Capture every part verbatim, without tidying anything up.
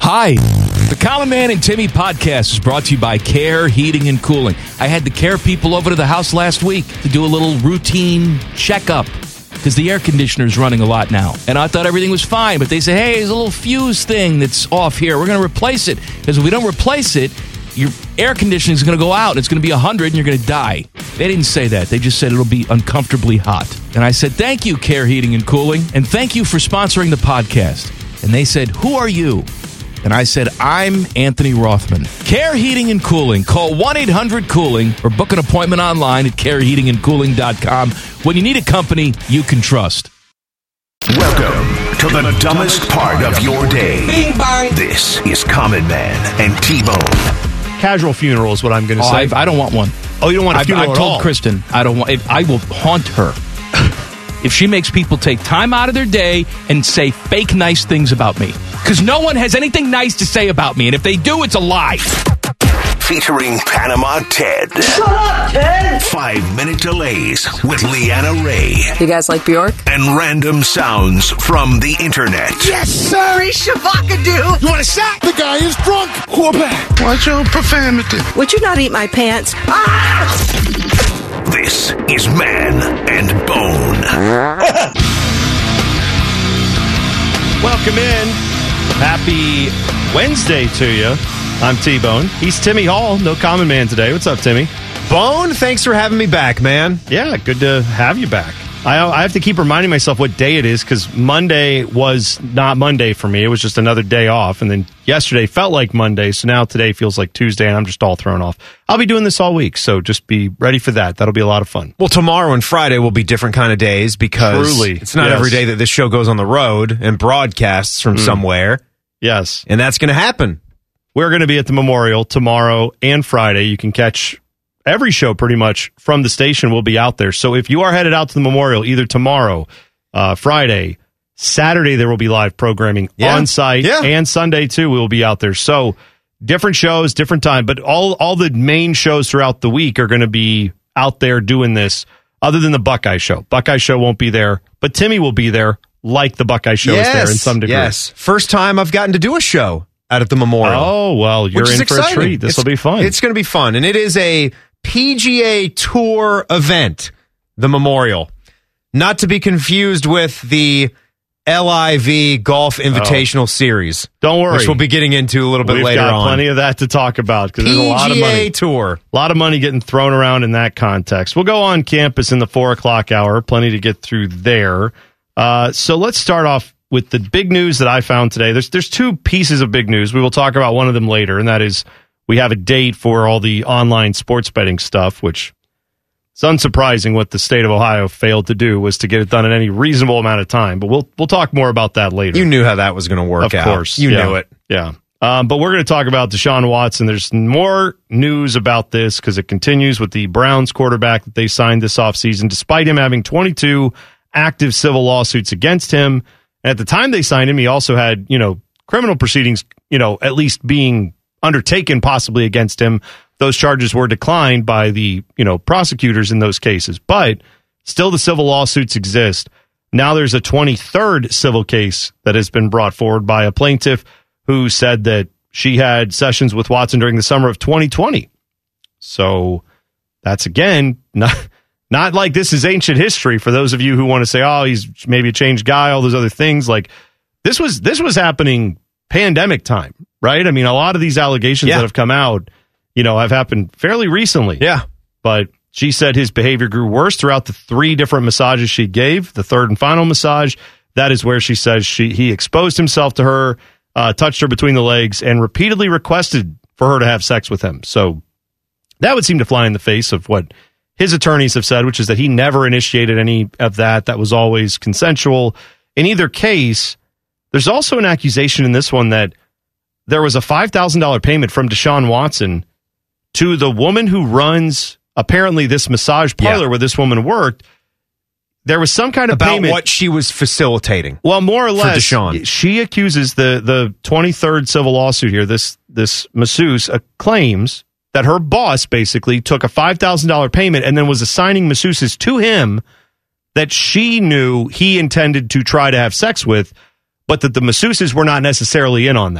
Hi. The Common Man and Timmy podcast is brought to you by Care Heating and Cooling. I had the Care people over to the house last week to do a little routine checkup because the air conditioner is running a lot now. And I thought everything was fine, but they said, hey, there's a little fuse thing that's off here. We're going to replace it because if we don't replace it, your air conditioning is going to go out. It's going to be one hundred and you're going to die. They didn't say that. They just said it'll be uncomfortably hot. And I said, thank you, Care Heating and Cooling, and thank you for sponsoring the podcast. And they said, who are you? And I said, I'm Anthony Rothman. Care Heating and Cooling. Call one eight hundred cooling or book an appointment online at care heating and cooling dot com when you need a company you can trust. Welcome to the dumbest part of your day. Bing bang. This is Common Man and T-Bone. Casual funeral is what I'm going to Oh, say. I've, I don't want one. Oh, you don't want a I've, funeral I've at told all? Kristen, I don't want. If, I will haunt her if she makes people take time out of their day and say fake nice things about me. Because no one has anything nice to say about me, and if they do, it's a lie. Featuring Panama Ted. Shut up, Ted! Five-minute delays with Leanna Ray. You guys like Bjork? And random sounds from the internet. Yes, sir, he's Shavakadu! You want a shot? The guy is drunk! Whoop back! Watch your profanity. Would you not eat my pants? Ah! This is Man and Bone. Welcome in. Happy Wednesday to you. I'm T-Bone. He's Timmy Hall. No Common Man today. What's up, Timmy? Bone, thanks for having me back, man. Yeah, good to have you back. I, I have to keep reminding myself what day it is because Monday was not Monday for me. It was just another day off. And then yesterday felt like Monday. So now today feels like Tuesday and I'm just all thrown off. I'll be doing this all week. So just be ready for that. That'll be a lot of fun. Well, tomorrow and Friday will be different kind of days because Truly, it's not yes. every day that this show goes on the road and broadcasts from Mm. somewhere. Yes. And that's going to happen. We're going to be at the Memorial tomorrow and Friday. You can catch every show pretty much from the station. We'll be out there. So if you are headed out to the Memorial, either tomorrow, uh, Friday, Saturday, there will be live programming Yeah. on site, Yeah. and Sunday too. We will be out there. So different shows, different time, but all all the main shows throughout the week are going to be out there doing this. Other than the Buckeye Show, Buckeye Show won't be there, but Timmy will be there, like the Buckeye Show is there in some degree. Yes. First time I've gotten to do a show out at the Memorial. Oh well, you're which is in for exciting. a treat. This will It's- be fun. It's going to be fun. And it is a P G A Tour event, the Memorial. Not to be confused with the L I V Golf Invitational Oh. Series. Don't worry. Which we'll be getting into a little bit We've later got on. plenty of that to talk about because there's a lot of P G A money. Tour. A lot of money getting thrown around in that context. We'll go on campus in the four o'clock hour. Plenty to get through there. Uh, so let's start off with the big news that I found today. There's there's two pieces of big news. We will talk about one of them later, and that is we have a date for all the online sports betting stuff, which it's unsurprising what the state of Ohio failed to do was to get it done in any reasonable amount of time. But we'll we'll talk more about that later. You knew how that was going to work Of out. course. You Yeah. knew it. Yeah. Um, but we're going to talk about Deshaun Watson. There's more news about this because it continues with the Browns quarterback that they signed this offseason, despite him having twenty-two active civil lawsuits against him. And at the time they signed him, he also had, you know, criminal proceedings, you know, at least being undertaken possibly against him. Those charges were declined by the, you know, prosecutors in those cases. But still the civil lawsuits exist. Now there's a twenty-third civil case that has been brought forward by a plaintiff who said that she had sessions with Watson during the summer of twenty twenty. So that's, again, not, not like this is ancient history for those of you who want to say, oh, he's maybe a changed guy, all those other things. Like this was this was happening pandemic time, right? I mean, a lot of these allegations Yeah. that have come out, you know, have happened fairly recently. Yeah. But she said his behavior grew worse throughout the three different massages she gave. The third and final massage, that is where she says she he exposed himself to her, uh, touched her between the legs, and repeatedly requested for her to have sex with him. So that would seem to fly in the face of what his attorneys have said, which is that he never initiated any of that. That was always consensual. In either case, there's also an accusation in this one that there was a five thousand dollars payment from Deshaun Watson to the woman who runs apparently this massage parlor Yeah. where this woman worked. There was some kind of About payment. what she was facilitating. Well, more or for less, Deshaun. she accuses the the twenty-third civil lawsuit here. This this masseuse uh, claims that her boss basically took a five thousand dollars payment and then was assigning masseuses to him that she knew he intended to try to have sex with, but that the masseuses were not necessarily in on that.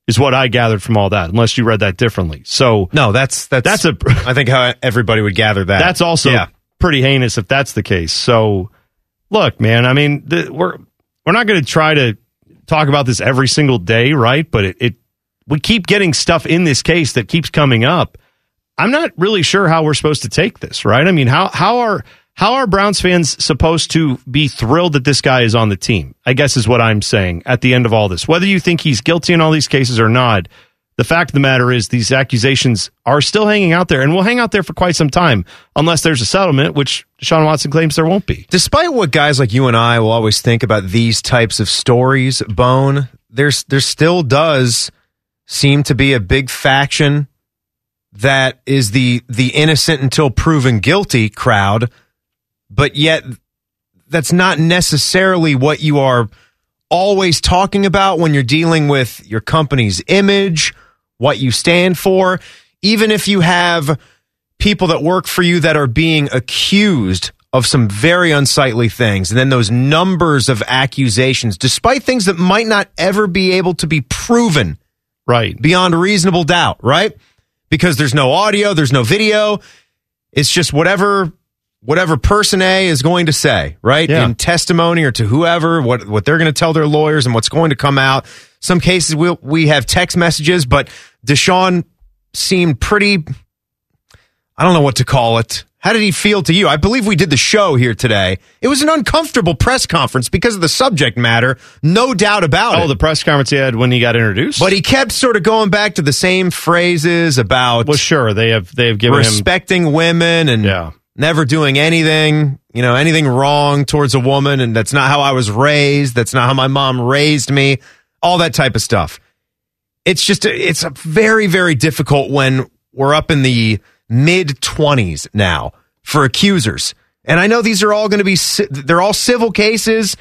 is what I gathered from all that, unless you read that differently. So no, that's that's that's a. I think how everybody would gather that. That's also yeah. pretty heinous if that's the case. So, look, man, I mean, the, we're we're not going to try to talk about this every single day, right? But it, it we keep getting stuff in this case that keeps coming up. I'm not really sure how we're supposed to take this, right? I mean, how how are how are Browns fans supposed to be thrilled that this guy is on the team? I guess is what I'm saying at the end of all this. Whether you think he's guilty in all these cases or not, the fact of the matter is these accusations are still hanging out there and will hang out there for quite some time unless there's a settlement, which Deshaun Watson claims there won't be. Despite what guys like you and I will always think about these types of stories, Bone, there's there still does seem to be a big faction that is the the innocent until proven guilty crowd, but yet that's not necessarily what you are always talking about when you're dealing with your company's image, what you stand for. Even if you have people that work for you that are being accused of some very unsightly things, and then those numbers of accusations, despite things that might not ever be able to be proven right beyond reasonable doubt, right? Because there's no audio, there's no video. It's just whatever whatever person A is going to say, right? Yeah. In testimony or to whoever, what what they're going to tell their lawyers and what's going to come out. Some cases we we'll, we have text messages, but Deshaun seemed pretty, I don't know what to call it. How did he feel to you? I believe we did the show here today. It was an uncomfortable press conference because of the subject matter, no doubt about oh, it. Oh, the press conference he had when he got introduced? But he kept sort of going back to the same phrases about well, sure, they have they have given respecting him, women and yeah. never doing anything, you know, anything wrong towards a woman, and that's not how I was raised. That's not how my mom raised me. All that type of stuff. It's just, a, it's a very, very difficult when we're up in the mid-twenties now for accusers. And I know these are all going to be, they're all civil cases.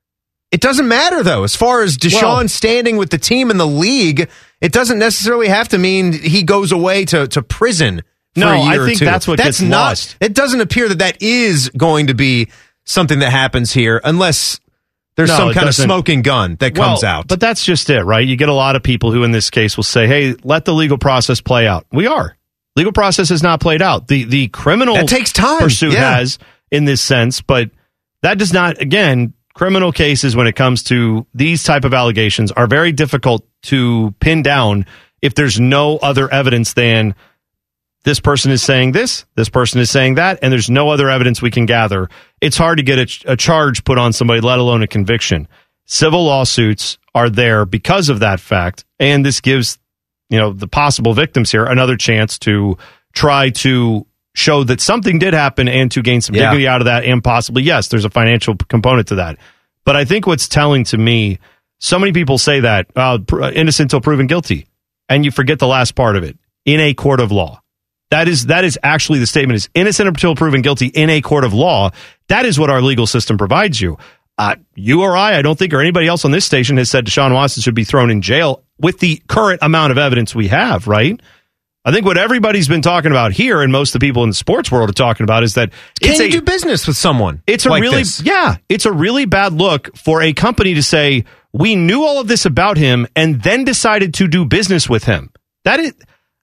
It doesn't matter, though. As far as Deshaun well, standing with the team in the league, it doesn't necessarily have to mean he goes away to, to prison for no, a year I think or two. that's what that's gets not, lost. It doesn't appear that that is going to be something that happens here unless there's no, some kind doesn't. of smoking gun that comes well, out. But that's just it, right? You get a lot of people who in this case will say, hey, let the legal process play out. We are. Legal process has not played out. The the criminal that takes time. pursuit yeah. has in this sense, but that does not, again, criminal cases when it comes to these type of allegations are very difficult to pin down if there's no other evidence than this person is saying this, this person is saying that, and there's no other evidence we can gather. It's hard to get a, a charge put on somebody, let alone a conviction. Civil lawsuits are there because of that fact, and this gives, you know, the possible victims here another chance to try to show that something did happen and to gain some yeah. dignity out of that, and possibly, yes, there's a financial component to that. But I think what's telling to me, so many people say that, uh, innocent until proven guilty, and you forget the last part of it, in a court of law. That is that is actually the statement is innocent until proven guilty in a court of law. That is what our legal system provides you. Uh, you or I, I don't think, or anybody else on this station has said Deshaun Watson should be thrown in jail with the current amount of evidence we have, right? I think what everybody's been talking about here, and most of the people in the sports world are talking about, is that Can it's you a, do business with someone? It's a like really, this? yeah, it's a really bad look for a company to say, we knew all of this about him and then decided to do business with him. That is...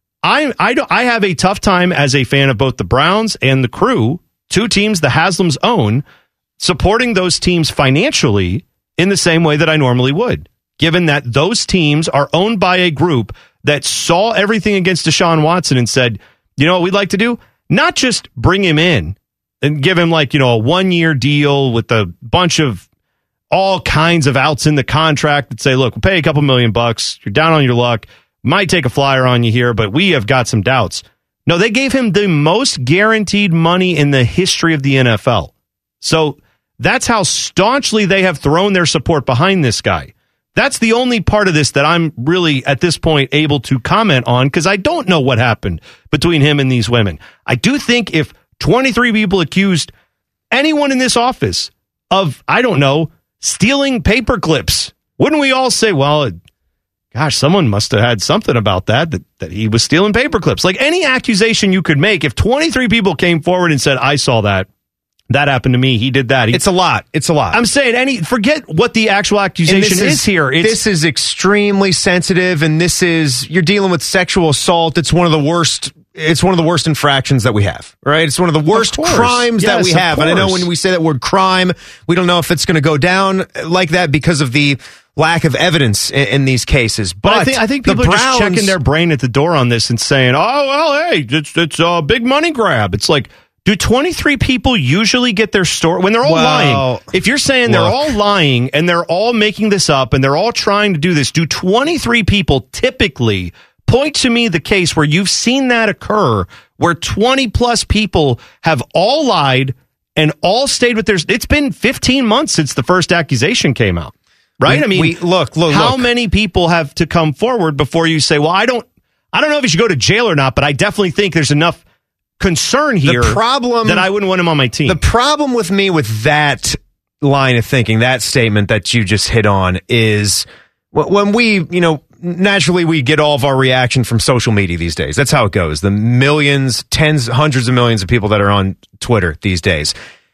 I I, do, I have a tough time as a fan of both the Browns and the Crew, two teams the Haslams own, supporting those teams financially in the same way that I normally would, given that those teams are owned by a group that saw everything against Deshaun Watson and said, you know what we'd like to do? Not just bring him in and give him like, you know, a one-year deal with a bunch of all kinds of outs in the contract that say, look, we'll pay a couple million bucks. You're down on your luck. Might take a flyer on you here, but we have got some doubts. No, they gave him the most guaranteed money in the history of the N F L. So that's how staunchly they have thrown their support behind this guy. That's the only part of this that I'm really, at this point, able to comment on, because I don't know what happened between him and these women. I do think if twenty-three people accused anyone in this office of, I don't know, stealing paper clips, wouldn't we all say, well, it, gosh, someone must have had something about that, that, that he was stealing paper clips. Like any accusation you could make, if twenty-three people came forward and said, I saw that, That happened to me. He did that. He, it's a lot. It's a lot. I'm saying, any forget what the actual accusation is, is here. It's, this is extremely sensitive, and this is you're dealing with sexual assault. It's one of the worst. It's one of the worst infractions that we have. Right? It's one of the worst of crimes yes, that we have. And I know when we say that word crime, we don't know if it's going to go down like that because of the lack of evidence in, in these cases. But, but I think I think people the are Browns, just checking their brain at the door on this and saying, "Oh well, hey, it's it's a big money grab." It's like, do twenty-three people usually get their story when they're all well, lying? If you're saying they're look. all lying and they're all making this up and they're all trying to do this, do twenty-three people typically point to me the case where you've seen that occur, where twenty plus people have all lied and all stayed with their? It's been fifteen months since the first accusation came out, right? We, I mean, we, look, look, how look. many people have to come forward before you say, "Well, I don't, I don't know if he should go to jail or not," but I definitely think there's enough concern here the problem, that I wouldn't want him on my team. The problem with me with that line of thinking, that statement that you just hit on, is when we, you know, naturally we get all of our reaction from social media these days. That's how it goes. The millions, tens, hundreds of millions of people that are on Twitter these days.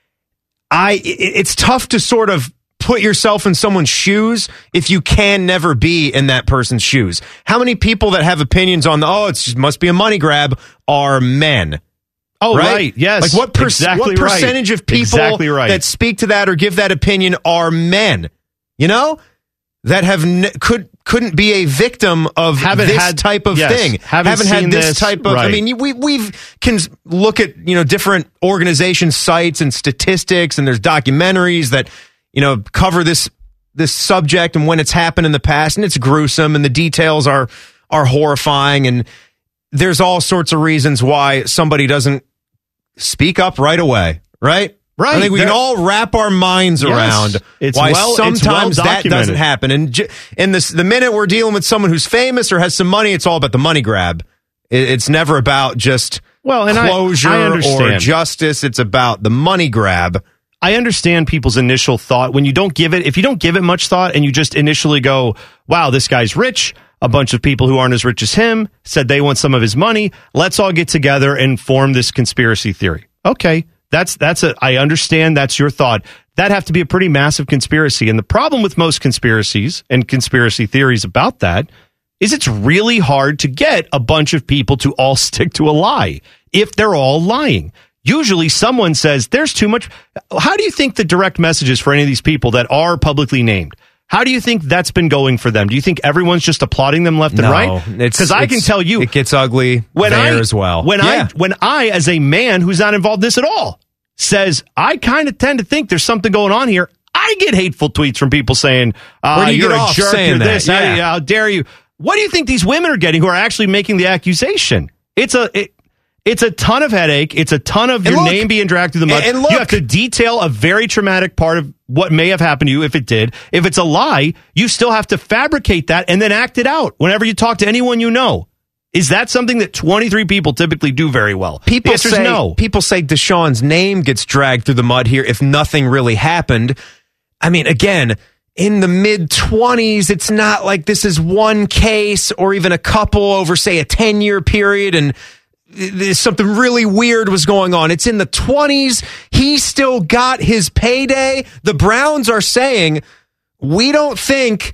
I, it's tough to sort of put yourself in someone's shoes if you can never be in that person's shoes. How many people that have opinions on the, oh, it just must be a money grab, are men? Oh, right. right. Yes. Like what, per- exactly what percentage right. of people exactly right. that speak to that or give that opinion are men? You know, that have ne- could couldn't be a victim of haven't this had, type of yes, thing. Haven't, haven't had this, this type of. right. I mean, we we've can look at, you know, different organization sites and statistics, and there's documentaries that, you know, cover this this subject and when it's happened in the past, and it's gruesome, and the details are are horrifying, and there's all sorts of reasons why somebody doesn't speak up right away, right? Right. I think we there, can all wrap our minds yes, around it's why well, sometimes well that doesn't happen. And j- in this, the minute we're dealing with someone who's famous or has some money, it's all about the money grab. It, it's never about just well, and closure I, I understand. or justice. It's about the money grab. I understand people's initial thought when you don't give it, if you don't give it much thought and you just initially go, wow, this guy's rich. A bunch of people who aren't as rich as him said they want some of his money. Let's all get together and form this conspiracy theory. Okay. That's, that's a, I understand that's your thought. That'd have to be a pretty massive conspiracy. And the problem with most conspiracies and conspiracy theories about that is it's really hard to get a bunch of people to all stick to a lie if they're all lying. Usually someone says there's too much. How do you think the direct messages for any of these people that are publicly named, how do you think that's been going for them? Do you think everyone's just applauding them left and no, right? Because I can tell you, it gets ugly when there I, as well. When yeah. I, when I, as a man who's not involved in this at all, says I kind of tend to think there's something going on here, I get hateful tweets from people saying, uh, Where do you "You're get a off jerk, saying you're that? this, Yeah. how, how dare you?" What do you think these women are getting who are actually making the accusation? It's a. It, It's a ton of headache. It's a ton of your look, name being dragged through the mud. and look, you have to detail a very traumatic part of what may have happened to you if it did. If it's a lie, you still have to fabricate that and then act it out whenever you talk to anyone you know. Is that something that twenty-three people typically do very well? People the answer say is no. People say Deshaun's name gets dragged through the mud here if nothing really happened. I mean, again, in the mid twenties, it's not like this is one case or even a couple over, say, a ten-year period, and something really weird was going on. It's in the twenties. He still got his payday. The Browns are saying, we don't think,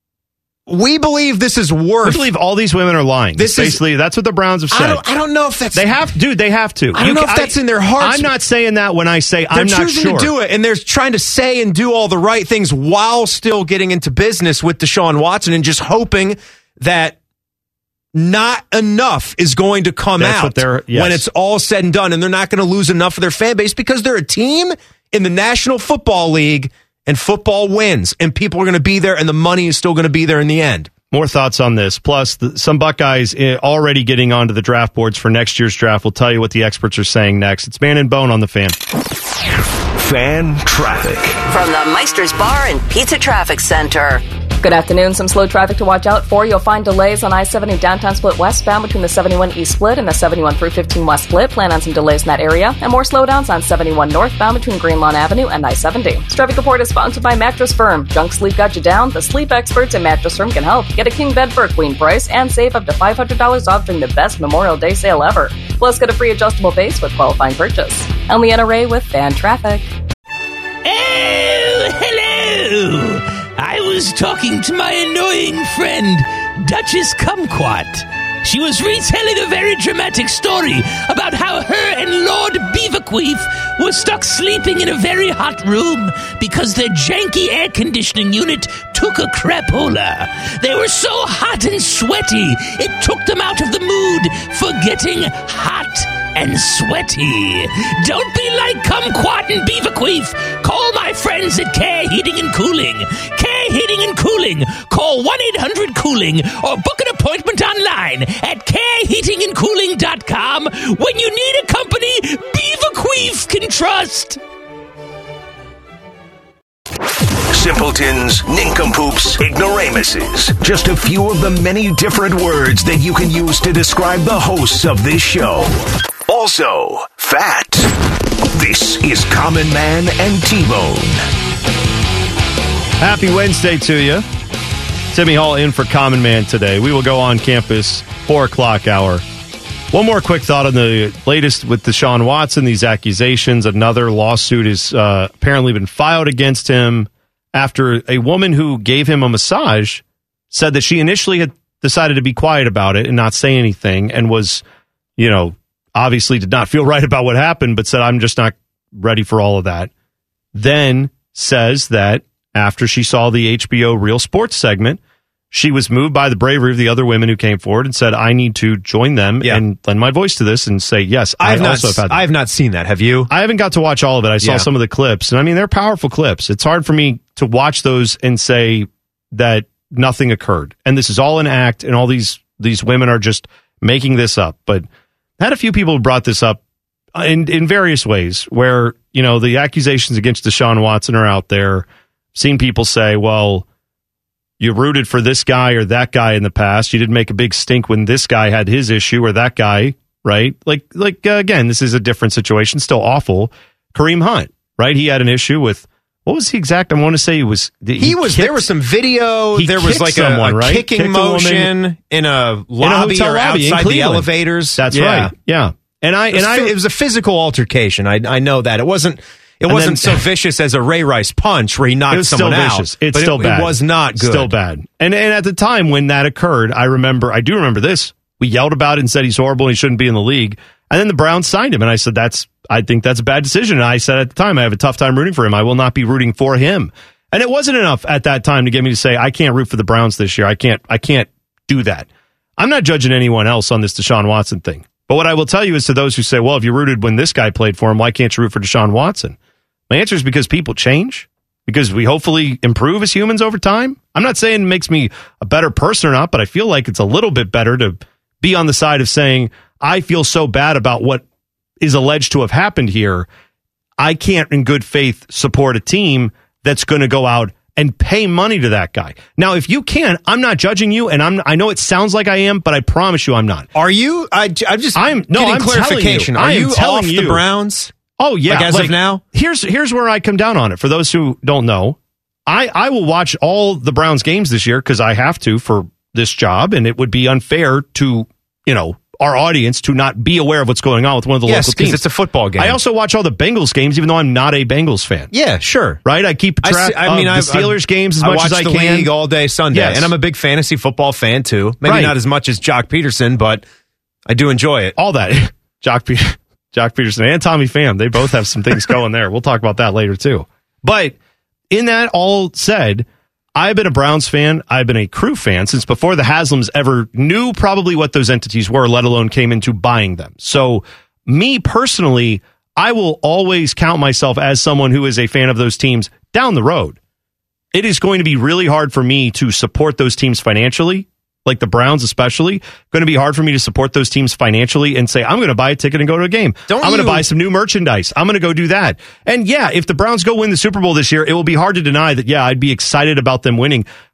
we believe this is worth. We believe all these women are lying. This This basically, is, that's what the Browns have said. I don't, I don't know if that's. They have, dude, they have to. I don't You know can, if that's I, in their hearts. I'm not saying that when I say They're I'm not choosing sure. to do it, and they're trying to say and do all the right things while still getting into business with Deshaun Watson and just hoping that not enough is going to come That's out what they're- yes. when it's all said and done, and they're not going to lose enough of their fan base because they're a team in the National Football League, and football wins, and people are going to be there, and the money is still going to be there in the end. More thoughts on this. Plus, the, some Buckeyes uh, already getting onto the draft boards for next year's draft. We'll tell you what the experts are saying next. It's Man and Bone on the Fan. Fan traffic from the Meister's Bar and Pizza Traffic Center. Good afternoon. Some slow traffic to watch out for. You'll find delays on I seventy downtown split westbound between the seventy-one East split and the seventy-one through fifteen West split. Plan on some delays in that area. And more slowdowns on seventy-one northbound between Greenlawn Avenue and I seventy. This traffic report is sponsored by Mattress Firm. Junk sleep got you down? The sleep experts at Mattress Firm can help. Get a king bed for a queen price and save up to five hundred dollars off during the best Memorial Day sale ever. Plus, get a free adjustable base with qualifying purchase. I'm Leanna Ray with Fan Traffic. Oh, hello! I was talking to my annoying friend, Duchess Kumquat. She was retelling a very dramatic story about how her and Lord Beaverqueef were stuck sleeping in a very hot room because their janky air conditioning unit took a crapola. They were so hot and sweaty, it took them out of the mood for getting hot and sweaty. Don't be like Kumquat and Beaverqueef. Call my friends at Care Heating and Cooling. Care Heating and Cooling. Call one eight hundred cooling or book an appointment online at care heating and cooling dot com when you need a company Beaverqueef can trust. Simpletons, nincompoops, ignoramuses. Just a few of the many different words that you can use to describe the hosts of this show. Also, fat. This is Common Man and T-Bone. Happy Wednesday to you. Timmy Hall in for Common Man today. We will go on campus, four o'clock hour. One more quick thought on the latest with Deshaun Watson, these accusations. Another lawsuit has uh, apparently been filed against him after a woman who gave him a massage said that she initially had decided to be quiet about it and not say anything and was, you know, obviously did not feel right about what happened, but said, I'm just not ready for all of that. Then says that after she saw the H B O Real Sports segment, she was moved by the bravery of the other women who came forward and said, I need to join them yeah. and lend my voice to this and say, yes, I, I also not, have had that. I have not seen that. Have you? I haven't got to watch all of it. I saw yeah. some of the clips. And I mean, they're powerful clips. It's hard for me to watch those and say that nothing occurred. And this is all an act and all these, these women are just making this up. But I had a few people who brought this up in, in various ways where, you know, the accusations against Deshaun Watson are out there. Seen people say, well, you rooted for this guy or that guy in the past. You didn't make a big stink when this guy had his issue or that guy, right? Like, like uh, again, this is a different situation, still awful. Kareem Hunt, right? He had an issue with, what was the exact, I want to say he was... He, he was, kicked, there was some video, there was like someone, a, a right? kicking kicked motion a in a lobby in a or lobby outside the elevators. That's yeah. right, yeah. And I, it was, and I, it was a physical altercation. I, I know that. It wasn't... It wasn't then, so vicious as a Ray Rice punch where he knocked it was someone still out. Vicious. It's but still it, bad. It was not good. Still bad. And and at the time when that occurred, I remember, I do remember this. We yelled about it and said he's horrible and he shouldn't be in the league. And then the Browns signed him. And I said, that's, I think that's a bad decision. And I said at the time, I have a tough time rooting for him. I will not be rooting for him. And it wasn't enough at that time to get me to say, I can't root for the Browns this year. I can't, I can't do that. I'm not judging anyone else on this Deshaun Watson thing. But what I will tell you is to those who say, well, if you rooted when this guy played for him, why can't you root for Deshaun Watson? My answer is because people change, because we hopefully improve as humans over time. I'm not saying it makes me a better person or not, but I feel like it's a little bit better to be on the side of saying, I feel so bad about what is alleged to have happened here. I can't in good faith support a team that's going to go out and pay money to that guy. Now, if you can, I'm not judging you, and I'm I know it sounds like I am, but I promise you I'm not. Are you? I, I'm just I'm no, getting I'm clarification. You, Are I am you telling off you. the Browns? Oh, yeah. Like as like, of now? Here's here's where I come down on it. For those who don't know, I, I will watch all the Browns games this year because I have to for this job, and it would be unfair to, you know, our audience to not be aware of what's going on with one of the yes, local teams. Yes, it's a football game. I also watch all the Bengals games, even though I'm not a Bengals fan. Yeah, sure. Right? I keep track I, see, I mean, of the Steelers I've, games as I much as I the can. I watch the league all day Sunday, yes. and I'm a big fantasy football fan, too. Maybe right. not as much as Jock Peterson, but I do enjoy it. All that. Jock Peterson. Jock Peterson and Tommy Pham, they both have some things going there. We'll talk about that later, too. But in that all said, I've been a Browns fan. I've been a Crew fan since before the Haslams ever knew probably what those entities were, let alone came into buying them. So me personally, I will always count myself as someone who is a fan of those teams down the road. It is going to be really hard for me to support those teams financially, like the Browns especially. Going to be hard for me to support those teams financially and say, I'm going to buy a ticket and go to a game. Don't I'm going to buy some new merchandise. I'm going to go do that. And yeah, if the Browns go win the Super Bowl this year, it will be hard to deny that, yeah, I'd be excited about them winning.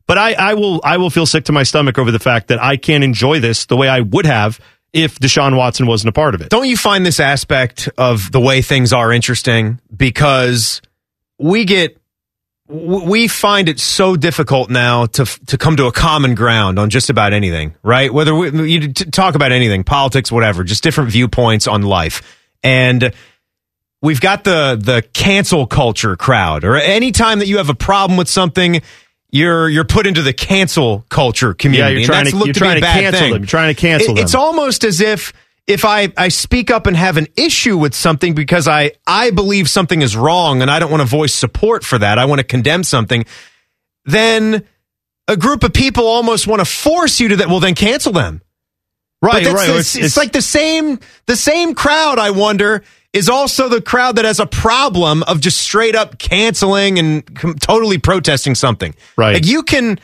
But I, I will I will feel sick to my stomach over the fact that I can't enjoy this the way I would have if Deshaun Watson wasn't a part of it. Don't you find this aspect of the way things are interesting? Because we get, we find it so difficult now to to come to a common ground on just about anything, right? Whether we, you talk about anything, politics, whatever, just different viewpoints on life. And we've got the the cancel culture crowd, or anytime that you have a problem with something, You're you're put into the cancel culture community. Yeah, you're trying, to, you're trying to cancel thing. them. You're trying to cancel it, them. It's almost as if if I, I speak up and have an issue with something because I, I believe something is wrong and I don't want to voice support for that, I want to condemn something, then a group of people almost want to force you to that. Well, then cancel them. Right, but right. It's, it's, it's like the same the same crowd, I wonder, is also the crowd that has a problem of just straight up canceling and com- totally protesting something. Right. Like you can,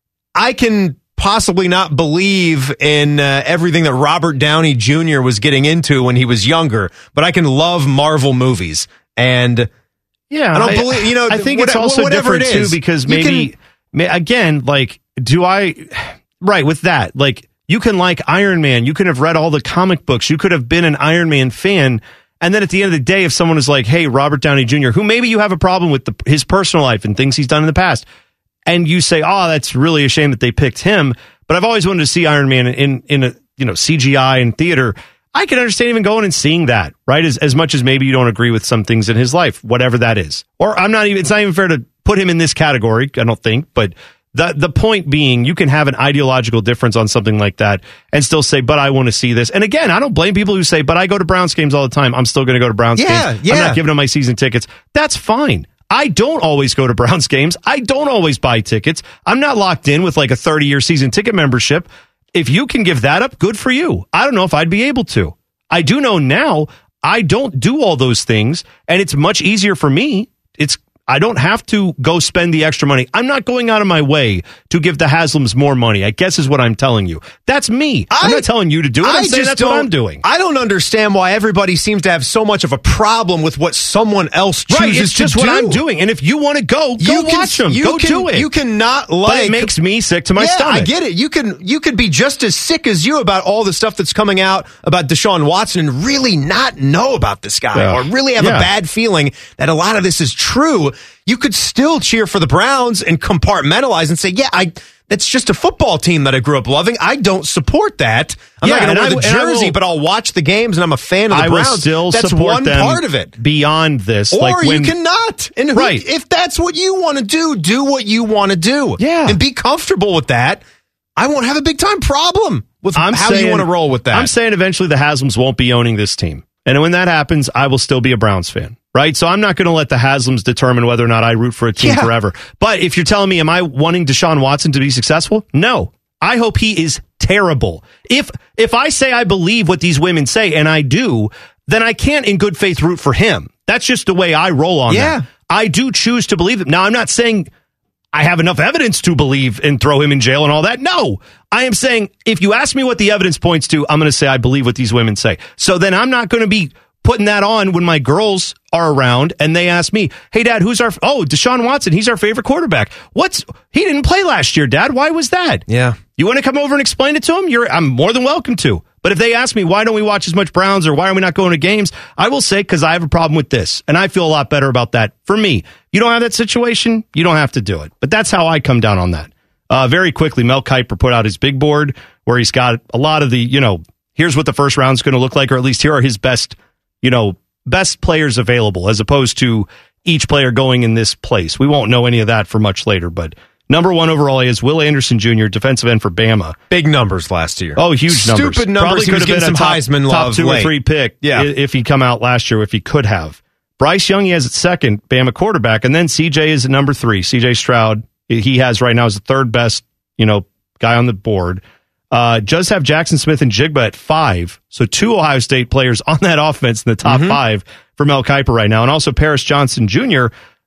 I can possibly not believe in uh, everything that Robert Downey Junior was getting into when he was younger, but I can love Marvel movies. And yeah, I don't I, believe, you know, I think what, it's also different it is, too, because maybe, can, may, again, like, do I, right, with that, like, you can like Iron Man, you can have read all the comic books, you could have been an Iron Man fan. And then at the end of the day, if someone is like, hey, Robert Downey Junior, who maybe you have a problem with the, his personal life and things he's done in the past, and you say, oh, that's really a shame that they picked him, but I've always wanted to see Iron Man in, in a, you know, C G I and theater, I can understand even going and seeing that, right? As, as much as maybe you don't agree with some things in his life, whatever that is. Or I'm not even, it's not even fair to put him in this category, I don't think, but The the point being, you can have an ideological difference on something like that and still say, but I want to see this. And again, I don't blame people who say, but I go to Browns games all the time. I'm still going to go to Browns yeah, games. Yeah. I'm not giving them my season tickets. That's fine. I don't always go to Browns games. I don't always buy tickets. I'm not locked in with like a thirty-year season ticket membership. If you can give that up, good for you. I don't know if I'd be able to. I do know now I don't do all those things, and it's much easier for me. It's I don't have to go spend the extra money. I'm not going out of my way to give the Haslams more money, I guess is what I'm telling you. That's me. I, I'm not telling you to do it. I'm I saying just that's what I'm doing. I don't understand why everybody seems to have so much of a problem with what someone else chooses right, it's just to what do. I'm doing. And if you want to go, go you watch can, them. You Go can, do it. You cannot like... But it makes me sick to my yeah, stomach. I get it. You can you could be just as sick as you about all the stuff that's coming out about Deshaun Watson and really not know about this guy yeah. or really have yeah. a bad feeling that a lot of this is true. You could still cheer for the Browns and compartmentalize and say, yeah, I that's just a football team that I grew up loving. I don't support that. I'm yeah, not going to wear I, the jersey, will, but I'll watch the games and I'm a fan of the I Browns. Will still that's support one them part of it. Beyond this. Or like when, you cannot. And who, right. if that's what you want to do, do what you want to do. Yeah. And be comfortable with that. I won't have a big time problem with I'm how saying, you want to roll with that. I'm saying eventually the Haslams won't be owning this team. And when that happens, I will still be a Browns fan. Right? So I'm not going to let the Haslams determine whether or not I root for a team yeah. forever. But if you're telling me, am I wanting Deshaun Watson to be successful? No. I hope he is terrible. If if I say I believe what these women say, and I do, then I can't in good faith root for him. That's just the way I roll on yeah. that. I do choose to believe it. Now, I'm not saying I have enough evidence to believe and throw him in jail and all that. No. I am saying if you ask me what the evidence points to, I'm going to say I believe what these women say. So then I'm not going to be putting that on when my girls are around and they ask me, hey, Dad, who's our, oh, Deshaun Watson, he's our favorite quarterback. What's, he didn't play last year, Dad. Why was that? Yeah. You want to come over and explain it to him? You're, I'm more than welcome to. But if they ask me, why don't we watch as much Browns or why are we not going to games? I will say, because I have a problem with this. And I feel a lot better about that. For me, you don't have that situation, you don't have to do it. But that's how I come down on that. Uh, very quickly, Mel Kiper put out his big board where he's got a lot of the, you know, here's what the first round's going to look like, or at least here are his best, you know, best players available, as opposed to each player going in this place. We won't know any of that for much later, but number one overall is Will Anderson Junior, defensive end for Bama. Big numbers last year. Oh, huge numbers. Stupid numbers. Probably He was could have getting been some a top, Heisman top love two late. or three pick yeah. if he come out last year, if he could have. Bryce Young, he has at second, Bama quarterback, and then C J is at number three. C J Stroud, he has right now is the third best, you know, guy on the board. Uh, does have Jackson Smith and Jigba at five. So two Ohio State players on that offense in the top mm-hmm. five for Mel Kiper right now. And also Paris Johnson Junior,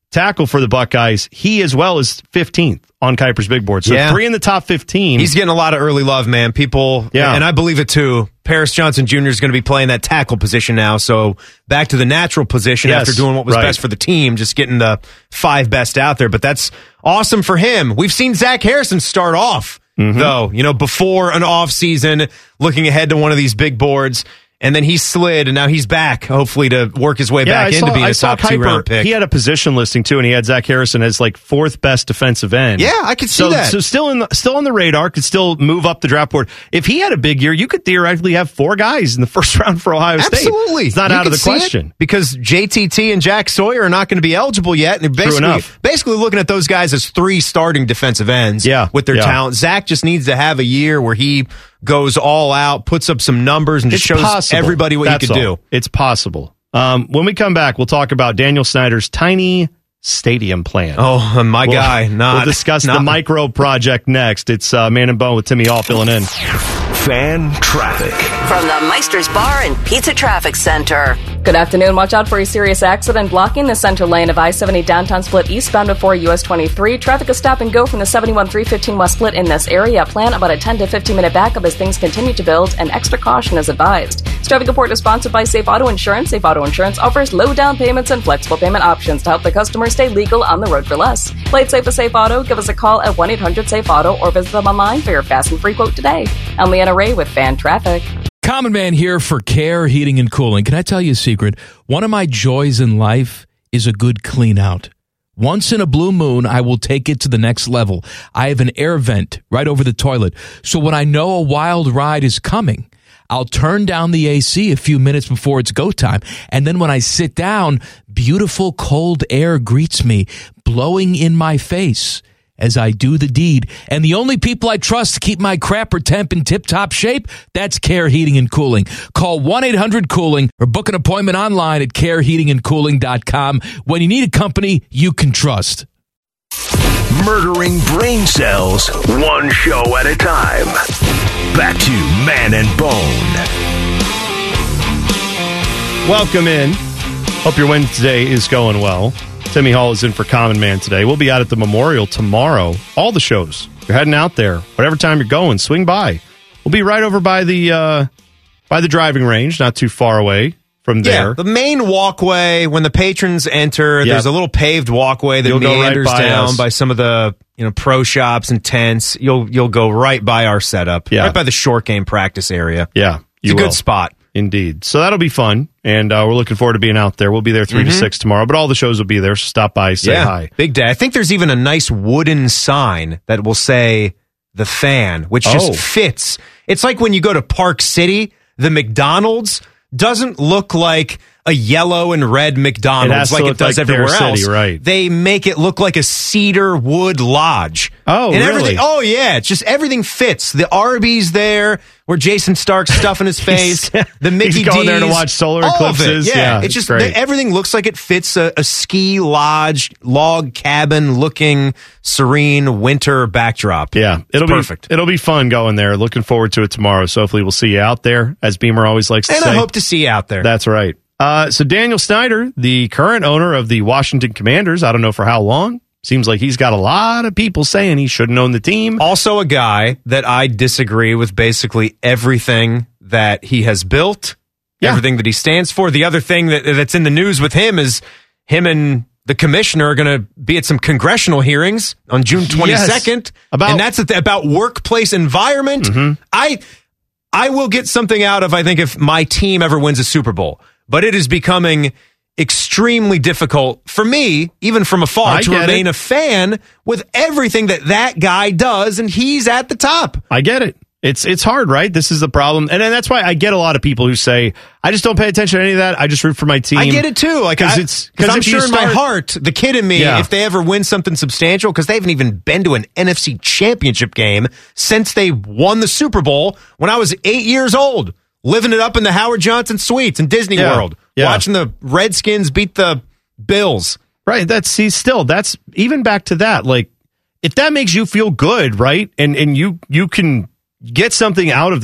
tackle for the Buckeyes, he as well is fifteenth on Kuiper's big board. So Yeah. three in the top fifteen. He's getting a lot of early love, man. People, Yeah. and I believe it too. Paris Johnson Junior is going to be playing that tackle position now. So back to the natural position Yes, after doing what was right. best for the team, just getting the five best out there. But that's awesome for him. We've seen Zach Harrison start off, Mm-hmm. though, you know, before an off season, looking ahead to one of these big boards. And then he slid, and now he's back, hopefully, to work his way Yeah, back I into saw, being I a saw top two Kuiper, round pick. He had a position listing too, and he had Zach Harrison as like fourth best defensive end. Yeah, I could see so, that. So still in the, still on the radar, could still move up the draft board. If he had a big year, you could theoretically have four guys in the first round for Ohio State. Absolutely. It's not You out of can the see it, question. because J T T and Jack Sawyer are not going to be eligible yet. And they're basically, enough. basically looking at those guys as three starting defensive ends Yeah, with their yeah. talent. Zach just needs to have a year where he goes all out, puts up some numbers, and just It's shows possible. everybody what That's he could all. do. It's possible. Um, when we come back, we'll talk about Daniel Snyder's tiny stadium plan. Oh, my We'll- guy. Not, we'll discuss not, the micro project next. It's uh, Man and Bone with Timmy Hall filling in. Fan traffic. From the Meister's Bar and Pizza Traffic Center. Good afternoon. Watch out for a serious accident blocking the center lane of I seventy downtown split eastbound before U S twenty-three. Traffic is stop and go from the seventy-one three fifteen west split in this area. Plan about a ten to fifteen minute backup as things continue to build, and extra caution is advised. This traffic report is sponsored by Safe Auto Insurance. Safe Auto Insurance offers low down payments and flexible payment options to help the customer stay legal on the road for less. Play it safe with Safe Auto. Give us a call at one eight hundred safe auto or visit them online for your fast and free quote today. I'm Leanna Ray with Fan Traffic. Common Man here for Care Heating and Cooling. Can I tell you a secret? One of my joys in life is a good clean out. Once in a blue moon, I will take it to the next level. I have an air vent right over the toilet. So when I know a wild ride is coming, I'll turn down the A C a few minutes before it's go time. And then when I sit down, beautiful cold air greets me, blowing in my face as I do the deed. And the only people I trust to keep my crapper temp in tip-top shape, that's Care Heating and Cooling. Call one eight hundred cooling or book an appointment online at care heating and cooling dot com when you need a company you can trust. Murdering brain cells, one show at a time. Back to Man and Bone. Welcome in. Hope your Wednesday is going well. Timmy Hall is in for Common Man today. We'll be out at the Memorial tomorrow. All the shows. You're heading out there. Whatever time you're going, swing by. We'll be right over by the uh, by the driving range, not too far away from there. Yeah, the main walkway, when the patrons enter, Yep. there's a little paved walkway that You'll go right meanders by down us. by some of the, you know, pro shops and tents. You'll you'll go right by our setup, Yeah. right by the short game practice area. Yeah, It's you a will. good spot. Indeed. So that'll be fun, and uh, we're looking forward to being out there. We'll be there three to six tomorrow, but all the shows will be there, so stop by, say yeah, hi. big day. I think there's even a nice wooden sign that will say "The Fan," which just Oh. fits. It's like when you go to Park City, the McDonald's doesn't look like a yellow and red It McDonald's has to like it look does like Fair everywhere City, else. right. They make it look like a cedar wood lodge. Oh, and really? everything. Oh, yeah. It's just everything fits. The Arby's there, where Jason Stark's stuffing his face. The Mickey He's going there to D's, watch solar all of it. eclipses. Yeah, Yeah, it's it's just great. the- everything looks like it fits a, a ski lodge, log cabin looking serene winter backdrop. Yeah, It's it'll perfect. be it'll be fun going there. Looking forward to it tomorrow. So hopefully we'll see you out there, as Beamer always likes to And say. I hope to see you out there. That's right. Uh, so Daniel Snyder, the current owner of the Washington Commanders, I don't know for how long. Seems like he's got a lot of people saying he shouldn't own the team. Also a guy that I disagree with basically everything that he has built, Yeah. everything that he stands for. The other thing that, that's in the news with him is him and the commissioner are going to be at some congressional hearings on June twenty-second. Yes. About- and that's at the, about workplace environment. Mm-hmm. I I will get something out of, I think, if my team ever wins a Super Bowl. But it is becoming extremely difficult for me, even from afar, I to get remain it. a fan with everything that that guy does, and he's at the top. I get it. It's it's hard, right? This is the problem. And then that's why I get a lot of people who say, I just don't pay attention to any of that. I just root for my team. I get it too. Like, Because I- it's 'cause I'm if you sure in my start- heart, the kid in me, Yeah. if they ever win something substantial, because they haven't even been to an N F C championship game since they won the Super Bowl when I was eight years old, living it up in the Howard Johnson Suites in Disney Yeah. World, Yeah. watching the Redskins beat the Bills. Right. That's see, still that's even back to that. Like, if that makes you feel good, right? And and you you can get something out of that.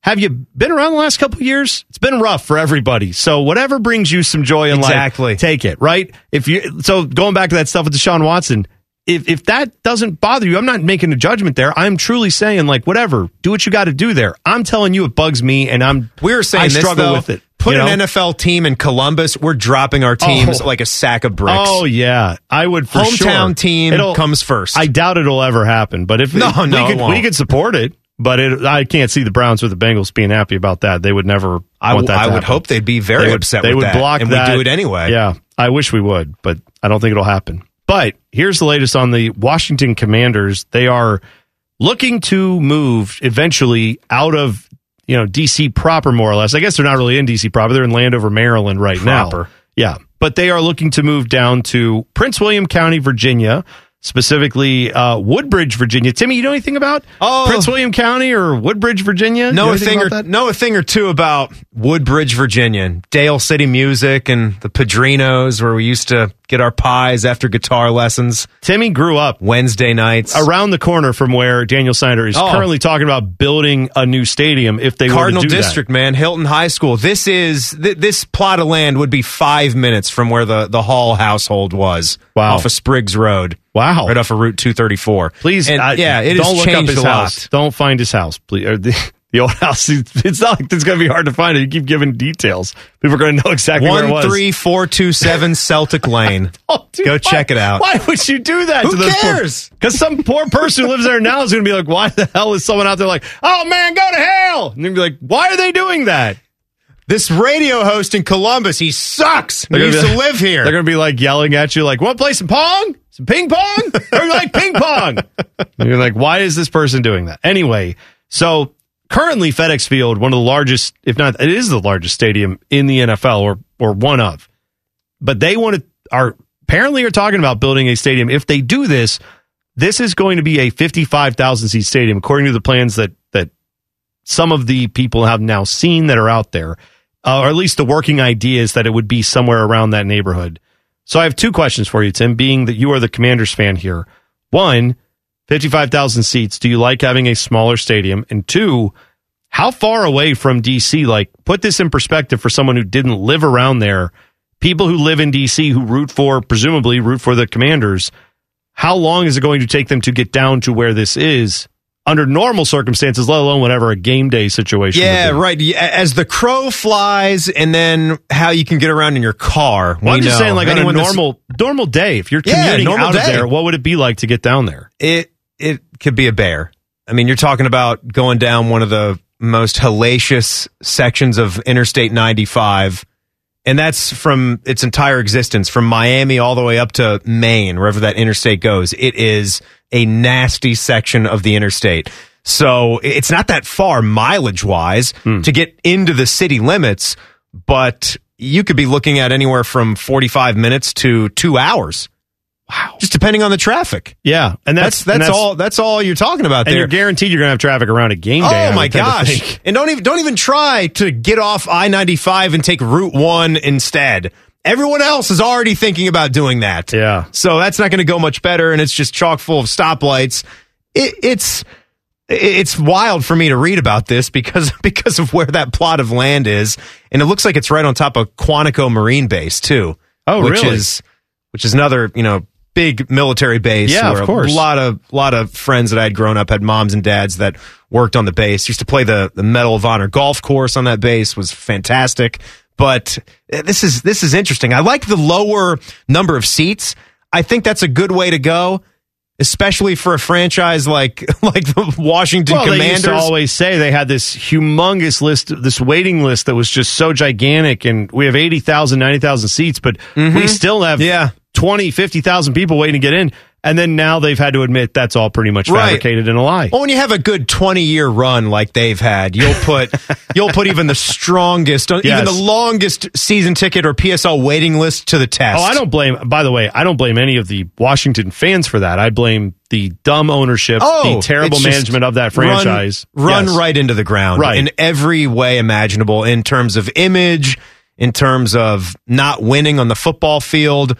have you been around the last couple of years? It's been rough for everybody. So whatever brings you some joy in exactly. life, take it, right? If you so going back to that stuff with Deshaun Watson, if if that doesn't bother you, I'm not making a judgment there. I'm truly saying, like, whatever, do what you got to do there. I'm telling you, it bugs me, and I'm we were saying I this, struggle though, with it. Put you an know? N F L team in Columbus, we're dropping our teams Oh. like a sack of bricks. Oh yeah, I would for sure. Hometown team It'll- comes first. I doubt it'll ever happen, but if No, it, no, we it could, won't. we could support it. But it, I can't see the Browns or the Bengals being happy about that. They would never. I, want that I to would happen. hope they'd be very They would- upset They with would that, block and that. we do it anyway. Yeah, I wish we would, but I don't think it'll happen. But here's the latest on the Washington Commanders. They are looking to move eventually out of you know D C proper, more or less. I guess they're not really in D C proper. They're in Landover, Maryland, right Proper. now. Yeah, but they are looking to move down to Prince William County, Virginia. Specifically, uh, Woodbridge, Virginia. Timmy, you know anything about Oh. Prince William County or Woodbridge, Virginia? Know You a anything thing or about that? know a thing or two about Woodbridge, Virginia, and Dale City Music, and the Padrinos, where we used to get our pies after guitar lessons. Timmy grew up Wednesday nights around the corner from where Daniel Snyder is Oh. currently talking about building a new stadium. If they Cardinal were to do District, man, Hilton High School. This is th- this plot of land would be five minutes from where the the Hall household was. Wow. Off of Spriggs Road. that. Wow. Right off of Route two thirty-four. Please, and, I- yeah, it don't has look up changed his a house. lot. Don't find his house, please. Or the, the old house. It's not like it's going to be hard to find it. You keep giving details. People are going to know exactly where it One was. three four two seven Celtic Lane. Oh, dude, Go why- check it out. Why would you do that Who to those cares? Because some poor person who lives there now is going to be like, why the hell is someone out there like, oh man, go to hell? And they're going to be like, why are they doing that? This radio host in Columbus, he sucks. He They're gonna used be- to live here. They're going to be like yelling at you, like, want to play some pong? Some ping pong? Or like ping pong? And you're like, why is this person doing that? Anyway, so currently FedEx Field, one of the largest, if not, it is the largest stadium in the N F L, or or one of. But they want to, are apparently are talking about building a stadium. If they do this, this is going to be a fifty-five thousand seat stadium, according to the plans that that some of the people have now seen that are out there. Uh, or at least the working idea is that it would be somewhere around that neighborhood. So I have two questions for you, Tim, being that you are the Commanders fan here. One, fifty-five thousand seats. Do you like having a smaller stadium? And two, how far away from D C, like, put this in perspective for someone who didn't live around there, people who live in D C who root for, presumably root for the Commanders, how long is it going to take them to get down to where this is under normal circumstances, let alone whatever a game day situation Yeah, would be? right. Yeah, as the crow flies, and then how you can get around in your car. Well, we I'm just know. saying, like, on a Anyone that's- normal normal day, if you're Yeah, commuting normal out of day. there, what would it be like to get down there? It it could be a bear. I mean, you're talking about going down one of the most hellacious sections of Interstate ninety-five, and that's from its entire existence, from Miami all the way up to Maine, wherever that interstate goes. It is a nasty section of the interstate. So it's not that far mileage-wise Hmm. to get into the city limits, but you could be looking at anywhere from forty-five minutes to two hours. Wow. Just depending on the traffic. Yeah, and that's That's that's, and all that's all you're talking about And there. you're guaranteed you're going to have traffic around a game day. I Oh would my tend to gosh. think. And don't even don't even try to get off I ninety-five and take Route one instead. Everyone else is already thinking about doing that. Yeah. So that's not going to go much better, and it's just chock full of stoplights. It, it's it's wild for me to read about this because because of where that plot of land is, and it looks like it's right on top of Quantico Marine Base too. Oh, which really? is which is another, you know, big military base. Yeah, where of course. A lot of lot of friends that I had grown up had moms and dads that worked on the base. Used to play the the Medal of Honor golf course on that base. Was fantastic. But this is this is interesting. I like the lower number of seats. I think that's a good way to go, especially for a franchise like like the Washington Well, they Commanders. used to always say they had this humongous list, this waiting list that was just so gigantic, and we have eighty thousand, ninety thousand seats, but we still have Yeah. twenty, fifty thousand people waiting to get in. And then now they've had to admit that's all pretty much Right. fabricated and a lie. Well, when you have a good twenty-year run like they've had, you'll put you'll put even the strongest, even Yes. the longest season ticket or P S L waiting list to the test. Oh, I don't blame, by the way, I don't blame any of the Washington fans for that. I blame the dumb ownership, Oh, the terrible it's just management of that run- franchise. Run, Yes. right into the ground, Right. in every way imaginable, in terms of image, in terms of not winning on the football field,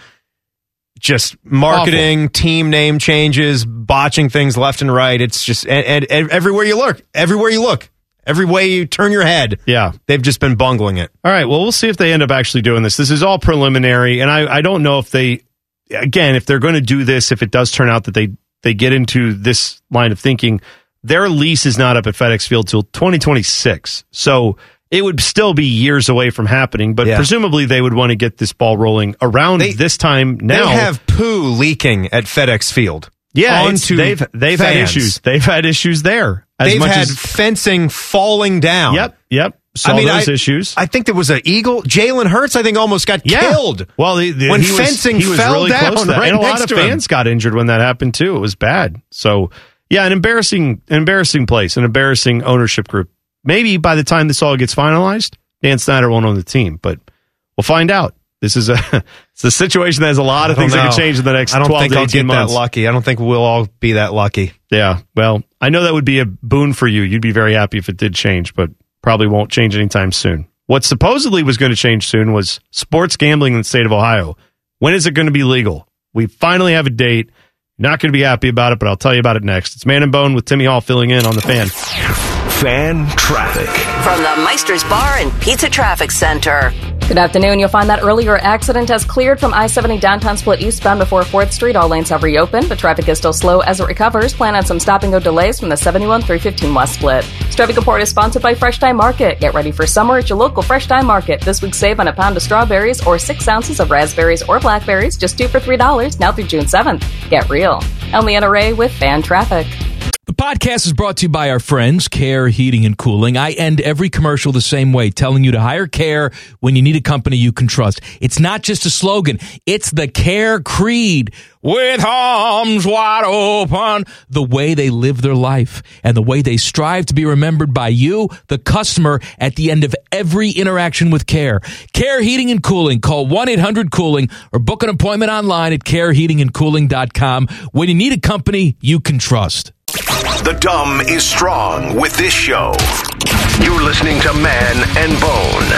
just marketing, team name changes, botching things left and right. It's just and, and, and everywhere you look, everywhere you look, Every way you turn your head, yeah, they've just been bungling it. All right, well, we'll see if they end up actually doing this. This is all preliminary, and I, I don't know if they, again, if they're going to do this, if it does turn out that they, they get into this line of thinking, their lease is not up at FedEx Field till twenty twenty-six. So it would still be years away from happening, but Yeah. presumably they would want to get this ball rolling around They- this time now. They have poo leaking at FedEx Field. yeah, it's- onto they've they've had fans. issues. They've had issues there. As They've much had as, fencing falling down. Yep, yep. Saw I mean, those I, issues. I think there was an eagle. Jalen Hurts, I think, almost got Yeah. killed. Well, the, the, when he was- fencing he was fell really down close to that. right and a lot next of to him. fans got injured when that happened too. It was bad. So, yeah, an embarrassing, an embarrassing place, an embarrassing ownership group. Maybe by the time this all gets finalized, Dan Snyder won't own the team, but we'll find out. This is a it's a situation that has a lot of I don't things that know. can change in the next I don't twelve think to I'll eighteen get months. that lucky. I don't think we'll all be that lucky. Yeah, well, I know that would be a boon for you. You'd be very happy if it did change, but probably won't change anytime soon. What supposedly was going to change soon was sports gambling in the state of Ohio. When is it going to be legal? We finally have a date. Not going to be happy about it, but I'll tell you about it next. It's Man and Bone with Timmy Hall filling in on the Fan. Fan traffic. From the Meister's Bar and Pizza Traffic Center. Good afternoon. You'll find that earlier accident has cleared from I seventy downtown split eastbound before fourth Street. All lanes have reopened, but traffic is still slow as it recovers. Plan on some stop-and-go delays from the seventy-one through fifteen West split. This traffic report is sponsored by Fresh Time Market. Get ready for summer at your local Fresh Time Market. This week, save on a pound of strawberries or six ounces of raspberries or blackberries, just two for three dollars, now through June seventh. Get real. I'm Leanna Ray with Fan Traffic. The podcast is brought to you by our friends, Care Heating and Cooling. I end every commercial the same way, telling you to hire Care when you need a company you can trust. It's not just a slogan. It's the Care creed. With arms wide open. The way they live their life and the way they strive to be remembered by you, the customer, at the end of every interaction with Care. Care Heating and Cooling. Call one eight hundred cooling or book an appointment online at care heating and cooling dot com when you need a company you can trust. The dumb is strong with this show. You're listening to Man and Bone.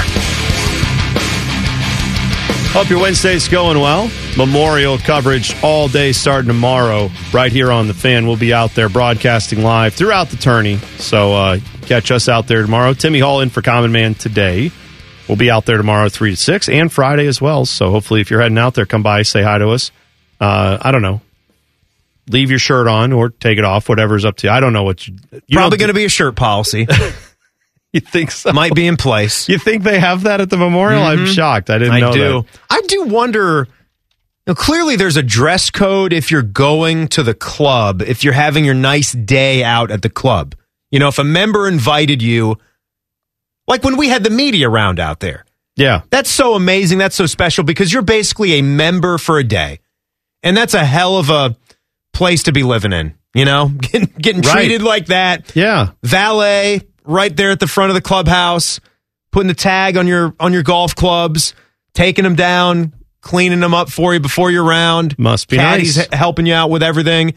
Hope your Wednesday's going well. Memorial coverage all day starting tomorrow right here on The Fan. We'll be out there broadcasting live throughout the tourney. So uh, catch us out there tomorrow. Timmy Hall in for Common Man today. We'll be out there tomorrow three to six and Friday as well. So hopefully if you're heading out there, come by, say hi to us. Uh, I don't know. Leave your shirt on or take it off, whatever's up to you. I don't know what you... you Probably going to be a shirt policy. You think so? Might be in place. You think they have that at the memorial? Mm-hmm. I'm shocked. I didn't I know do. that. I do wonder. You know, clearly, there's a dress code if you're going to the club, if you're having your nice day out at the club. You know, if a member invited you, like when we had the media round out there. Yeah. That's so amazing. That's so special because you're basically a member for a day. And that's a hell of a place to be living in, you know, getting, getting Right. treated like that. Yeah. Valet right there at the front of the clubhouse, putting the tag on your on your golf clubs, taking them down, cleaning them up for you before your round. Must be Caddies nice. h- helping you out with everything.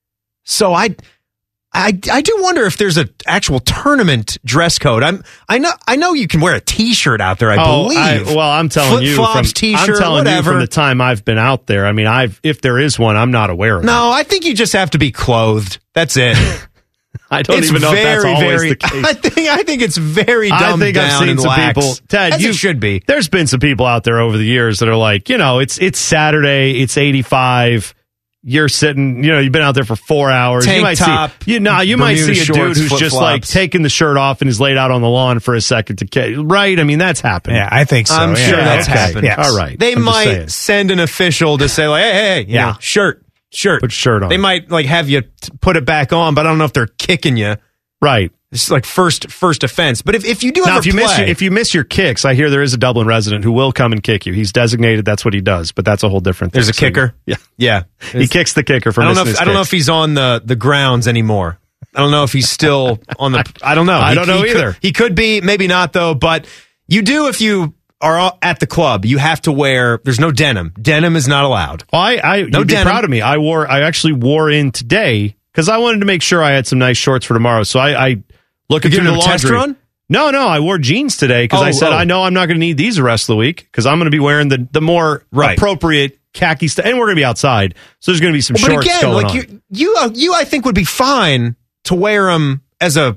So I, I, I do wonder if there's an actual tournament dress code. I'm, I know, I know you can wear a T-shirt out there. I Oh, believe. I- well, I'm telling you, from, Flip-flops, T-shirt, I'm telling whatever. you from the time I've been out there. I mean, I've if there is one, I'm not aware of. No, I think you just have to be clothed. That's it. it. I don't It's even know if that's very, always very, the case. I think I think it's very I dumbed think I've down seen and some lax, people. Ted, as you it should be. There's been some people out there over the years that are like, you know, it's it's Saturday, it's eighty-five. You're sitting, you know, you've been out there for four hours. Tank you might top, see, you know, you might Bermuda see a shorts, dude who's just like flip-flops. taking the shirt off and is laid out on the lawn for a second to, ca- right? I mean, that's happened. Yeah, I think so. I'm yeah. sure that's okay. happened. Yes. All right. They I'm just saying. might send an official to say like, hey, hey, hey, yeah, Yeah. shirt, shirt, Put your shirt on. They might like have you t- put it back on, but I don't know if they're kicking you. Right. It's like first first offense. But if, if you do Now, ever if you play, miss your, if you miss your kicks, I hear there is a Dublin resident who will come and kick you. He's designated. That's what he does. But that's a whole different thing. there's a So, kicker, yeah, yeah, he kicks the kicker for I don't know. missing If, his I don't know if kicks. he's on the, the grounds anymore. I don't know if he's still on the. I don't know. I He- don't know he either. Could, he could be, maybe not though. But you do if you are at the club. You have to wear. There's no denim. Denim is not allowed. Well, I, I No you'd be denim. proud of me. I wore. I actually wore in today because I wanted to make sure I had some nice shorts for tomorrow. So I, I looking You through giving the him a test laundry. run? No, no, I wore jeans today because Oh, I said oh. I know I'm not going to need these the rest of the week because I'm going to be wearing the the more Right. appropriate khaki stuff, and we're going to be outside, so there's going to be some Well, but shorts again, going like on. you, you, uh, you, I think would be fine to wear them as a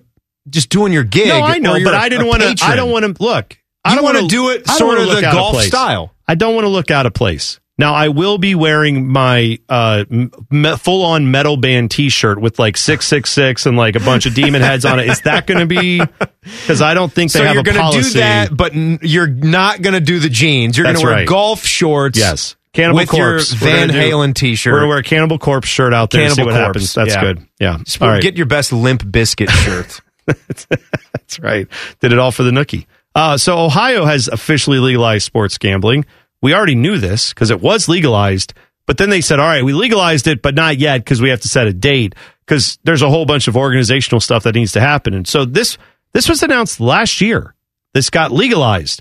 just doing your gig. No, I know, but I didn't want to. I don't want to look. I You don't want to wanna- do it I don't sort wanna of look the out of golf place. style. I don't want to look out of place. Now, I will be wearing my uh, me- full-on metal band T-shirt with like six six six and like a bunch of demon heads on it. Is that going to be? Because I don't think they So have you're a gonna policy. do that, but n- you're not going to do the jeans. You're going That's to wear right. golf shorts. Yes, Cannibal with Corpse. your We're Van gonna do- Halen T-shirt. We're going to wear a Cannibal Corpse shirt out there and see Cannibal what Corpse. happens. That's Yeah. good. Yeah. Just All right. get your best Limp Biscuit shirt. That's right. Did it all for the nookie. Uh, so Ohio has officially legalized sports gambling. We already knew this because it was legalized, but then they said, all right, we legalized it, but not yet because we have to set a date because there's a whole bunch of organizational stuff that needs to happen. And so this this was announced last year. This got legalized.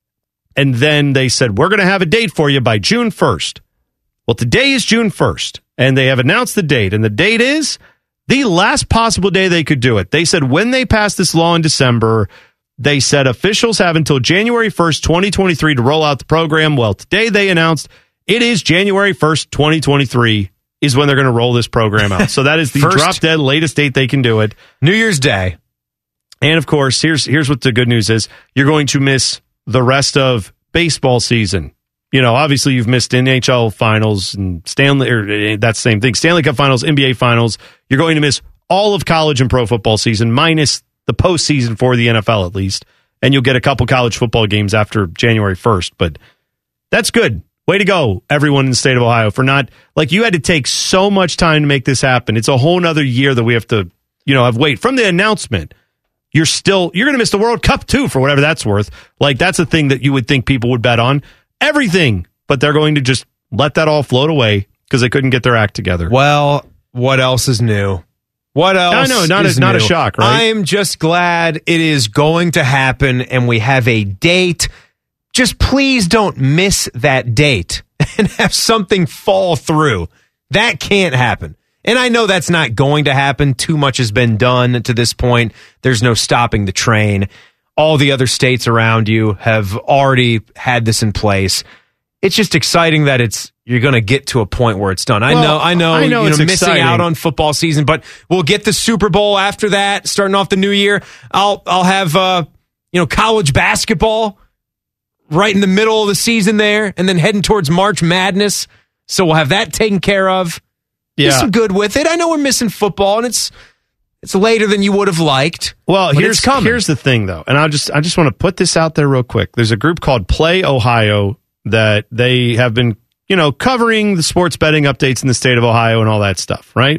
And then they said, we're going to have a date for you by June first. Well, today is June first, and they have announced the date, and the date is the last possible day they could do it. They said when they passed this law in December, they said officials have until January first, twenty twenty-three to roll out the program. Well, today they announced it is January first, twenty twenty-three is when they're going to roll this program out. So that is the First- drop dead latest date they can do it. New Year's Day. And of course, here's here's what the good news is. You're going to miss the rest of baseball season. You know, obviously you've missed N H L finals and Stanley, or that's the same thing, Stanley Cup finals, N B A finals. You're going to miss all of college and pro football season, minus the postseason for the N F L at least. And you'll get a couple college football games after January first. But that's good. Way to go, everyone in the state of Ohio, for not, like, you had to take so much time to make this happen. It's a whole nother year that we have to, you know, have wait. From the announcement, you're still, you're going to miss the World Cup too, for whatever that's worth. Like, that's a thing that you would think people would bet on. Everything. But they're going to just let that all float away because they couldn't get their act together. Well, what else is new? What else? I know, not a- is not a new? shock, right? I'm just glad it is going to happen and we have a date. Just please don't miss that date and have something fall through. That can't happen. And I know that's not going to happen. Too much has been done to this point. There's no stopping the train. All the other states around you have already had this in place. It's just exciting that it's you're going to get to a point where it's done. I Well, know, I know, I know you it's know, missing exciting. out on football season, but we'll get the Super Bowl after that, starting off the new year. I'll I'll have uh, you know, college basketball right in the middle of the season there, and then heading towards March Madness. So we'll have that taken care of. Yeah. There's some good with it. I know we're missing football, and it's it's later than you would have liked. Well, but here's it's coming. here's the thing, though, and I just I just want to put this out there real quick. There's a group called Play Ohio that they have been, you know, covering the sports betting updates in the state of Ohio and all that stuff, right?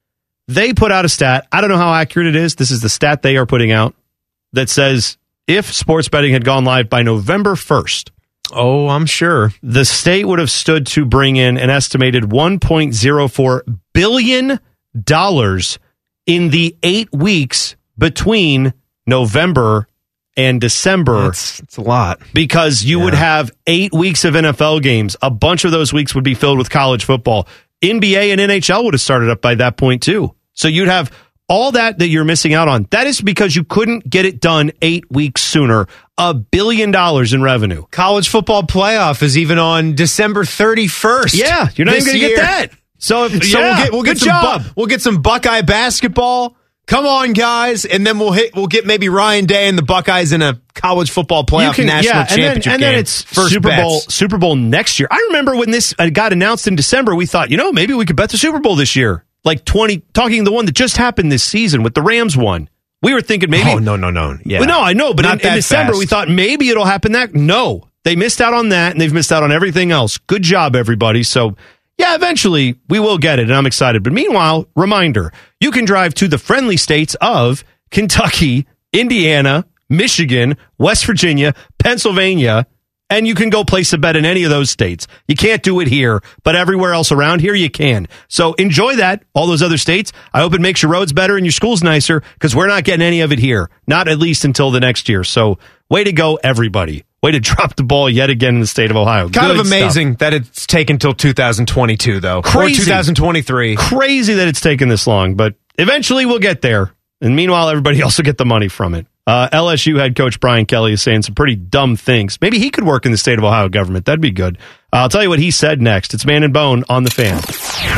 They put out a stat. I don't know how accurate it is. This is the stat they are putting out that says if sports betting had gone live by November first, oh, I'm sure the state would have stood to bring in an estimated one point zero four billion dollars in the eight weeks between November and December. It's, it's a lot. Because you Yeah. would have eight weeks of N F L games. A bunch of those weeks would be filled with college football. N B A and N H L would have started up by that point too. So you'd have all that that you're missing out on. That is because you couldn't get it done eight weeks sooner. A billion dollars in revenue. College football playoff is even on December thirty-first. Yeah, you're not even going to get that. So, if, so Yeah, we'll get we'll get good some job. Bu- we'll get some Buckeye basketball. Come on, guys, and then we'll hit. We'll get maybe Ryan Day and the Buckeyes in a college football playoff national and then, championship and game. then it's First Super bets. Bowl Super Bowl next year. I remember when this uh, got announced in December, we thought, you know, maybe we could bet the Super Bowl this year. Like twenty, talking the one that just happened this season with the Rams one. We were thinking maybe. Oh no no no yeah. Well, no, I know, but Not in, in that December fast. we thought maybe it'll happen that. No, they missed out on that, and they've missed out on everything else. Good job, everybody. So. Yeah, eventually we will get it, and I'm excited. But meanwhile, reminder, you can drive to the friendly states of Kentucky, Indiana, Michigan, West Virginia, Pennsylvania, and you can go place a bet in any of those states. You can't do it here, but everywhere else around here you can. So enjoy that, all those other states. I hope it makes your roads better and your schools nicer, because we're not getting any of it here, not at least until the next year. So way to go, everybody. Way to drop the ball yet again in the state of Ohio. Kind Good of stuff. amazing that it's taken till two thousand twenty-two, though. Crazy. Or two thousand twenty-three. Crazy that it's taken this long, but eventually we'll get there. And meanwhile, everybody else will get the money from it. Uh, L S U head coach Brian Kelly is saying some pretty dumb things. Maybe he could work in the state of Ohio government. That'd be good. Uh, I'll tell you what he said next. It's Man and Bone on the Fan.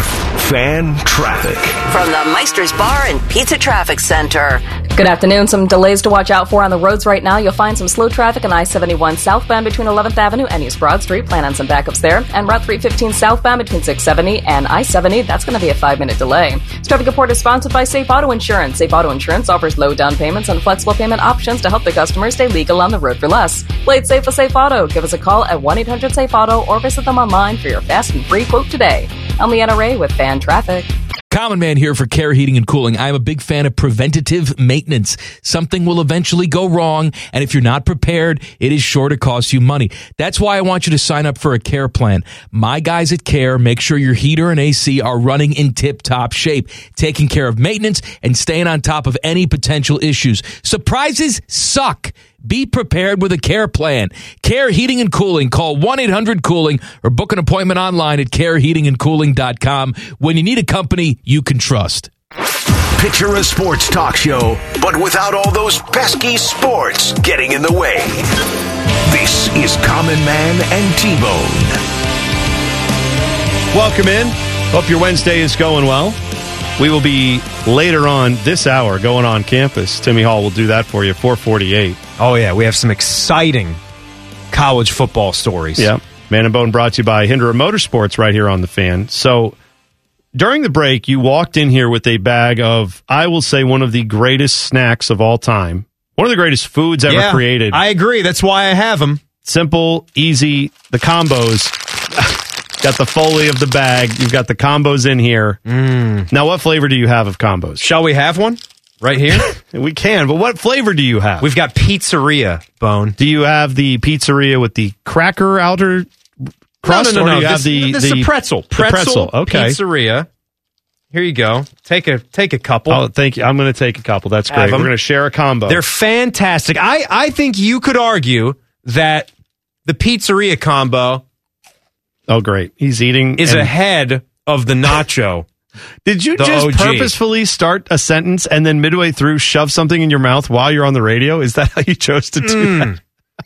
Fan Traffic. From the Meister's Bar and Pizza Traffic Center. Good afternoon. Some delays to watch out for on the roads right now. You'll find some slow traffic on I seventy-one southbound between eleventh Avenue and East Broad Street. Plan on some backups there. And Route three fifteen southbound between six seventy and I seventy. That's going to be a five-minute delay. This traffic report is sponsored by Safe Auto Insurance. Safe Auto Insurance offers low down payments and flexible payment options to help their customers stay legal on the road for less. Play it safe with Safe Auto. Give us a call at one eight hundred safe auto or visit them online for your fast and free quote today. I'm Leanna Ray with Fan Traffic. Common Man here for Care Heating and Cooling. I'm a big fan of preventative maintenance. Something will eventually go wrong, and if you're not prepared, it is sure to cost you money. That's why I want you to sign up for a Care plan. My guys at Care make sure your heater and A C are running in tip-top shape, taking care of maintenance and staying on top of any potential issues. Surprises suck. Be prepared with a Care plan. Care Heating and Cooling. Call one eight hundred cooling or book an appointment online at care heating and cooling dot com when you need a company you can trust. Picture a sports talk show, but without all those pesky sports getting in the way. This is Common Man and T-Bone. Welcome in. Hope your Wednesday is going well. We will be later on this hour going on campus. Timmy Hall will do that for you, four forty-eight. Oh, yeah. We have some exciting college football stories. Yeah. Man and Bone brought to you by Hinderer Motorsports right here on The Fan. So during the break, you walked in here with a bag of, I will say, one of the greatest snacks of all time. One of the greatest foods ever yeah, created. I agree. That's why I have them. Simple, easy, the combos. Got the Foley of the bag. You've got the combos in here. Mm. Now, what flavor do you have of combos? Shall we have one? Right here? We can, but what flavor do you have? We've got Pizzeria, Bone. Do you have the pizzeria with the cracker outer crust? No, no, no. Or do you no. have This, the, this the, is a pretzel. the Pretzel, pretzel. Okay. Pizzeria. Here you go. Take a take a couple. Oh, thank you. I'm going to take a couple. That's Have great. them. We're going to share a combo. They're fantastic. I, I think you could argue that the Pizzeria combo oh, great. He's eating. is and- ahead of the nacho. Did you The just O G. purposefully start a sentence and then midway through shove something in your mouth while you're on the radio? Is that how you chose to do Mm. that?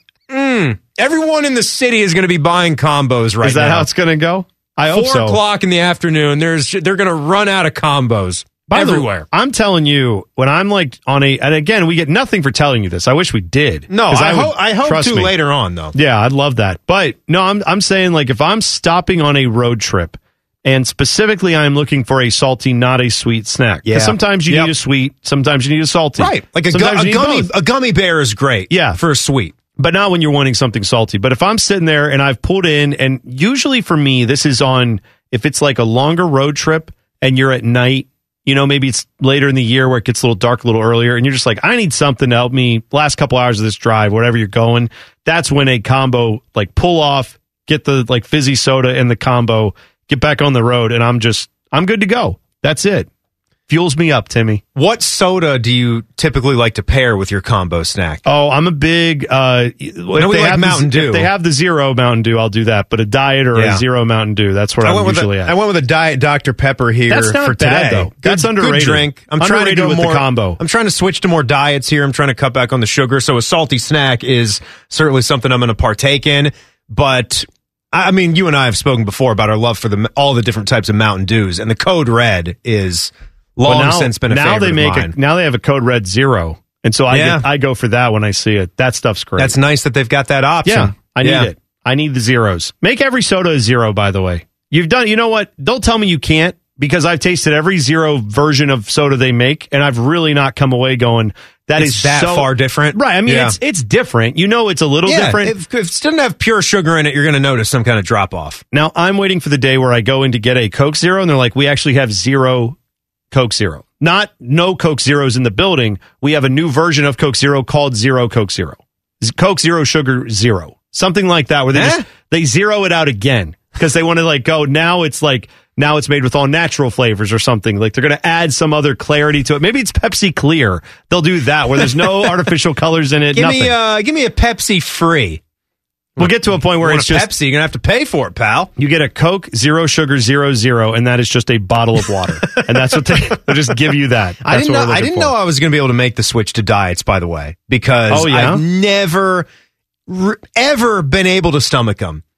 Mm. Everyone in the city is going to be buying combos right Is that now. how it's going to go? I hope Four so. o'clock in the afternoon. There's they're going to run out of combos By the way, everywhere. I'm telling you, when I'm like on a, and again, we get nothing for telling you this. I wish we did. No, 'Cause I, would- hope I hope trust to me. later on though. Yeah, I'd love that. But no, I'm I'm saying like if I'm stopping on a road trip, and specifically I'm looking for a salty, not a sweet snack. Yeah. Because sometimes you Yep. need a sweet, sometimes you need a salty. Right, like a, gu- Sometimes a you need gummy both. a gummy bear is great. Yeah. for a sweet. But not when you're wanting something salty. But if I'm sitting there and I've pulled in, and usually for me, this is on, if it's like a longer road trip and you're at night, you know, maybe it's later in the year where it gets a little dark a little earlier, and you're just like, I need something to help me last couple hours of this drive, whatever you're going. That's when a combo, like pull off, get the like fizzy soda and the combo, get back on the road, and I'm just, I'm good to go. That's it. Fuels me up, Timmy. What soda do you typically like to pair with your combo snack? Oh, I'm a big. Uh, if we they like have Mountain the, Dew. If they have the zero Mountain Dew, I'll do that. But a diet or Yeah. a zero Mountain Dew, that's where I I'm went with usually a, at. I went with a diet Doctor Pepper here That's not for bad, today. though. Good- That's underrated. Good drink. I'm trying to Underrated go with the more combo. I'm trying to switch to more diets here. I'm trying to cut back on the sugar. So a salty snack is certainly something I'm going to partake in. But I mean, you and I have spoken before about our love for the all the different types of Mountain Dews, and the Code Red is long But now, since been a now favorite they make of mine. a, now they have a Code Red Zero, and so I Yeah. get, I go for that when I see it. That stuff's great. That's nice that they've got that option. Yeah, I need Yeah. it. I need the zeros. Make every soda a zero, by the way. You've done, you know what? Don't tell me you can't, because I've tasted every zero version of soda they make, and I've really not come away going, that It's is that so, far different. Right. I mean, Yeah. it's it's different. You know, it's a little Yeah, different. If, if it doesn't have pure sugar in it, you're going to notice some kind of drop off. Now, I'm waiting for the day where I go in to get a Coke Zero, and they're like, we actually have zero Coke Zero. Not no Coke Zeros in the building. We have a new version of Coke Zero called Zero Coke Zero. Z- Coke Zero Sugar Zero. Something like that, where they Eh? just, they zero it out again because they want to like go, now it's like, now it's made with all natural flavors or something. Like they're going to add some other clarity to it. Maybe it's Pepsi Clear. They'll do that where there's no artificial colors in it. Give nothing. me, uh, give me a Pepsi free. We'll get to a point where Want it's a just Pepsi. You're gonna have to pay for it, pal. you get a Coke Zero Sugar Zero Zero, and that is just a bottle of water, and that's what they they'll just give you that. That's I didn't what know. we're I looking didn't for. know I was gonna be able to make the switch to diets. By the way, because Oh, yeah? I've never r- ever been able to stomach them.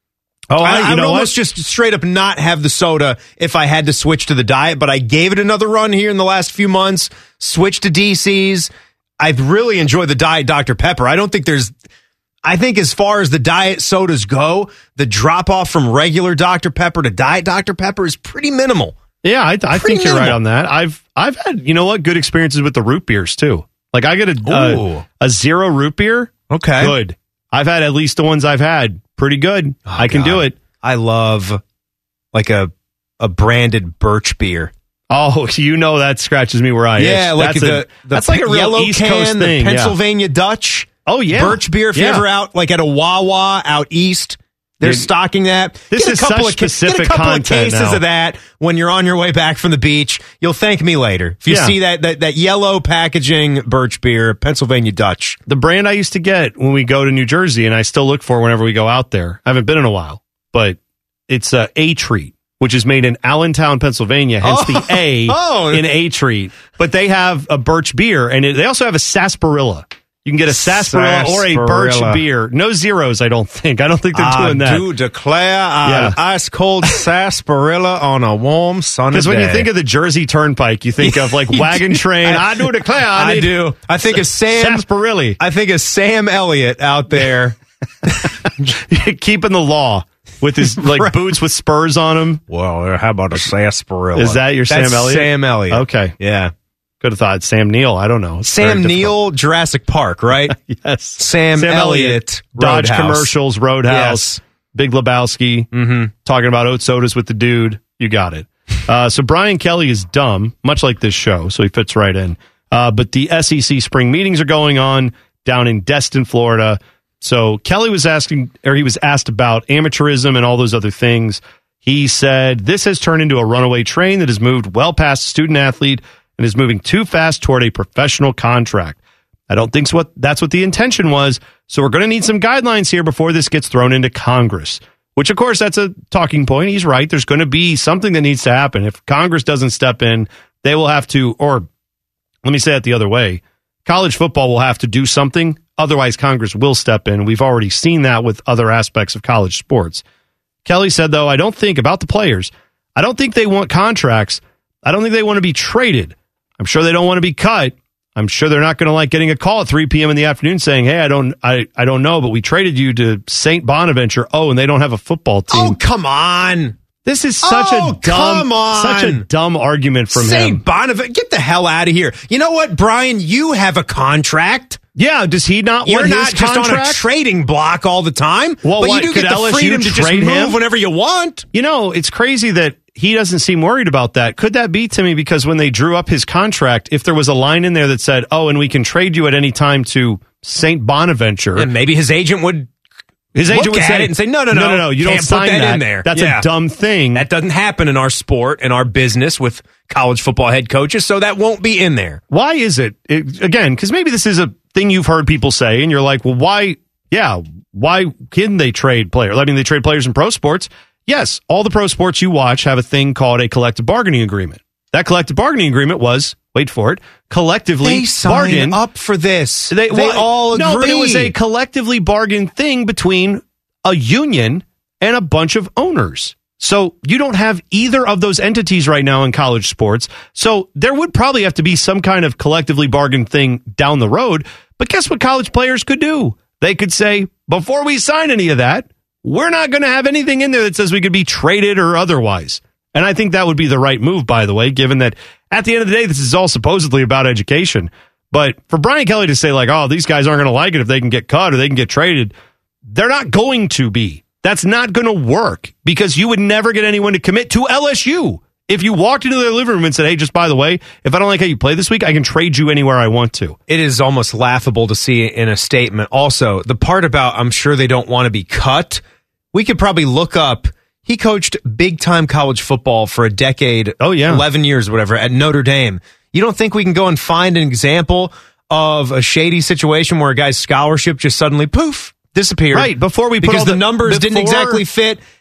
Oh, I, I, you I would know almost what? just straight up not have the soda if I had to switch to the diet, but I gave it another run here in the last few months, switched to D C's. I've really enjoyed the Diet Doctor Pepper. I don't think there's, I think as far as the diet sodas go, the drop off from regular Doctor Pepper to Diet Doctor Pepper is pretty minimal. Yeah, I, I think you're minimal. right on that. I've I've had, you know what, good experiences with the root beers too. Like I get a Ooh. a, a zero root beer. Okay. Good. I've had at least the ones I've had. Pretty good. Oh, I can God. do it. I love like a a branded birch beer. Oh, you know that scratches me where I Yeah, itch. like that's the, a, the that's like a real yellow East can, Coast the thing. yeah. Pennsylvania Dutch. Oh yeah, birch beer. If yeah. you're ever out like at a Wawa out east, they're Dude, stocking that. this Get a is couple such of, ca- specific get a couple of content cases now. of that when you're on your way back from the beach. You'll thank me later if you Yeah. see that, that that yellow packaging birch beer, Pennsylvania Dutch. The brand I used to get when we go to New Jersey, and I still look for whenever we go out there. I haven't been in a while, but it's a A Treat, which is made in Allentown, Pennsylvania, hence Oh. the A Oh. in A Treat. But they have a birch beer, and it, they also have a sarsaparilla. You can get a sarsaparilla, or a birch Sarsaparilla. beer. No zeros, I don't think. I don't think they're I doing that. do declare Yeah. an ice cold sarsaparilla on a warm sunny day. Because when you think of the Jersey Turnpike, you think of like wagon train. I, do declare. I, I need do. I think of Sam sarsaparilla. I think of Sam Elliott out there. Keeping the law with his like Right. boots with spurs on them. Well, how about a sarsaparilla? Is that your That's Sam Elliott? Sam Elliott. Okay. Yeah. Could have thought it's Sam Neill. I don't know. It's Sam very Neill, Jurassic Park, right? difficult. Yes. Sam, Elliott, Dodge Roadhouse. Commercials, Roadhouse, Yes. Big Lebowski, Mm-hmm. talking about oat sodas with the dude. You got it. Uh, so Brian Kelly is dumb, much like this show, so he fits right in. Uh, but the S E C spring meetings are going on down in Destin, Florida. So Kelly was asking, or he was asked about amateurism and all those other things. He said, this has turned into a runaway train that has moved well past student athlete and is moving too fast toward a professional contract. I don't think so what, that's what the intention was. So we're going to need some guidelines here before this gets thrown into Congress, which, of course, that's a talking point. He's right. There's going to be something that needs to happen. If Congress doesn't step in, they will have to, or let me say it the other way. College football will have to do something. Otherwise, Congress will step in. We've already seen that with other aspects of college sports. Kelly said, though, I don't think about the players. I don't think they want contracts. I don't think they want to be traded. I'm sure they don't want to be cut. I'm sure they're not going to like getting a call at three p.m. in the afternoon saying, hey, I don't I, I don't know, but we traded you to Saint Bonaventure. Oh, and they don't have a football team. Oh, come on. This is such Oh, a dumb, come on. such a dumb argument from Saint him. Bonaventure, get the hell out of here. You know what, Brian? You have a contract. Yeah, does he not You're want not his just contract? on a trading block all the time. Well, but what, you do could get the L S U freedom to just trade move him? whenever you want. You know, it's crazy that he doesn't seem worried about that. Could that be, Timmy, because when they drew up his contract, if there was a line in there that said, oh, and we can trade you at any time to Saint Bonaventure. And maybe his agent would His agent look would at say, it and say, no, no, no, no, no, no, you can't don't sign put that, that in there. That's Yeah. a dumb thing. That doesn't happen in our sport and our business with college football head coaches, so that won't be in there. Why is it, it again, because maybe this is a thing you've heard people say, and you're like, well, why, yeah, why can they trade players? I mean, they trade players in pro sports. Yes, all the pro sports you watch have a thing called a collective bargaining agreement. That collective bargaining agreement was, wait for it, collectively They sign bargained. up for this. They, They well, all agree. No, but it was a collectively bargained thing between a union and a bunch of owners. So you don't have either of those entities right now in college sports. So there would probably have to be some kind of collectively bargained thing down the road. But guess what college players could do? They could say, before we sign any of that, we're not going to have anything in there that says we could be traded or otherwise. And I think that would be the right move, by the way, given that at the end of the day, this is all supposedly about education. But for Brian Kelly to say, like, oh, these guys aren't going to like it if they can get cut or they can get traded, they're not going to be. That's not going to work because you would never get anyone to commit to L S U. If you walked into their living room and said, hey, just by the way, if I don't like how you play this week, I can trade you anywhere I want to. It is almost laughable to see in a statement. Also, the part about I'm sure they don't want to be cut, we could probably look up. He coached big-time college football for a decade. Oh, yeah. eleven years or whatever at Notre Dame. You don't think we can go and find an example of a shady situation where a guy's scholarship just suddenly, poof, disappeared? Right, before we put because all the, the- numbers didn't before- exactly fit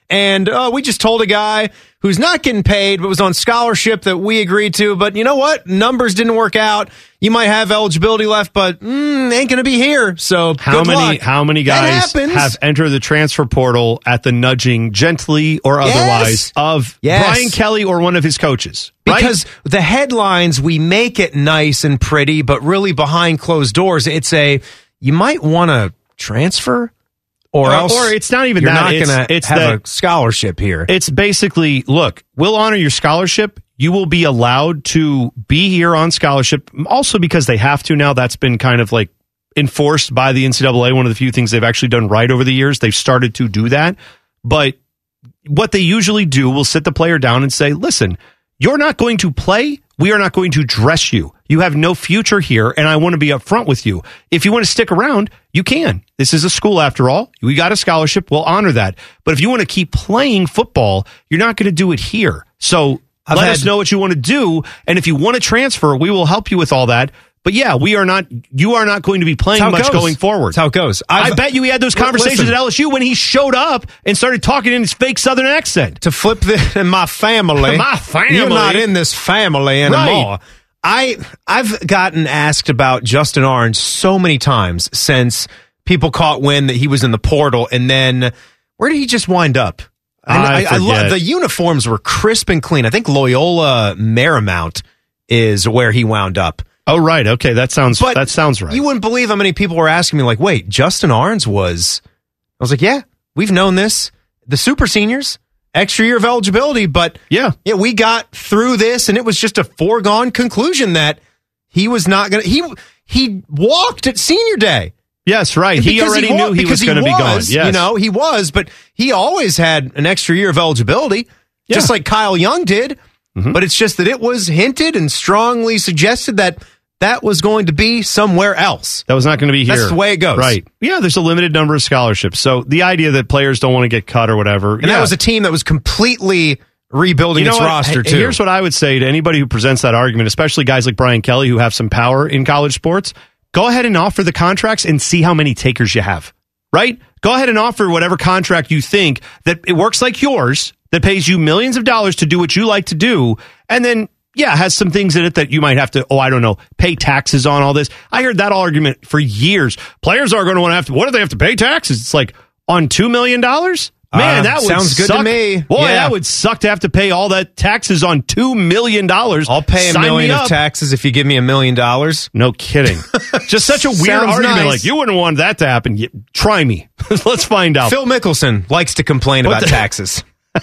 And uh, we just told a guy who's not getting paid, but was on scholarship that we agreed to. But you know what? Numbers didn't work out. You might have eligibility left, but mm, ain't going to be here. So how good many luck. how many That guys happens. have entered the transfer portal at the nudging, gently or Yes. otherwise, of Yes. Brian Kelly or one of his coaches? Right? Because the headlines, we make it nice and pretty, but really behind closed doors, it's a, you might want to transfer or, Or- else or it's not even you're that. not It's- going to it's have that- a scholarship here. It's basically, look, we'll honor your scholarship. You will be allowed to be here on scholarship, also because they have to now. That's been kind of like enforced by the N C double A. One of the few things they've actually done right over the years. They've started to do that. But what they usually do will sit the player down and say, listen, you're not going to play. We are not going to dress you. You have no future here, and I want to be upfront with you. If you want to stick around, you can. This is a school after all. We got a scholarship. We'll honor that. But if you want to keep playing football, you're not going to do it here. So I've let had- us know what you want to do. And if you want to transfer, we will help you with all that. But yeah, we are not, you are not going to be playing That's how it much goes. going forward. That's how it goes. I I've- bet you he had those L- conversations listen. at L S U when he showed up and started talking in his fake Southern accent. To flip the in my family, My family. you're not in this family anymore. Right. I I've gotten asked about Justin Orange so many times since people caught wind that he was in the portal, and then where did he just wind up? And I I, I love forget. the uniforms were crisp and clean. I think Loyola Marymount is where he wound up. Oh, right. Okay. That sounds, But that sounds right. You wouldn't believe how many people were asking me, like, wait, Justin Orange was. I was like, yeah, we've known this. The super seniors, extra year of eligibility, but yeah, yeah, we got through this, and it was just a foregone conclusion that he was not going to. He he walked at senior day. Yes, right. He Because already wa- knew he because was going to be gone. was, Yes. You know, he was, but he always had an extra year of eligibility, just Yeah. like Kyle Young did. Mm-hmm. But it's just that it was hinted and strongly suggested that that was going to be somewhere else. That was not going to be here. That's the way it goes. Right. Yeah, there's a limited number of scholarships. So the idea that players don't want to get cut or whatever. And yeah. that was a team that was completely rebuilding You know its what? roster, Hey, too. Here's what I would say to anybody who presents that argument, especially guys like Brian Kelly who have some power in college sports. Go ahead and offer the contracts and see how many takers you have, right? Go ahead and offer whatever contract you think that it works like yours, that pays you millions of dollars to do what you like to do, and then, yeah, has some things in it that you might have to, oh, I don't know, pay taxes on all this. I heard that argument for years. Players are going to want to have to, what do they have to pay taxes? It's like, on two million dollars? Man, Uh, that would sounds good suck. to me. Boy, Yeah. that would suck to have to pay all that taxes on two million dollars. I'll pay a Sign million me of up. taxes if you give me a million dollars. No kidding. Just such a weird Sounds argument. nice. Like, you wouldn't want that to happen. You- try me. Let's find out. Phil Mickelson likes to complain What about the- taxes.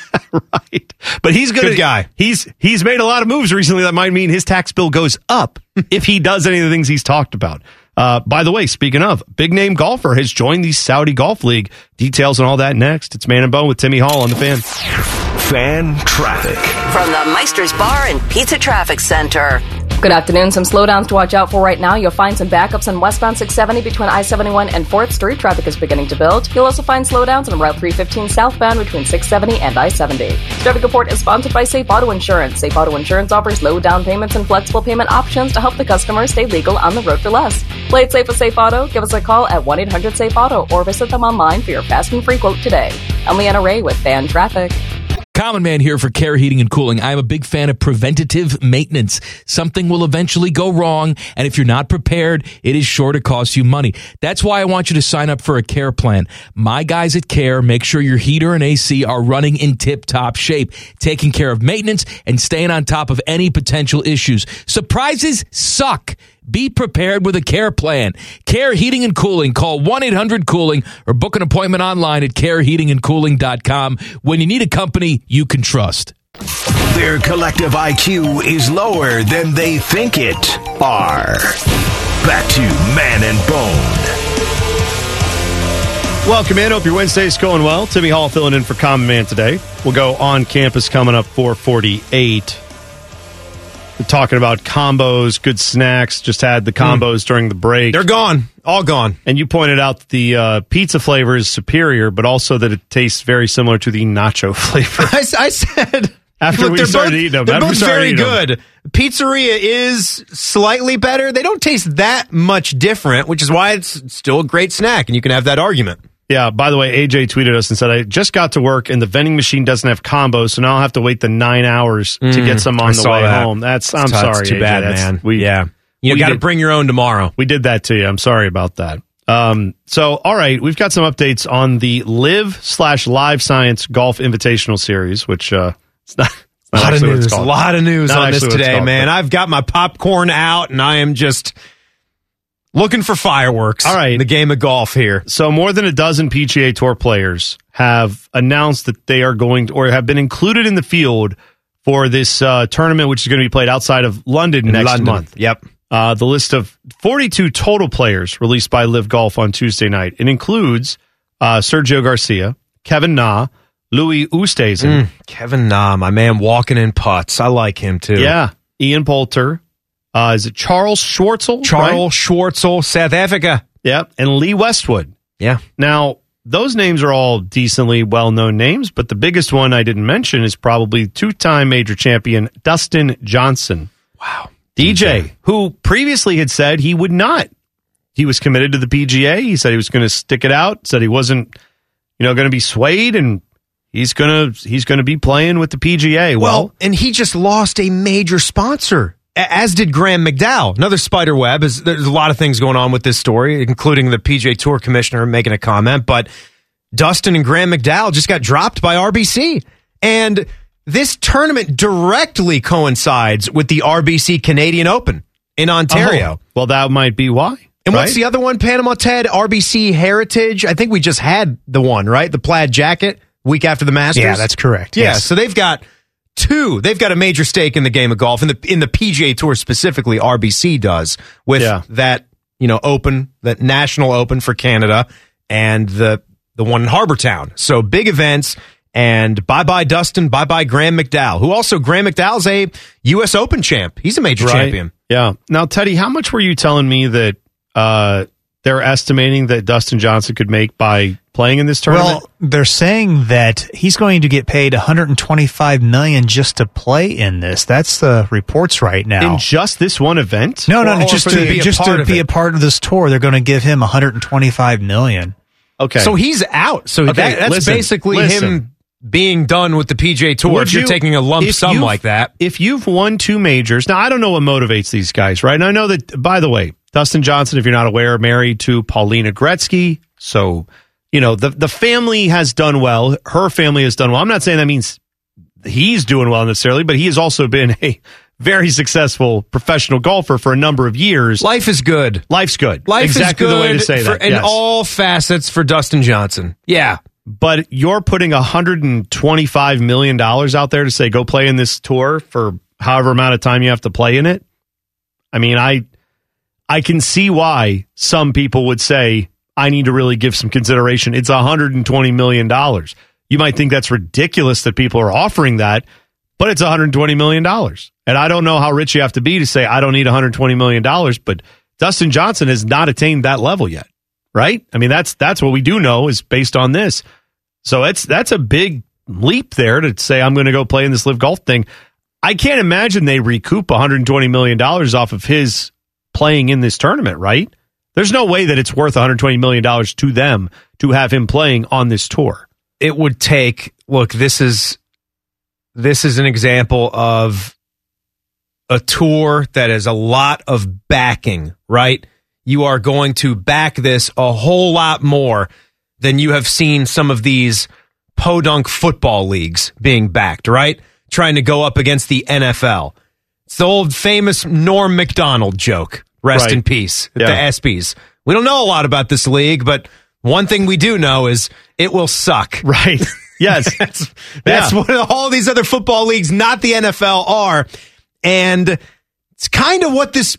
Right. But he's gonna, Good guy. He's he's made a lot of moves recently that might mean his tax bill goes up if he does any of the things he's talked about. Uh, by the way, speaking of, big name golfer has joined the Saudi Golf League. Details on all that next. It's Man and Bone with Timmy Hall on the Fan. Fan traffic. From the Meister's Bar and Pizza Traffic Center. Good afternoon. Some slowdowns to watch out for right now. You'll find some backups on westbound six seventy between I seventy-one and fourth Street. Traffic is beginning to build. You'll also find slowdowns on Route three fifteen southbound between six seventy and I seventy. This traffic report is sponsored by Safe Auto Insurance. Safe Auto Insurance offers low down payments and flexible payment options to help the customer stay legal on the road for less. Play it safe with Safe Auto. Give us a call at one eight hundred safe auto or visit them online for your fast and free quote today. I'm Leanna Ray with Fan Traffic. Common Man here for Care Heating and Cooling. I'm a big fan of preventative maintenance. Something will eventually go wrong, and if you're not prepared, it is sure to cost you money. That's why I want you to sign up for a Care plan. My guys at Care make sure your heater and A C are running in tip-top shape, taking care of maintenance and staying on top of any potential issues. Surprises suck. Be prepared with a Care plan. Care Heating and Cooling. Call one eight hundred cooling or book an appointment online at care heating and cooling dot com when you need a company you can trust. Their collective I Q is lower than they think it are. Back to Man and Bone. Welcome in. Hope your Wednesday's going well. Timmy Hall filling in for Common Man today. We'll go on campus coming up four forty-eight. We're talking about combos, good snacks. Just had the combos mm. during the break. They're gone. All gone. And you pointed out that the uh, pizza flavor is superior, but also that it tastes very similar to the nacho flavor. I, I said... After Look, we they're started both, eating them. They're After we both started very eating them. good. Pizzeria is slightly better. They don't taste that much different, which is why it's still a great snack, and you can have that argument. Yeah, by the way, A J tweeted us and said, I just got to work and the vending machine doesn't have combos, so now I'll have to wait the nine hours to Mm, get some on I the saw way that. home. That's, It's I'm tough. sorry, It's too A J. bad, That's- man. We, yeah. You we got to did- bring your own tomorrow. We did that to you. I'm sorry about that. Um, so, all right, we've got some updates on the Live slash Live Science Golf Invitational Series, which uh, it's not. It's A not lot of actually what it's news. A called. lot of news Not on this actually what it's today, called, man. but- I've got my popcorn out, and I am just looking for fireworks. All right. in the game of golf here. So more than a dozen P G A Tour players have announced that they are going to, or have been included in the field for this uh, tournament, which is going to be played outside of London In next London. month. Yep. Uh, the list of forty-two total players released by Live Golf on Tuesday night. It includes uh, Sergio Garcia, Kevin Na, Louis Oosthuizen, Mm, Kevin Na, my man, walking in putts. I like him too. yeah, Ian Poulter. Uh, is it Charles Schwartzel? Charles right? Schwartzel, South Africa. Yeah, and Lee Westwood. Yeah. Now, those names are all decently well-known names, but the biggest one I didn't mention is probably two-time major champion Dustin Johnson. Wow. D J, who previously had said he would not. He was committed to the P G A. He said he was going to stick it out, said he wasn't, you know, going to be swayed, and he's going to he's going to be playing with the P G A. Well, Well, and he just lost a major sponsor, a- as did Graham McDowell. Another spider web. Is, there's a lot of things going on with this story, including the P G A Tour commissioner making a comment. But Dustin and Graham McDowell just got dropped by R B C. And this tournament directly coincides with the R B C Canadian Open in Ontario. Oh, well, that might be why. And right? what's the other one, Panama Ted? R B C Heritage? I think we just had the one, right? The plaid jacket week after the Masters? Yeah, that's correct. Yeah, Yes. so they've got two. They've got a major stake in the game of golf. In the in the P G A Tour specifically, R B C does with Yeah. that, you know, open, that national open for Canada and the the one in Harbour Town. So big events. And bye-bye Dustin, bye-bye Graham McDowell, who also, Graham McDowell's a U S Open champ. He's a major Right. champion. Yeah. Now, Teddy, how much were you telling me that uh, they're estimating that Dustin Johnson could make by playing in this tournament? Well, they're saying that he's going to get paid one hundred twenty-five million dollars just to play in this. That's the reports right now. In just this one event? no, no, Or- no, or just for to to be a just part to of be it. a part of this tour, they're going to give him one hundred twenty-five million dollars. Okay. So he's out. So Okay, that, that's listen, basically listen. him being done with the P G A Tour. Would If you're you- taking a lump if sum you've- like that. If you've won two majors, now I don't know what motivates these guys, right? And I know that, by the way, Dustin Johnson, if you're not aware, married to Paulina Gretzky. So, you know, the, the family has done well. Her family has done well. I'm not saying that means he's doing well necessarily, but he has also been a very successful professional golfer for a number of years. Life is good. Life's good. Life exactly is good the way to say for, that. in yes. all facets for Dustin Johnson. Yeah. But you're putting one hundred twenty-five million dollars out there to say, go play in this tour for however amount of time you have to play in it. I mean, I I can see why some people would say, I need to really give some consideration. It's one hundred twenty million dollars. You might think that's ridiculous that people are offering that, but it's one hundred twenty million dollars. And I don't know how rich you have to be to say, I don't need one hundred twenty million dollars, but Dustin Johnson has not attained that level yet. Right? I mean, that's that's what we do know is based on this. So it's that's a big leap there to say I'm going to go play in this Live Golf thing. I can't imagine they recoup one hundred twenty million dollars off of his playing in this tournament, right? There's no way that it's worth one hundred twenty million dollars to them to have him playing on this tour. It would take, look, this is this is an example of a tour that has a lot of backing, right? You are going to back this a whole lot more than you have seen some of these podunk football leagues being backed, right? Trying to go up against the N F L. It's the old famous Norm Macdonald joke. Rest Right. in peace. Yeah. The ESPYs. We don't know a lot about this league, but one thing we do know is it will suck. Right. Yes. that's that's Yeah. what all these other football leagues, not the N F L, are. And it's kind of what this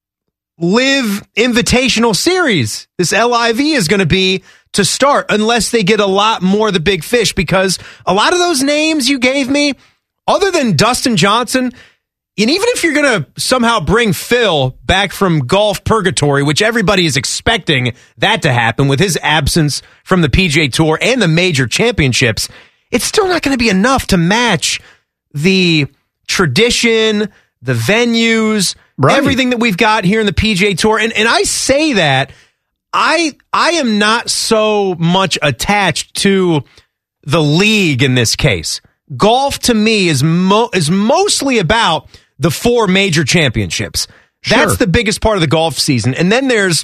Live Invitational Series, this L I V, is going to be to start, unless they get a lot more of the big fish, because a lot of those names you gave me, other than Dustin Johnson, and even if you're going to somehow bring Phil back from golf purgatory, which everybody is expecting that to happen with his absence from the P G A Tour and the major championships, it's still not going to be enough to match the tradition, the venues, Right. everything that we've got here in the P G A Tour. And, and I say that, I I am not so much attached to the league in this case. Golf to me is mo- is mostly about the four major championships. Sure. That's the biggest part of the golf season. And then there's,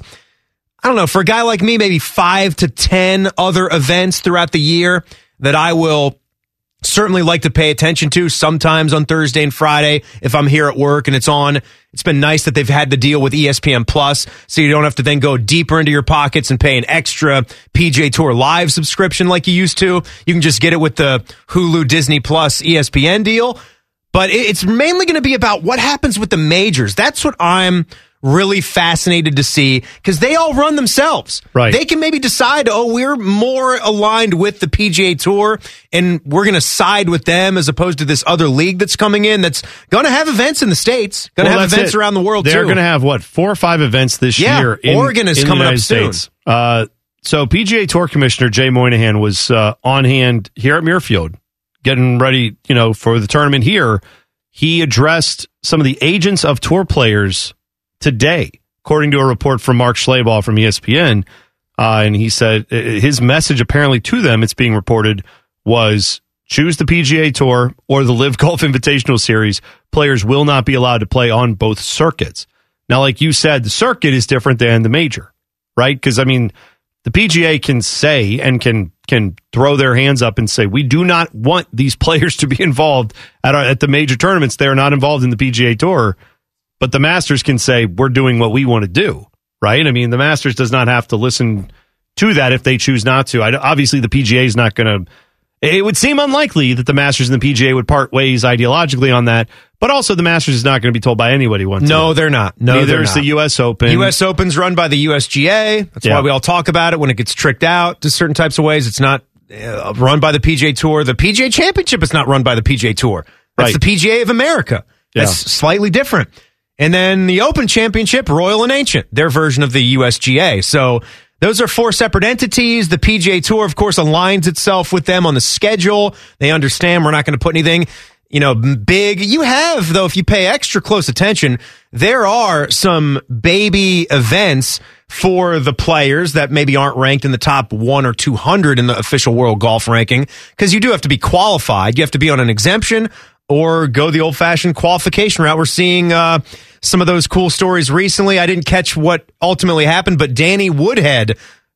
I don't know, for a guy like me, maybe five to ten other events throughout the year that I will certainly like to pay attention to, sometimes on Thursday and Friday if I'm here at work and it's on. It's been nice that they've had the deal with E S P N Plus, so you don't have to then go deeper into your pockets and pay an extra P G A Tour Live subscription like you used to. You can just get it with the Hulu, Disney Plus, E S P N deal. But it's mainly going to be about what happens with the majors. That's what I'm really fascinated to see, because they all run themselves. Right. They can maybe decide, oh, we're more aligned with the P G A Tour, and we're going to side with them as opposed to this other league that's coming in that's going to have events in the States, going to well, have events it. around the world, They're too. going to have, what, four or five events this yeah, year in Oregon is in coming the up United soon. States. Uh, so P G A Tour Commissioner Jay Moynihan was uh, on hand here at Muirfield, getting ready, you know, for the tournament here. He addressed some of the agents of tour players today, according to a report from Mark Schlabach from E S P N. Uh, and he said his message apparently to them, it's being reported, was choose the P G A Tour or the Live Golf Invitational Series. Players will not be allowed to play on both circuits. Now, like you said, the circuit is different than the major, right? Because, I mean, the P G A can say and can can throw their hands up and say, we do not want these players to be involved at, our, at the major tournaments. They are not involved in the P G A Tour. But the Masters can say, we're doing what we want to do, right? I mean, the Masters does not have to listen to that if they choose not to. I, obviously, the P G A is not going to... It would seem unlikely that the Masters and the P G A would part ways ideologically on that, but also the Masters is not going to be told by anybody what to No, do. they're not. No, Neither they're is not. the U S Open. U S Open's run by the U S G A. That's Yeah. why we all talk about it when it gets tricked out to certain types of ways. It's not uh, run by the P G A Tour. The P G A Championship is not run by the P G A Tour. That's Right. the P G A of America. That's Yeah. slightly different. And then the Open Championship, Royal and Ancient, their version of the U S G A. So those are four separate entities. The P G A Tour, of course, aligns itself with them on the schedule. They understand we're not going to put anything, you know, big. You have, though, if you pay extra close attention, there are some baby events for the players that maybe aren't ranked in the top one or two hundred in the official world golf ranking, because you do have to be qualified. You have to be on an exemption or go the old-fashioned qualification route. We're seeing uh, some of those cool stories recently. I didn't catch what ultimately happened, but Danny Woodhead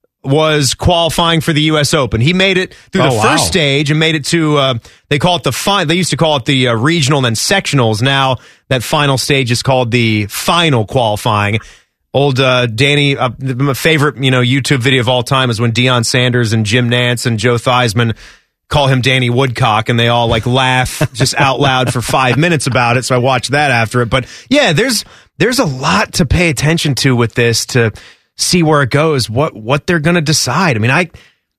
was qualifying for the U S Open. He made it through Oh, the wow. first stage and made it to, uh, they call it the final, they used to call it the uh, regional and then sectionals. Now that final stage is called the final qualifying. Old uh, Danny, uh, my favorite, you know, YouTube video of all time is when Deion Sanders and Jim Nance and Joe Theismann call him Danny Woodcock, and they all like laugh just out loud for five minutes about it. So I watched that after it. But yeah, there's there's a lot to pay attention to with this to see where it goes, what what they're going to decide. I mean, I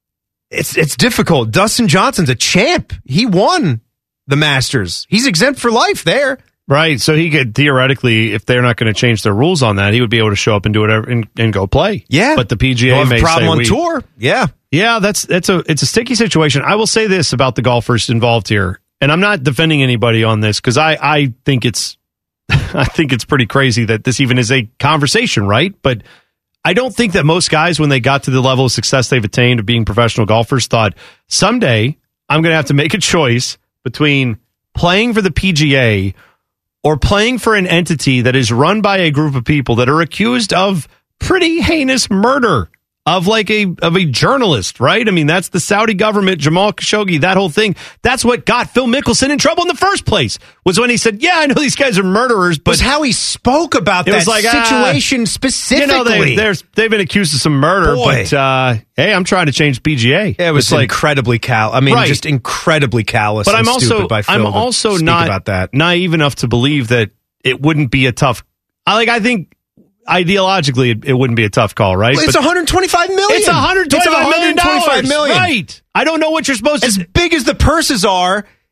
it's it's difficult. Dustin Johnson's a champ. He won the Masters. He's exempt for life there. Right, so he could theoretically, if they're not going to change their rules on that, he would be able to show up and do whatever and, and go play. Yeah, but the P G A They'll have may a problem say on we, tour. Yeah, yeah, that's that's a it's a sticky situation. I will say this about the golfers involved here, and I'm not defending anybody on this because I I think it's I think it's pretty crazy that this even is a conversation, right? But I don't think that most guys, when they got to the level of success they've attained of being professional golfers, thought someday I'm going to have to make a choice between playing for the P G A or playing for an entity that is run by a group of people that are accused of pretty heinous murder of like a of a journalist, right? I mean, that's the Saudi government, Jamal Khashoggi, that whole thing. That's what got Phil Mickelson in trouble in the first place, was when he said, yeah, I know these guys are murderers, but was how he spoke about it that was like, situation uh, specifically. You know, they, there's, they've been accused of some murder, Boy. but uh, hey, I'm trying to change P G A. It was It's like, incredibly cal. I mean, Right. just incredibly callous. but and I'm stupid also by Phil I'm to also speak not about that. naive enough to believe that it wouldn't be a tough. I like. I think ideologically it, it wouldn't be a tough call, right? Well, it's But one hundred twenty-five million. It's one hundred twenty-five million dollars, million. right? I don't know what you're supposed to. As big as the purses are,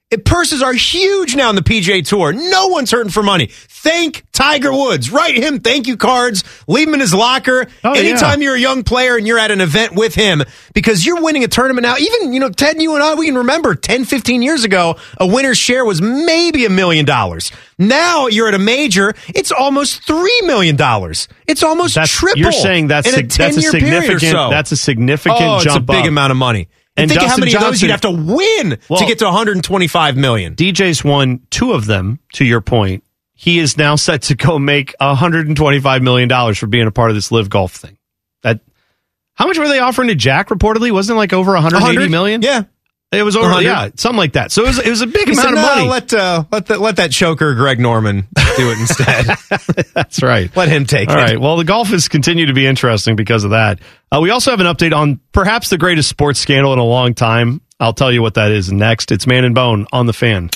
It, purses are huge now in the P G A Tour. No one's hurting for money. Thank Tiger Woods. Write him thank you cards. Leave him in his locker. Oh, Anytime yeah. you're a young player and you're at an event with him, because you're winning a tournament now. Even, you know, Ted, you and I, we can remember ten, fifteen years ago, a winner's share was maybe a million dollars. Now you're at a major, it's almost three million dollars. It's almost That's, triple. You're saying that's, in a sig- that's a ten-year period or significant, so. that's a significant oh, jump it's a big up. amount of money. And And think of how Dustin many of those Johnson- you'd have to win Well, to get to one hundred twenty-five million. D J's won two of them, to your point. He is now set to go make one hundred twenty-five million dollars for being a part of this live golf thing. That How much were they offering to Jack, reportedly? Wasn't it like over one hundred eighty million? Yeah. It was over, one hundred. yeah, something like that. So it was, it was a big He amount said, of no, money. Let, uh, let, the, let that choker, Greg Norman, do it instead. That's right. Let him take All it. right. Well, the golf has continued to be interesting because of that. Uh, we also have an update on perhaps the greatest sports scandal in a long time. I'll tell you what that is next. It's Man and Bone on the Fan.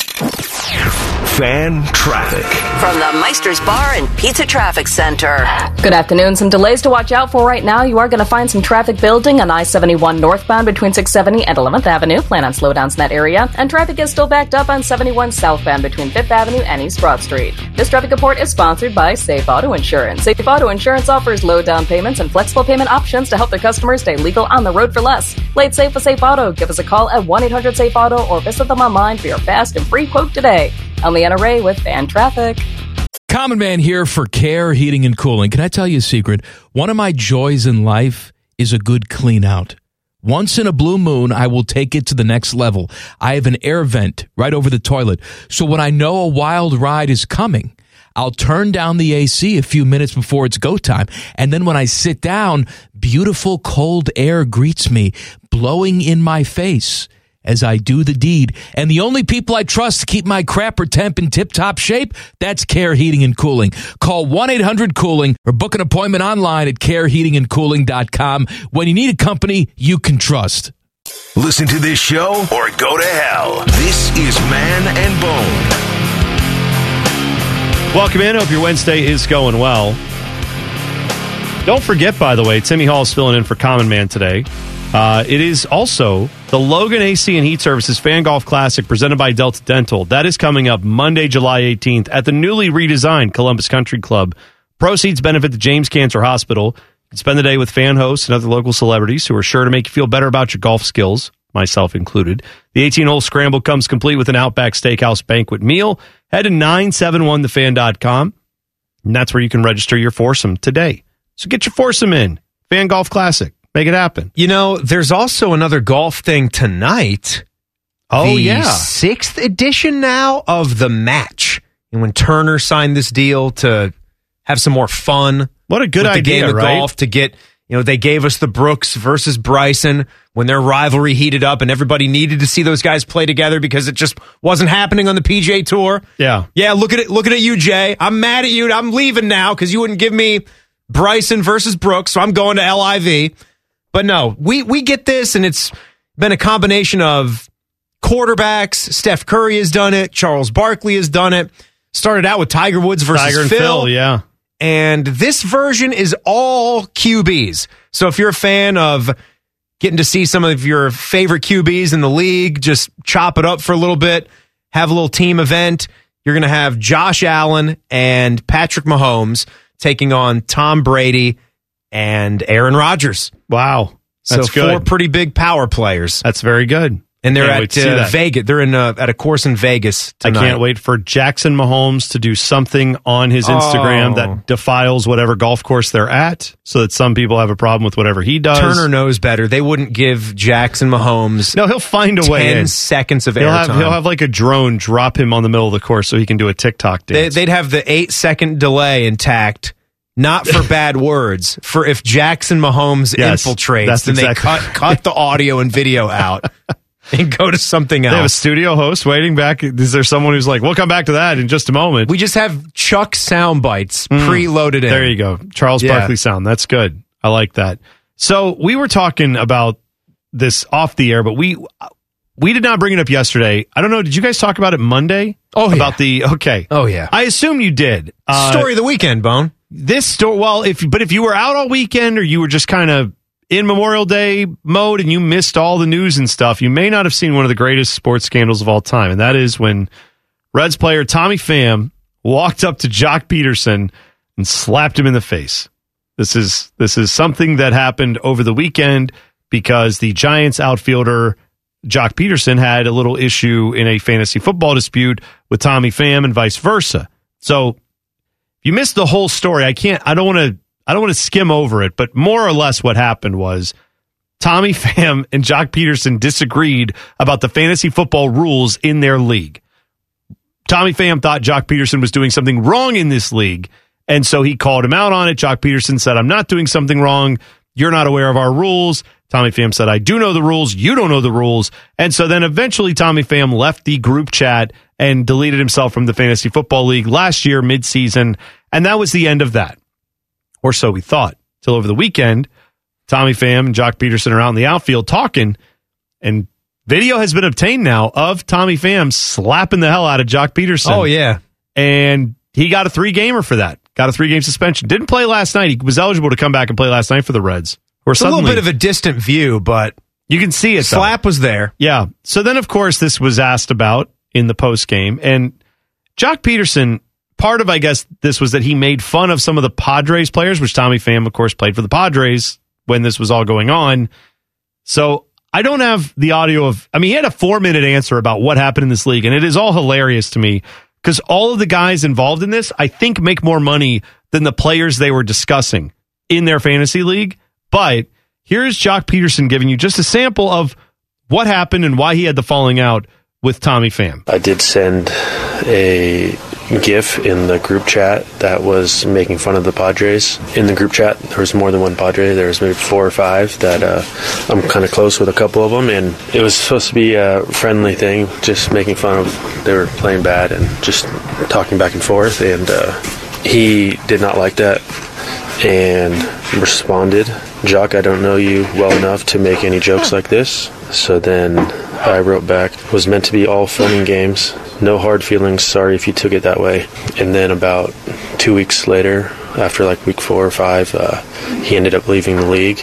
Fan traffic. From the Meister's Bar and Pizza Traffic Center. Good afternoon. Some delays to watch out for right now. You are going to find some traffic building on I seventy-one northbound between six seventy and eleventh Avenue. Plan on slowdowns in that area. And traffic is still backed up on seventy-one southbound between fifth Avenue and East Broad Street. This traffic report is sponsored by Safe Auto Insurance. Safe Auto Insurance offers low down payments and flexible payment options to help their customers stay legal on the road for less. Play it safe with Safe Auto. Give us a call at one eight hundred safe auto or visit them online for your fast and free quote today. I'm Leanna Ray with Fan Traffic. Common Man here for Care Heating and Cooling. Can I tell you a secret? One of my joys in life is a good clean out. Once in a blue moon, I will take it to the next level. I have an air vent right over the toilet. So when I know a wild ride is coming, I'll turn down the A C a few minutes before it's go time. And then when I sit down, beautiful cold air greets me, blowing in my face as I do the deed. And the only people I trust to keep my crapper temp in tip-top shape, that's Care Heating and Cooling. Call one eight hundred cooling or book an appointment online at care heating and cooling dot com when you need a company you can trust. Listen to this show or go to hell. This is Man and Bone. Welcome in. Hope your Wednesday is going well. Don't forget, by the way, Timmy Hall is filling in for Common Man today. Uh, it is also the Logan A C and Heat Services Fan Golf Classic presented by Delta Dental. That is coming up Monday, July eighteenth at the newly redesigned Columbus Country Club. Proceeds benefit the James Cancer Hospital. You can spend the day with fan hosts and other local celebrities who are sure to make you feel better about your golf skills, myself included. The eighteen-hole scramble comes complete with an Outback Steakhouse banquet meal. Head to nine seven one the fan dot com, and that's where you can register your foursome today. So get your foursome in. Fan Golf Classic. Make it happen. You know, there's also another golf thing tonight. Oh, the yeah. sixth edition now of The Match. And when Turner signed this deal to have some more fun. What a good with the idea, game of right? golf to get, you know, they gave us the Brooks versus Bryson when their rivalry heated up and everybody needed to see those guys play together because it just wasn't happening on the P G A Tour. Yeah. Yeah, look at it. Look at it, you, Jay. I'm mad at you. I'm leaving now because you wouldn't give me Bryson versus Brooks, so I'm going to L I V. But no, we, we get this, and it's been a combination of quarterbacks. Steph Curry has done it. Charles Barkley has done it. Started out with Tiger Woods versus Tiger and Phil. Phil, yeah. And this version is all Q Bs. So if you're a fan of getting to see some of your favorite Q Bs in the league, just chop it up for a little bit, have a little team event, you're going to have Josh Allen and Patrick Mahomes taking on Tom Brady and Aaron Rodgers. Wow. That's so good. four pretty big power players. That's very good. And they're Can't wait at to see uh, that. Vegas. They're in uh, at a course in Vegas tonight. I can't wait for Jackson Mahomes to do something on his Instagram Oh. that defiles whatever golf course they're at, so that some people have a problem with whatever he does. Turner knows better. They wouldn't give Jackson Mahomes No, he'll find a way ten in. seconds of He'll have, airtime. he'll have like a drone drop him on the middle of the course so he can do a TikTok They, dance. they'd have the eight second delay intact, not for bad words, for if Jackson Mahomes Yes, infiltrates, that's then exactly- they cut cut the audio and video out and go to something They have a else. studio host waiting back. Is there someone who's like, we'll come back to that in just a moment? We just have Chuck sound bites Mm. preloaded in. There you go. Charles Yeah. Barkley sound. That's good. I like that. So we were talking about this off the air, but we we did not bring it up yesterday. I don't know. Did you guys talk about it Monday? Oh, yeah. About the, okay. Oh, yeah. I assume you did. Uh, Story of the weekend, Bone. This story, well, if but if you were out all weekend or you were just kind of in Memorial Day mode and you missed all the news and stuff, you may not have seen one of the greatest sports scandals of all time. And that is when Reds player Tommy Pham walked up to Jock Peterson and slapped him in the face. This is this is something that happened over the weekend because the Giants outfielder Jock Peterson had a little issue in a fantasy football dispute with Tommy Pham and vice versa. So if you missed the whole story, I can't I don't want to I don't want to skim over it, but more or less what happened was Tommy Pham and Jock Peterson disagreed about the fantasy football rules in their league. Tommy Pham thought Jock Peterson was doing something wrong in this league, and so he called him out on it. Jock Peterson said, I'm not doing something wrong. You're not aware of our rules. Tommy Pham said, I do know the rules. You don't know the rules. And so then eventually Tommy Pham left the group chat and deleted himself from the Fantasy Football League last year, midseason, and that was the end of that. Or so we thought. Till over the weekend, Tommy Pham and Jock Peterson are out in the outfield talking, and video has been obtained now of Tommy Pham slapping the hell out of Jock Peterson. Oh, yeah. And he got a three-gamer for that. Got a three-game suspension. Didn't play last night. He was eligible to come back and play last night for the Reds. Or it's a little bit of a distant view, but you can see it. Slap though. was there. Yeah. So then, of course, this was asked about in the post-game. And Jock Peterson, part of, I guess, this was that he made fun of some of the Padres players, which Tommy Pham, of course, played for the Padres when this was all going on. So I don't have the audio of, I mean, he had a four-minute answer about what happened in this league, and it is all hilarious to me because all of the guys involved in this, I think, make more money than the players they were discussing in their fantasy league. But here's Jock Peterson giving you just a sample of what happened and why he had the falling out with Tommy Pham. I did send a GIF in the group chat that was making fun of the Padres. In the group chat, there was more than one Padre. There was maybe four or five that uh, I'm kind of close with a couple of them, and it was supposed to be a friendly thing, just making fun of they were playing bad and just talking back and forth, and uh, he did not like that and responded, Jock, I don't know you well enough to make any jokes like this. So then I wrote back, was meant to be all fun and games. No hard feelings. Sorry if you took it that way. And then about two weeks later, after like week four or five, uh, he ended up leaving the league.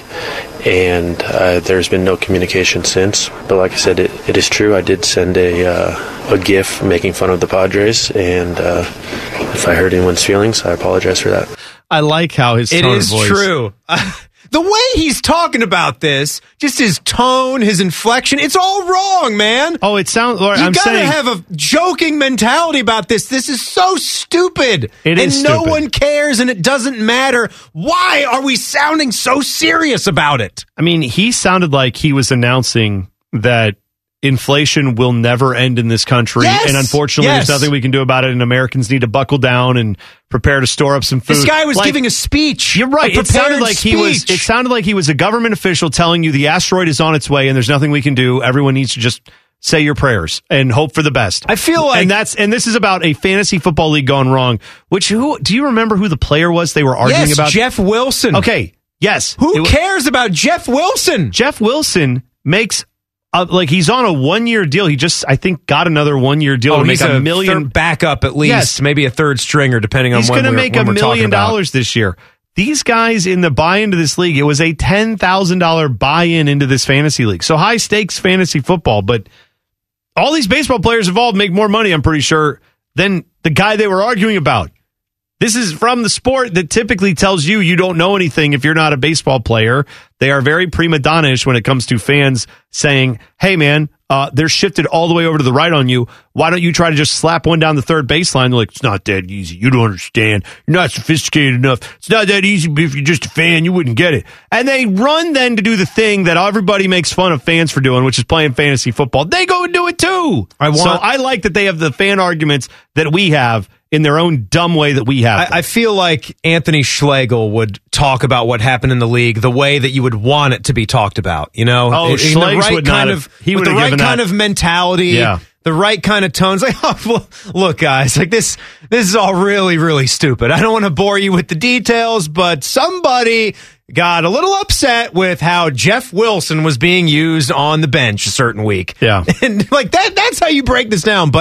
And uh, there's been no communication since. But like I said, it, it is true. I did send a uh, a GIF making fun of the Padres. And uh, if I hurt anyone's feelings, I apologize for that. I like how his tone It is of voice. true. Uh, the way he's talking about this, just his tone, his inflection, it's all wrong, man. Oh, it sounds. You I'm gotta saying, have a joking mentality about this. This is so stupid. It is and no stupid. one cares, and it doesn't matter. Why are we sounding so serious about it? I mean, he sounded like he was announcing that inflation will never end in this country. Yes! And unfortunately, Yes. there's nothing we can do about it. And Americans need to buckle down and prepare to store up some food. This guy was Like, giving a speech. You're right. A It sounded prepared like he was. speech. It sounded like he was a government official telling you the asteroid is on its way and there's nothing we can do. Everyone needs to just say your prayers and hope for the best. I feel like, and that's and this is about a fantasy football league gone wrong. Which who do you remember who the player was they were arguing yes, about? Jeff Wilson. Okay. Yes. Who It- cares about Jeff Wilson? Jeff Wilson makes. Uh, like he's on a one-year deal. He just, I think, got another one-year deal Oh, to make he's a a million third backup at least, Yes. maybe a third stringer, depending on He's when going to we're, make when a we're talking million about. dollars this year. These guys in the buy into this league, it was a ten thousand dollars buy-in into this fantasy league. So high stakes fantasy football, but all these baseball players involved make more money, I'm pretty sure, than the guy they were arguing about. This is from the sport that typically tells you you don't know anything if you're not a baseball player. They are very prima donna-ish when it comes to fans saying, hey, man, uh, they're shifted all the way over to the right on you. Why don't you try to just slap one down the third baseline? They're like, it's not that easy. You don't understand. You're not sophisticated enough. It's not that easy. If you're just a fan, you wouldn't get it. And they run then to do the thing that everybody makes fun of fans for doing, which is playing fantasy football. They go and do it too. I want- so I like that they have the fan arguments that we have in their own dumb way that we have. I, I feel like Anthony Schlegel would talk about what happened in the league the way that you would want it to be talked about. You know, Oh, in, in the Schlegs right would not kind have- of, he with would the have right given kind that- of mentality. Yeah. The right kind of tones. Like, oh, well, look, guys, like this, this is all really, really stupid. I don't want to bore you with the details, but somebody got a little upset with how Jeff Wilson was being used on the bench a certain week. Yeah. And like that, that's how you break this down. But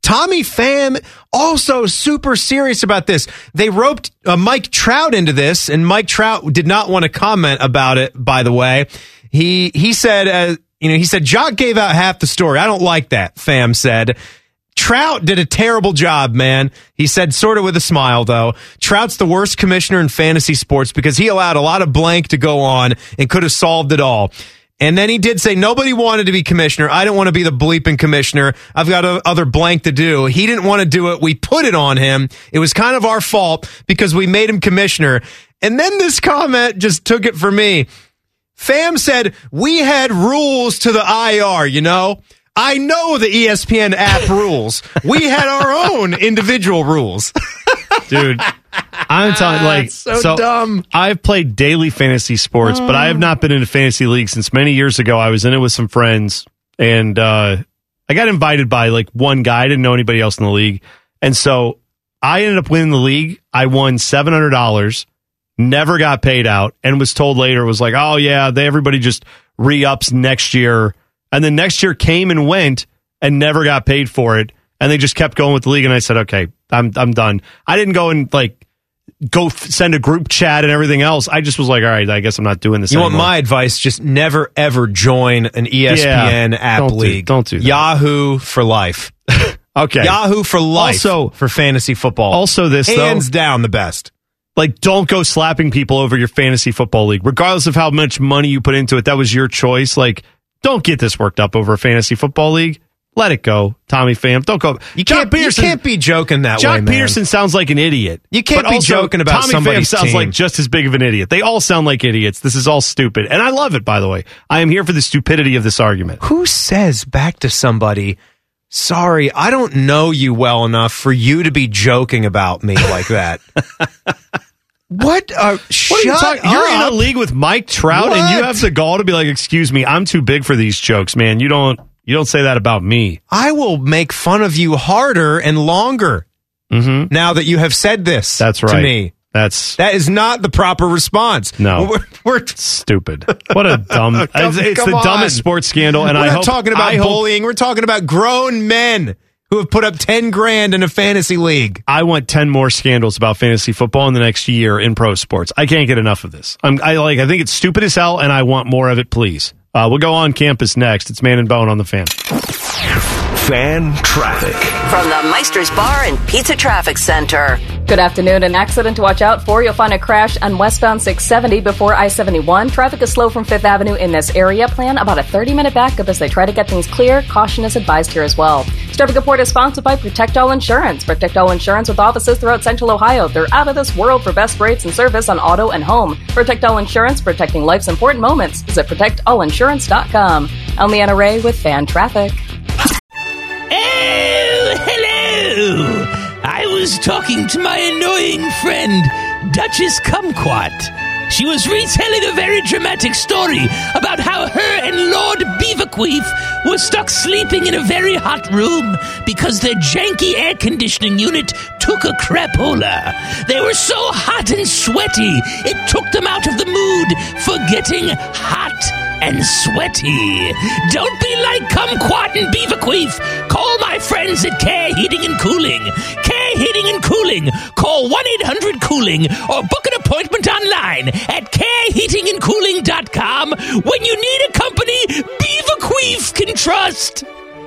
Tommy Pham also super serious about this. They roped uh, Mike Trout into this, and Mike Trout did not want to comment about it, by the way. He he said, uh, you know, he said, Jock gave out half the story. I don't like that, Pham said. Trout did a terrible job, man. He said, sort of with a smile, though. Trout's the worst commissioner in fantasy sports because he allowed a lot of blank to go on and could have solved it all. And then he did say, nobody wanted to be commissioner. I don't want to be the bleeping commissioner. I've got a, other blank to do. He didn't want to do it. We put it on him. It was kind of our fault because we made him commissioner. And then this comment just took it for me. Pham said, we had rules to the I R, you know? I know the E S P N app rules. We had our own individual rules. Dude, I'm telling like so, so dumb. I've played daily fantasy sports, Oh. but I have not been in a fantasy league since many years ago. I was in it with some friends, and uh, I got invited by like one guy. I didn't know anybody else in the league, and so I ended up winning the league. I won seven hundred dollars, never got paid out, and was told later, was like, oh yeah, they, everybody just re-ups next year. And then next year came and went and never got paid for it. And they just kept going with the league. And I said, okay, I'm I'm done. I didn't go and like go f- send a group chat and everything else. I just was like, all right, I guess I'm not doing this You anymore. want my advice? Just never, ever join an E S P N Yeah, app don't do- league. don't do that. Yahoo for life. Okay. Yahoo for life. Also- for fantasy football. Also this, though- Hands down the best. Like, don't go slapping people over your fantasy football league. Regardless of how much money you put into it, that was your choice. Like, don't get this worked up over a fantasy football league. Let it go, Tommy Pham. Don't go. You Jock can't, you Peterson, can't be joking that Jock way, man. Peterson sounds like an idiot. You can't But be also, joking about Tommy Pham somebody's sounds team. like just as big of an idiot. They all sound like idiots. This is all stupid. And I love it, by the way. I am here for the stupidity of this argument. Who says back to somebody, sorry, I don't know you well enough for you to be joking about me like that? What? Uh, What are shut you talking? up. You're in a league with Mike Trout, and you What? have the gall to be like, "Excuse me, I'm too big for these jokes, man. You don't, you don't say that about me." I will make fun of you harder and longer Mm-hmm. now that you have said this. That's right. To me. That's That is not the proper response. No. We're, we're, stupid. What a dumb. Come- it's it's come the on. dumbest sports scandal, and we're I not hope talking about I hope- bullying. We're talking about grown men who have put up ten grand in a fantasy league. I want ten more scandals about fantasy football in the next year in pro sports. I can't get enough of this. I'm, I like. I think it's stupid as hell, and I want more of it. Please. Uh, we'll go on campus next. It's Man and Bone on the Fan. Fan traffic. From the Meister's Bar and Pizza Traffic Center. Good afternoon. An accident to watch out for. You'll find a crash on westbound six seventy before I seventy-one. Traffic is slow from Fifth Avenue in this area. Plan about a thirty-minute backup as they try to get things clear. Caution is advised here as well. This traffic report is sponsored by Protect All Insurance. Protect All Insurance with offices throughout Central Ohio. They're out of this world for best rates and service on auto and home. Protect All Insurance, protecting life's important moments. Visit protect all insurance dot com. I'm Leanna Ray with Fan Traffic. Oh, hello! I was talking to my annoying friend, Duchess Kumquat. She was retelling a very dramatic story about how her and Lord Beaverqueef were stuck sleeping in a very hot room because their janky air conditioning unit took a crapola. They were so hot and sweaty, it took them out of the mood for getting hot and sweaty. Don't be like Kumquat and Beaverqueef. Call my friends at Care Heating and Cooling. Care Heating and Cooling. Call one eight hundred cooling or book an appointment online at care heating and cooling dot com when you need a company Beaverqueef can trust.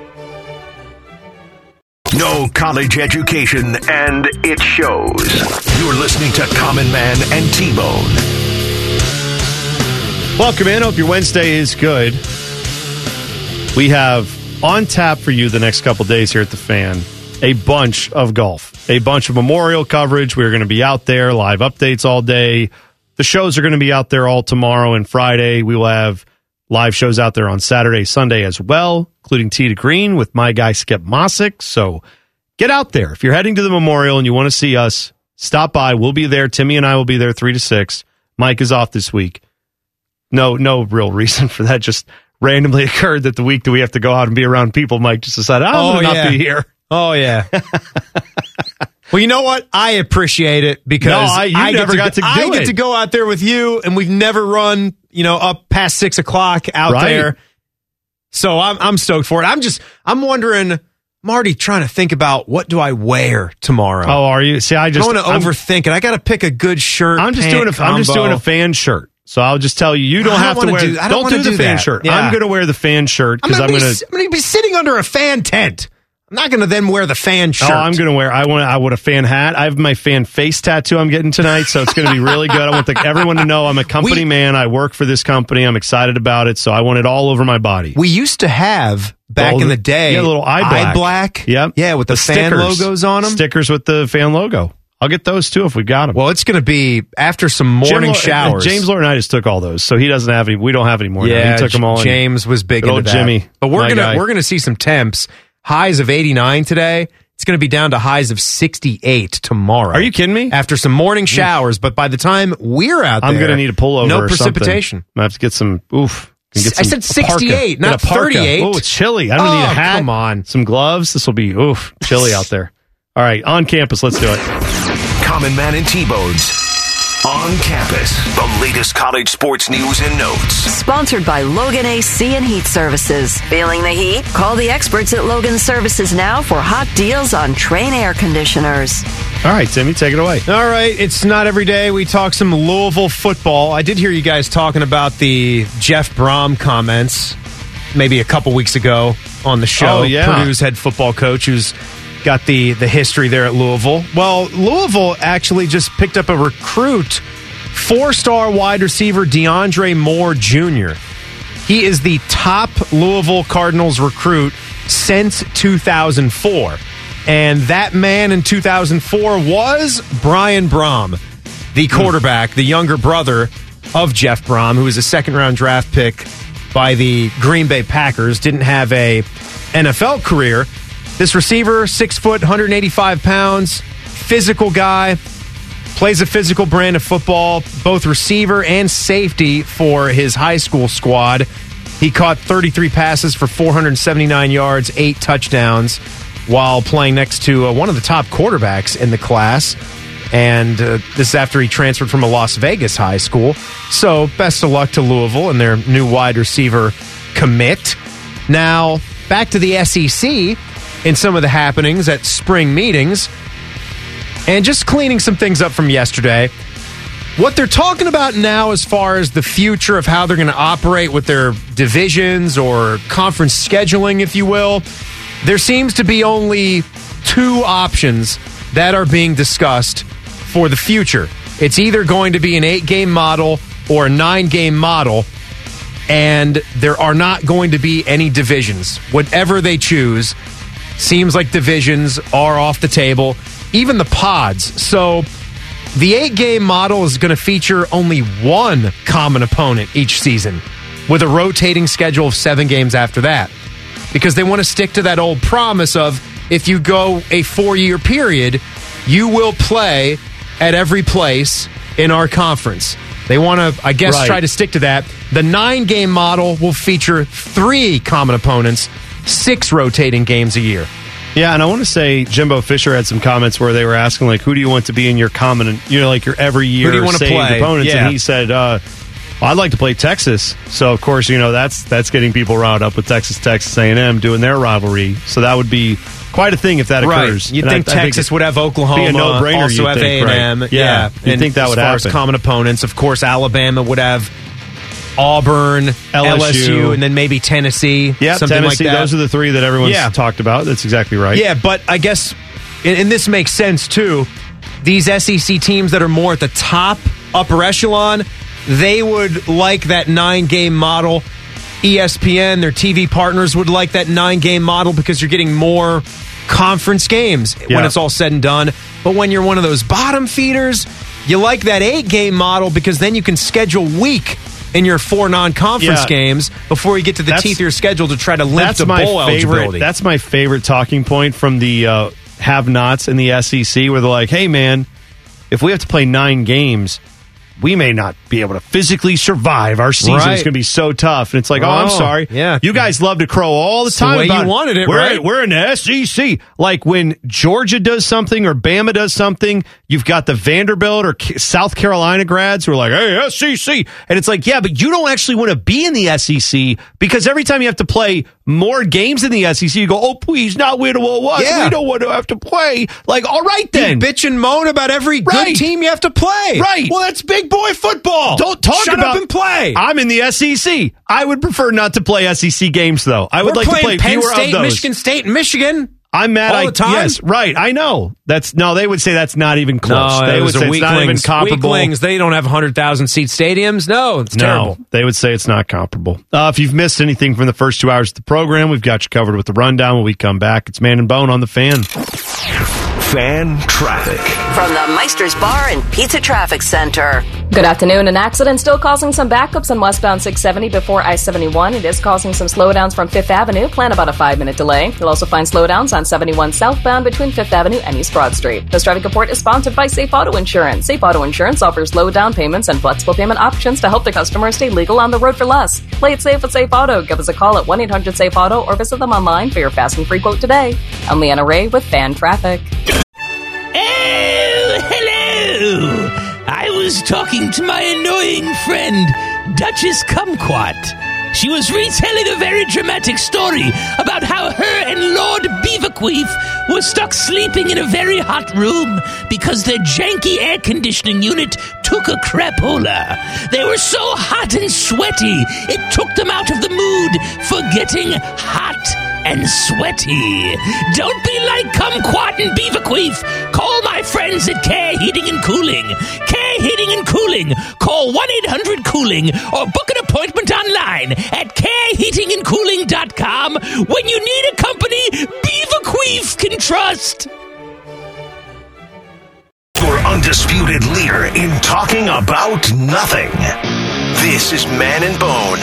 No college education, and it shows. You're listening to Common Man and T-Bone. Welcome in. Hope your Wednesday is good. We have on tap for you the next couple days here at the Fan a bunch of golf, a bunch of Memorial coverage. We're going to be out there, live updates all day. The shows are going to be out there all tomorrow and Friday. We will have live shows out there on Saturday, Sunday as well, including Tee to Green with my guy Skip Mossick. So get out there. If you're heading to the Memorial and you want to see us, stop by. We'll be there. Timmy and I will be there three to six. Mike is off this week. No, no real reason for that. Just randomly occurred that the week that we have to go out and be around people, Mike just decided, I'm Oh, going to yeah. not be here. Oh, yeah. Well, you know what? I appreciate it because No, I- you I get never to, got to I do get it. to go out there with you, and we've never run, you know, up past six o'clock out Right. there. So I'm I'm stoked for it. I'm just I'm wondering I'm I'm already trying to think about what do I wear tomorrow. Oh, are you? See, I just I don't want to overthink it. I got to pick a good shirt. I'm just pant doing a. combo. I'm just doing a fan shirt. So I'll just tell you, you don't I don't have to wanna wear. do- I don't don't wanna do the do fan that. shirt. Yeah. I'm going to wear the fan shirt I'm because I'm going going to. to. I'm going to be sitting under a fan tent. I'm not going to then wear the fan shirt. Oh, I'm going to wear. I want. I want a fan hat. I have my fan face tattoo I'm getting tonight, so it's going to be really good. I want the, everyone to know I'm a company We- man. I work for this company. I'm excited about it, so I want it all over my body. We used to have back All in the day, yeah, little eye black. eye black. Yep. Yeah, with the, fan stickers. logos on them. Stickers with the fan logo. I'll get those too if we got them. Well, it's going to be after some morning Jim, showers. James Laurinaitis took all those, so he doesn't have any. We don't have any more. now. Yeah, He took them all. in. James was big Good into old that. Jimmy, But we're my gonna guy. we're gonna see some temps. Highs of eighty-nine today. It's going to be down to highs of sixty-eight tomorrow. Are you kidding me? After some morning showers, but by the time we're out there, I'm going to need a pullover. No or precipitation. Something. I have to get some. Oof. Can Get I some, said sixty-eight, a parka. not Get a parka. thirty-eight. Oh, it's chilly. I'm going to Oh, need a hat. come on. Some gloves. This will be oof chilly out there. All right, on campus. Let's do it. Common Man and T-Bones. On campus, the latest college sports news and notes. Sponsored by Logan A C and Heat Services. Feeling the heat? Call the experts at Logan Services now for hot deals on Train air conditioners. All right, Timmy, take it away. All right, it's not every day we talk some Louisville football. I did hear you guys talking about the Jeff Brom comments maybe a couple weeks ago on the show. Oh, yeah. Purdue's head football coach who's got the, the history there at Louisville. Well, Louisville actually just picked up a recruit, four-star wide receiver DeAndre Moore Junior He is the top Louisville Cardinals recruit since two thousand four. And that man in two thousand four was Brian Brom, the quarterback, the younger brother of Jeff Brom, who was a second-round draft pick by the Green Bay Packers, didn't have a N F L career. This receiver, six foot, one hundred eighty-five pounds, physical guy, plays a physical brand of football, both receiver and safety for his high school squad. He caught thirty-three passes for four hundred seventy-nine yards, eight touchdowns, while playing next to uh, one of the top quarterbacks in the class. And uh, this is after he transferred from a Las Vegas high school. So best of luck to Louisville and their new wide receiver commit. Now, back to the S E C in some of the happenings at spring meetings. And just cleaning some things up from yesterday. What they're talking about now as far as the future of how they're going to operate with their divisions or conference scheduling, if you will, there seems to be only two options that are being discussed for the future. It's either going to be an eight-game model or a nine-game model, and there are not going to be any divisions. Whatever they choose, seems like divisions are off the table, even the pods. So the eight-game model is going to feature only one common opponent each season, with a rotating schedule of seven games after that, because they want to stick to that old promise of if you go a four-year period, you will play at every place in our conference. They want to, I guess, Right. try to stick to that. The nine-game model will feature three common opponents, six rotating games a year. Yeah, and I want to say Jimbo Fisher had some comments where they were asking, like, who do you want to be in your common, you know, like your every year Who do you wanna saved play? opponents? Yeah. And he said, uh, well, I'd like to play Texas. So, of course, you know, that's that's getting people riled up with Texas, Texas A and M doing their rivalry. So that would be quite a thing if that Right. occurs. You'd And think I- I Texas it would have Oklahoma, be a no-brainer, also you'd have think, A and M. right? Yeah, Yeah, you'd and think that as would far as happen. common opponents, of course, Alabama would have Auburn, L S U, L S U, and then maybe Tennessee. Yeah, something Tennessee. like that. Those are the three that everyone's Yeah. talked about. That's exactly right. Yeah, but I guess, and, and this makes sense too, these S E C teams that are more at the top, upper echelon, they would like that nine-game model. E S P N, their T V partners, would like that nine-game model because you're getting more conference games Yeah. when it's all said and done. But when you're one of those bottom feeders, you like that eight-game model because then you can schedule weak in your four non-conference Yeah. games before you get to the That's- teeth of your schedule to try to limp That's to my bowl favorite. eligibility. That's my favorite talking point from the uh, have-nots in the S E C, where they're like, "Hey, man, if we have to play nine games, we may not be able to physically survive. Our season Right. is going to be so tough. And it's like, oh, I'm Oh, sorry. yeah. You guys love to crow all the It's the time way about you wanted it, we're, right? We're in the S E C. Like when Georgia does something or Bama does something, you've got the Vanderbilt or K- South Carolina grads who are like, hey, S E C. And it's like, yeah, but you don't actually want to be in the S E C because every time you have to play more games in the S E C, you go, oh, please, not win what was. Yeah. We don't want to have to play. Like, all right then. You bitch and moan about every good Right. team you have to play. Right. Well, that's big boy football. Don't talk Shut about up and play. I'm in the S E C. I would prefer not to play S E C games, though. I would We're like to playing play Penn fewer State, of those. Michigan State, and Michigan. I'm mad. all I, the time? Yes, right. I know. That's no. They would say that's not even close. No, they would those say are it's not even weaklings. comparable. Weaklings. They don't have one hundred thousand seat stadiums. No, it's No, terrible. they would say it's not comparable. Uh, if you've missed anything from the first two hours of the program, we've got you covered with the rundown when we come back. It's Man and Bone on the Fan. Fan traffic. From the Meister's Bar and Pizza Traffic Center. Good afternoon. An accident still causing some backups on westbound six seventy before I seventy-one. It is causing some slowdowns from Fifth Avenue. Plan about a five-minute delay. You'll also find slowdowns on seventy-one southbound between Fifth Avenue and East Broad Street. This traffic report is sponsored by Safe Auto Insurance. Safe Auto Insurance offers low down payments and flexible payment options to help the customer stay legal on the road for less. Play it safe with Safe Auto. Give us a call at one eight hundred safe auto or visit them online for your fast and free quote today. I'm Leanna Ray with Fan Traffic. Oh, hello! I was talking to my annoying friend, Duchess Kumquat. She was retelling a very dramatic story about how her and Lord Beaverqueef were stuck sleeping in a very hot room because their janky air conditioning unit took a crapola. They were so hot and sweaty, it took them out of the mood for getting hot and sweaty. Don't be like Kumquat and Beaverqueef. Call my friends at Care Heating and Cooling. Care Heating and Cooling. Call one eight hundred cooling or book an appointment online at care heating and cooling dot com when you need a company Beaverqueef can trust. Your undisputed leader in talking about nothing. This is Man and Bone.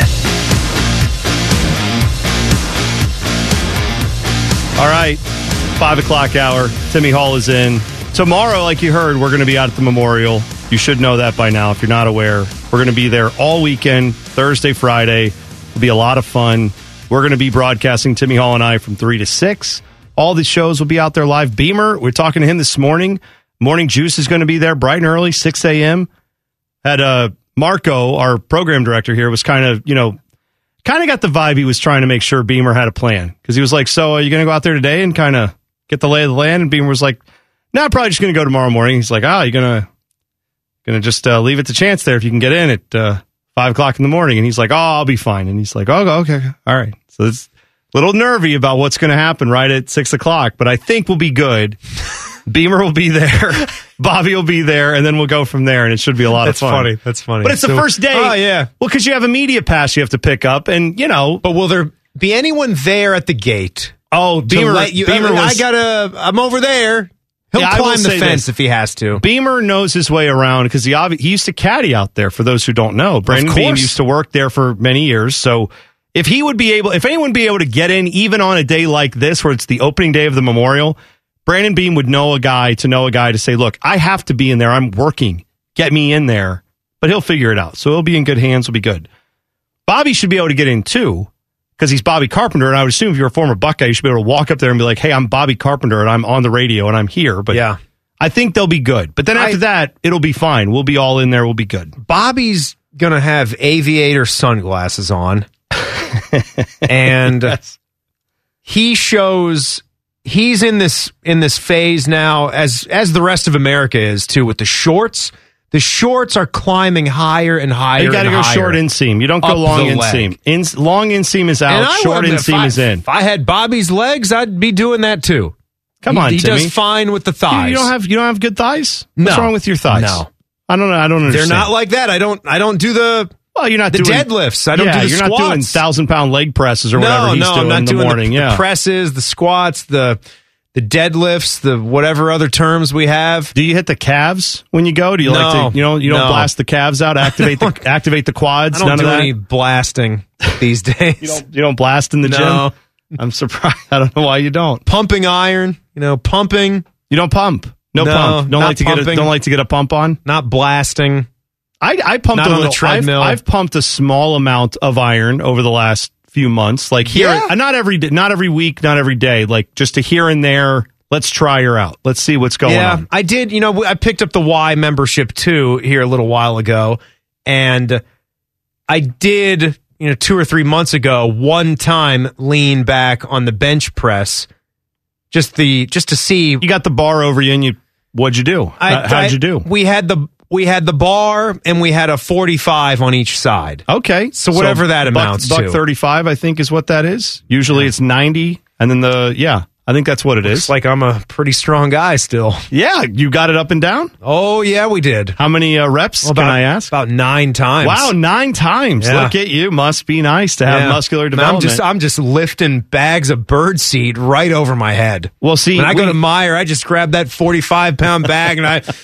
All right, five o'clock hour. Timmy Hall is in. Tomorrow, like you heard, we're going to be out at the Memorial. You should know that by now if you're not aware. We're going to be there all weekend, Thursday, Friday. It'll be a lot of fun. We're going to be broadcasting, Timmy Hall and I, from three to six. All the shows will be out there live. Beamer, we're talking to him this morning. Morning Juice is going to be there bright and early, six a.m. Had uh, Marco, our program director here, was kind of, you know, kind of got the vibe he was trying to make sure Beamer had a plan. Because he was like, so are you going to go out there today and kind of get the lay of the land? And Beamer was like, no, I'm probably just going to go tomorrow morning. He's like, oh, you're going to gonna just uh, leave it to chance there if you can get in at uh, five o'clock in the morning. And he's like, oh, I'll be fine. And he's like, oh, okay, all right. So it's a little nervy about what's going to happen right at six o'clock. But I think we'll be good. Beamer will be there. Bobby will be there, and then we'll go from there, and it should be a lot That's of fun. funny. That's funny. But it's So- the first day. Oh, yeah. Well, because you have a media pass you have to pick up, and, you know. But will there be anyone there at the gate? Oh, to Beamer, let you, Beamer I, mean, was, I gotta, I'm over there. He'll Yeah, I will climb the say fence this. if he has to. Beamer knows his way around because he, obvi- he used to caddy out there, for those who don't know. Brandon Beam course. used to work there for many years, so if he would be able, if anyone would be able to get in, even on a day like this, where it's the opening day of the Memorial, Brandon Beam would know a guy to know a guy to say, look, I have to be in there. I'm working. Get me in there. But he'll figure it out. So he'll be in good hands. He'll be good. Bobby should be able to get in too, because he's Bobby Carpenter. And I would assume if you're a former Buckeye, you should be able to walk up there and be like, hey, I'm Bobby Carpenter and I'm on the radio and I'm here. But Yeah. I think they'll be good. But then after I- that, it'll be fine. We'll be all in there. We'll be good. Bobby's gonna have aviator sunglasses on, and Yes. he shows he's in this in this phase now, as as the rest of America is too, with the shorts. The shorts are climbing higher and higher. You got to and go higher short inseam. You don't go up long the leg. inseam. In, long inseam is And out. I Short wouldn't- if inseam I- is in. If I had Bobby's legs, I'd be doing that too. Come He- on, he Timmy. does fine with the You, thighs. you don't have you don't have good thighs. What's No. wrong with your thighs? No. I don't know. I don't They're understand. not like that. I don't. I don't do the. Well, you're not the doing deadlifts. I don't yeah, do the you're squats. not doing thousand pound leg presses or no, whatever he's no, doing I'm not in the doing morning. the, yeah, the presses, the squats, the the deadlifts, the whatever other terms we have. Do you hit the calves when you go? Do you No. like to? You know, you don't No. blast the calves out. Activate the activate the quads. I don't None do of that. any blasting these days. You don't. You don't blast in the No. gym. I'm surprised. I don't know why you don't. Pumping iron, you know, pumping, You don't pump. No, No, pump. Don't not like to get. A, pumping. don't like to get a pump on. not blasting. I, I pumped Not a on the little. treadmill. I've, I've pumped a small amount of iron over the last few months. Like here, Yeah. not every day, not every week, not every day. Like just a here and there. Let's try her out. Let's see what's going yeah, on. I did. You know, I picked up the Y membership too here a little while ago, and I did, you know, two or three months ago, one time lean back on the bench press, just the just to see. You got the bar over you, and you what'd you do? I, Uh, how'd you do? We had the we had the bar, and we had a forty-five on each side. Okay, so whatever that buck- amounts buck to. thirty-five, I think, is what that is. Usually, it's ninety, and then the yeah. I think that's what it Looks is. like I'm a pretty strong guy still. Yeah, you got it up and down? Oh, yeah, we did. How many uh, reps, Well, about, can I ask? About nine times. Wow, nine times. Yeah. Look at you. Must be nice to have Yeah. muscular Man, development. I'm just, I'm just lifting bags of bird seed right over my head. Well, see, when I go we- to Meijer, I just grab that forty-five pound bag and I,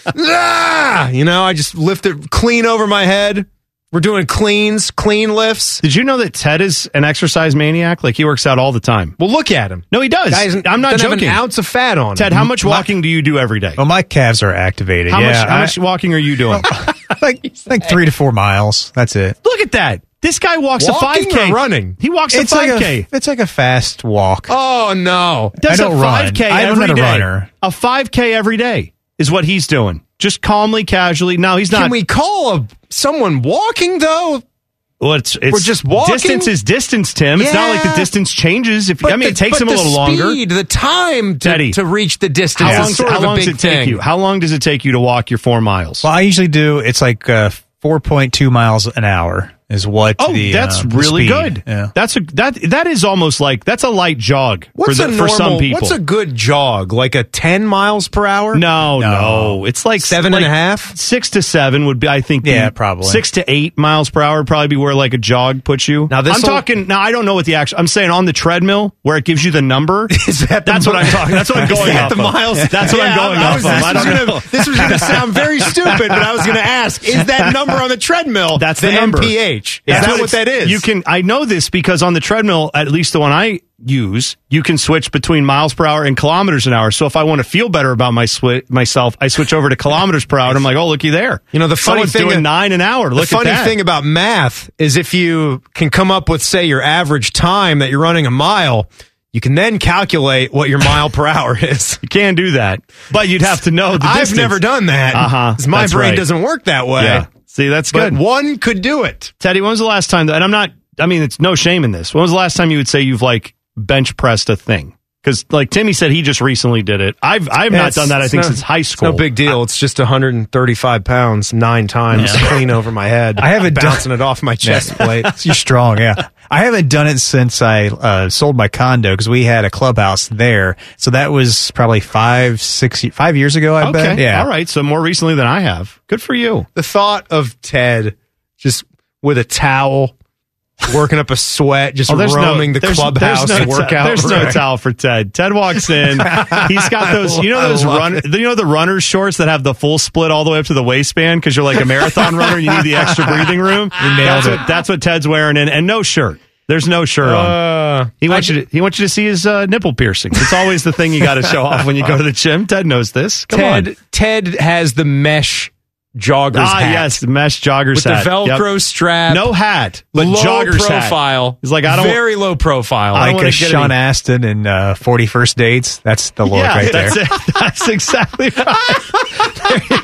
ah, you know, I just lift it clean over my head. We're doing cleans, clean lifts. Did you know that Ted is an exercise maniac? Like he works out all the time. Well, look at him. No, he does. Guys, I'm not doesn't joking. have an ounce of fat on him. Ted, how much walking do you do every day? Well, my calves are activated. How yeah, much? How I- much walking are you doing? like like three to four miles. That's it. Look at that. This guy walks Walking a five K. or running? He walks It's a like five K. a it's like a fast walk. Oh no! Does I don't a five K run. I'm every not a day. runner. A five K every day is what he's doing. Just calmly, casually. No, he's not. Can we call a, someone walking though? Well, it's, it's We're just walking? Distance is distance, Tim. It's not like the Yeah. distance changes. If But I mean, the- it takes but him a the little longer. speed, the time to, Teddy. to reach the distance How long, is sort how of a long big does it take thing. you? How long does it take you to walk your four miles? Well, I usually do. It's like uh, four point two miles an hour is what. Oh, the, that's uh, the really speed. good. Yeah. That's a that that is almost like that's a light jog What's for, the, a for normal, some people. What's a good jog? Like a ten miles per hour? no, no, No. It's like Seven like and a half? Six to seven would be, I think. be- Yeah, probably. six to eight miles per hour would probably be where like a jog puts you. Now, I'm this'll- talking. Now I don't know what the actual. I'm saying on the treadmill where it gives you the number. Is that the That's what mi- I'm talking. That's what I'm Is going that off the of. miles? That's what Yeah, I'm going I off was- of. this I was don't gonna- know. This was going to sound very stupid, but I was going to ask: is that number on the treadmill? That's the, number. M P H. Yeah. Is that So what it's- that is? You can. I know this because on the treadmill, at least the one I use, you can switch between miles per hour and kilometers an hour. So if I want to feel better about my swi- myself, I switch over to kilometers per hour. And I'm like, oh, looky there. You know, the funny Someone's thing doing is- nine an hour. Look the funny at that. thing about math is if you can come up with, say, your average time that you're running a mile, you can then calculate what your mile per hour is. You can do that, but you'd have to know the I've distance. never done that. Uh-huh. 'Cause my That's brain right. doesn't work that way. Yeah. See, that's But good. one could do it. Teddy, when was the last time? That, and I'm not. I mean, it's no shame in this. When was the last time you would say you've like bench pressed a thing? Because like Timmy said, he just recently did it. I've I've Yeah, not it's- done that. I it's think no- since high It's school. no big deal. It's just one hundred thirty-five pounds, nine times Yeah. clean over my head. I haven't done- bouncing it off my chest plate. You're strong, yeah. I haven't done it since I uh, sold my condo because we had a clubhouse there. So that was probably five, six, five years ago. I Okay, bet. Yeah. all right. So more recently than I have. Good for you. The thought of Ted just with a towel, working up a sweat, just Oh, there's no- roaming the there's- clubhouse there's no ta- workout. There's no right. towel for Ted. Ted walks in. He's got those. You know those I love run. it. You know the runner shorts that have the full split all the way up to the waistband because you're like a marathon runner. You need the extra breathing room. You nailed that's it. What, that's what Ted's wearing, and, and no shirt. There's no shirt on. Uh, He wants you to. He wants you to see his uh, nipple piercings. It's always the thing you got to show off when you go to the gym. Ted knows this. Come Ted on. Ted has the mesh joggers Ah, hat. yes, the mesh joggers with hat. the Velcro Yep. strap. No hat, but low joggers hat. profile. He's like, I don't. very low profile. I don't Like wanna a get Sean any- Astin in uh, forty First Dates. That's the look yeah, right there. that's it. That's exactly right. There you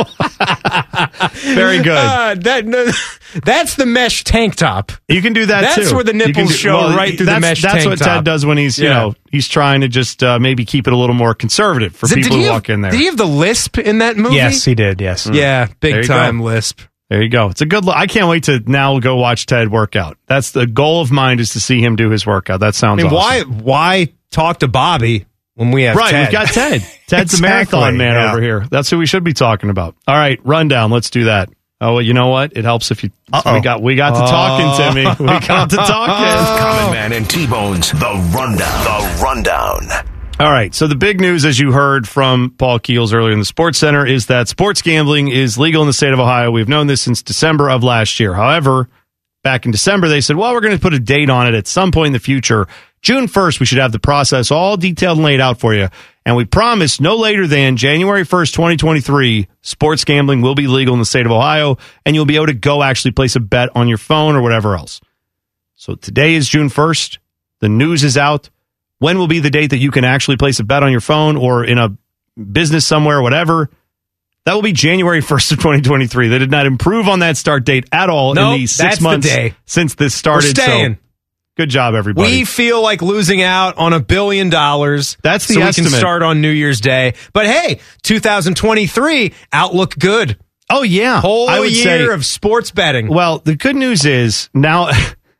go. Very good. Uh, that no, that's the mesh tank top. You can do that That's too. where the You can nipples do- show well, right through the that's, mesh That's tank what top. Ted does when he's, you Yeah. know, he's trying to just uh, maybe keep it a little more conservative for Did- people did he who have- walk in there. Did he have the lisp in that movie? Yes, he did. Yes. Yeah, There big you time go. lisp. There you go. It's a good look. I can't wait to now go watch Ted work out. That's the goal of mine, is to see him do his workout. That I sounds mean, awesome. why why talk to Bobby when we have Right, Ted? we've got Ted. Ted's Exactly, a marathon man yeah. over here. That's who we should be talking about. All right, rundown. Let's do that. Oh, well, you know what? It helps if you. Uh-oh. We got we got to talking, Timmy. We got to talking. Common Man and T-Bone's The Rundown. The Rundown. All right. So the big news, as you heard from Paul Keels earlier in the Sports Center, is that sports gambling is legal in the state of Ohio. We've known this since December of last year. However, back in December, they said, well, we're going to put a date on it at some point in the future. June first, we should have the process all detailed and laid out for you. And we promise no later than January first, twenty twenty-three, sports gambling will be legal in the state of Ohio, and you'll be able to go actually place a bet on your phone or whatever else. So today is June first. The news is out. When will be the date that you can actually place a bet on your phone or in a business somewhere or whatever? That will be January first of twenty twenty-three. They did not improve on that start date at all Nope, in the six that's months the day. since this started. We're staying. So good job, everybody. We feel like losing out on a billion dollars. That's the so estimate. we can start on New Year's Day. But hey, two thousand twenty-three, outlook good. Oh, yeah. Whole I would year say, of sports betting. Well, the good news is now,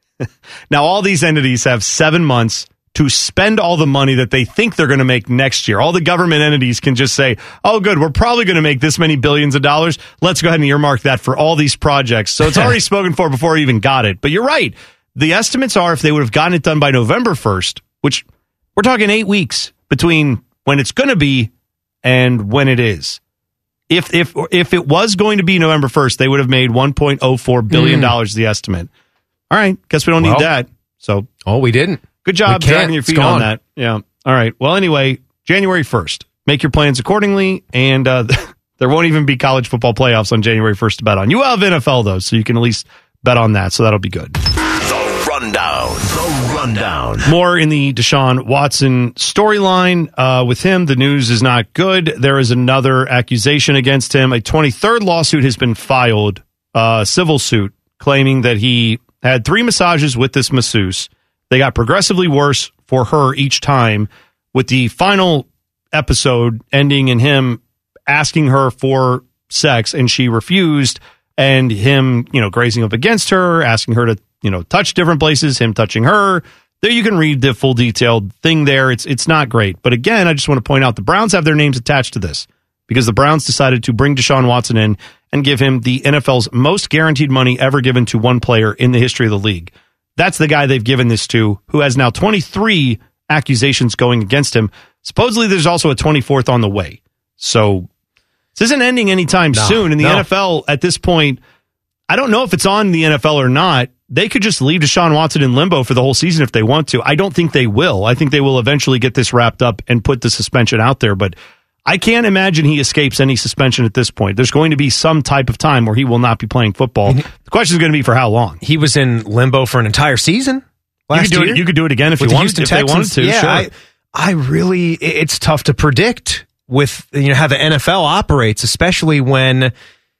now all these entities have seven months to spend all the money that they think they're going to make next year. All the government entities can just say, oh, good, we're probably going to make this many billions of dollars. Let's go ahead and earmark that for all these projects. So it's already spoken for before we even got it. But you're right. The estimates are if they would have gotten it done by November first, which we're talking eight weeks between when it's going to be and when it is. If if if it was going to be November first, they would have made one point oh four billion dollars mm. the estimate. All right, guess we don't well, need that. So, oh, we didn't. Good job dragging your feet on that. Yeah. All right. Well, anyway, January first. Make your plans accordingly, and uh, there won't even be college football playoffs on January first to bet on. You will have N F L, though, so you can at least bet on that, so that'll be good. The Rundown. The Rundown. More in the Deshaun Watson storyline. Uh, with him, the news is not good. There is another accusation against him. A twenty-third lawsuit has been filed, a civil suit, claiming that he had three massages with this masseuse. They got progressively worse for her each time, with the final episode ending in him asking her for sex, and she refused, and him, you know, grazing up against her, asking her to, you know, touch different places, him touching her. There you can read the full detailed thing there. It's it's not great. But again, I just want to point out the Browns have their names attached to this because the Browns decided to bring Deshaun Watson in and give him the N F L's most guaranteed money ever given to one player in the history of the league. That's the guy they've given this to, who has now twenty-three accusations going against him. Supposedly, there's also a twenty-fourth on the way. So this isn't ending anytime no, soon. And the no. N F L, at this point, I don't know if it's on the N F L or not. They could just leave Deshaun Watson in limbo for the whole season if they want to. I don't think they will. I think they will eventually get this wrapped up and put the suspension out there. But I can't imagine he escapes any suspension at this point. There's going to be some type of time where he will not be playing football. The question is going to be for how long. He was in limbo for an entire season last you could do year. It, you could do it again if with you wanted, Houston if they wanted to. Yeah, sure. I, I really, it's tough to predict with, you know, how the N F L operates, especially when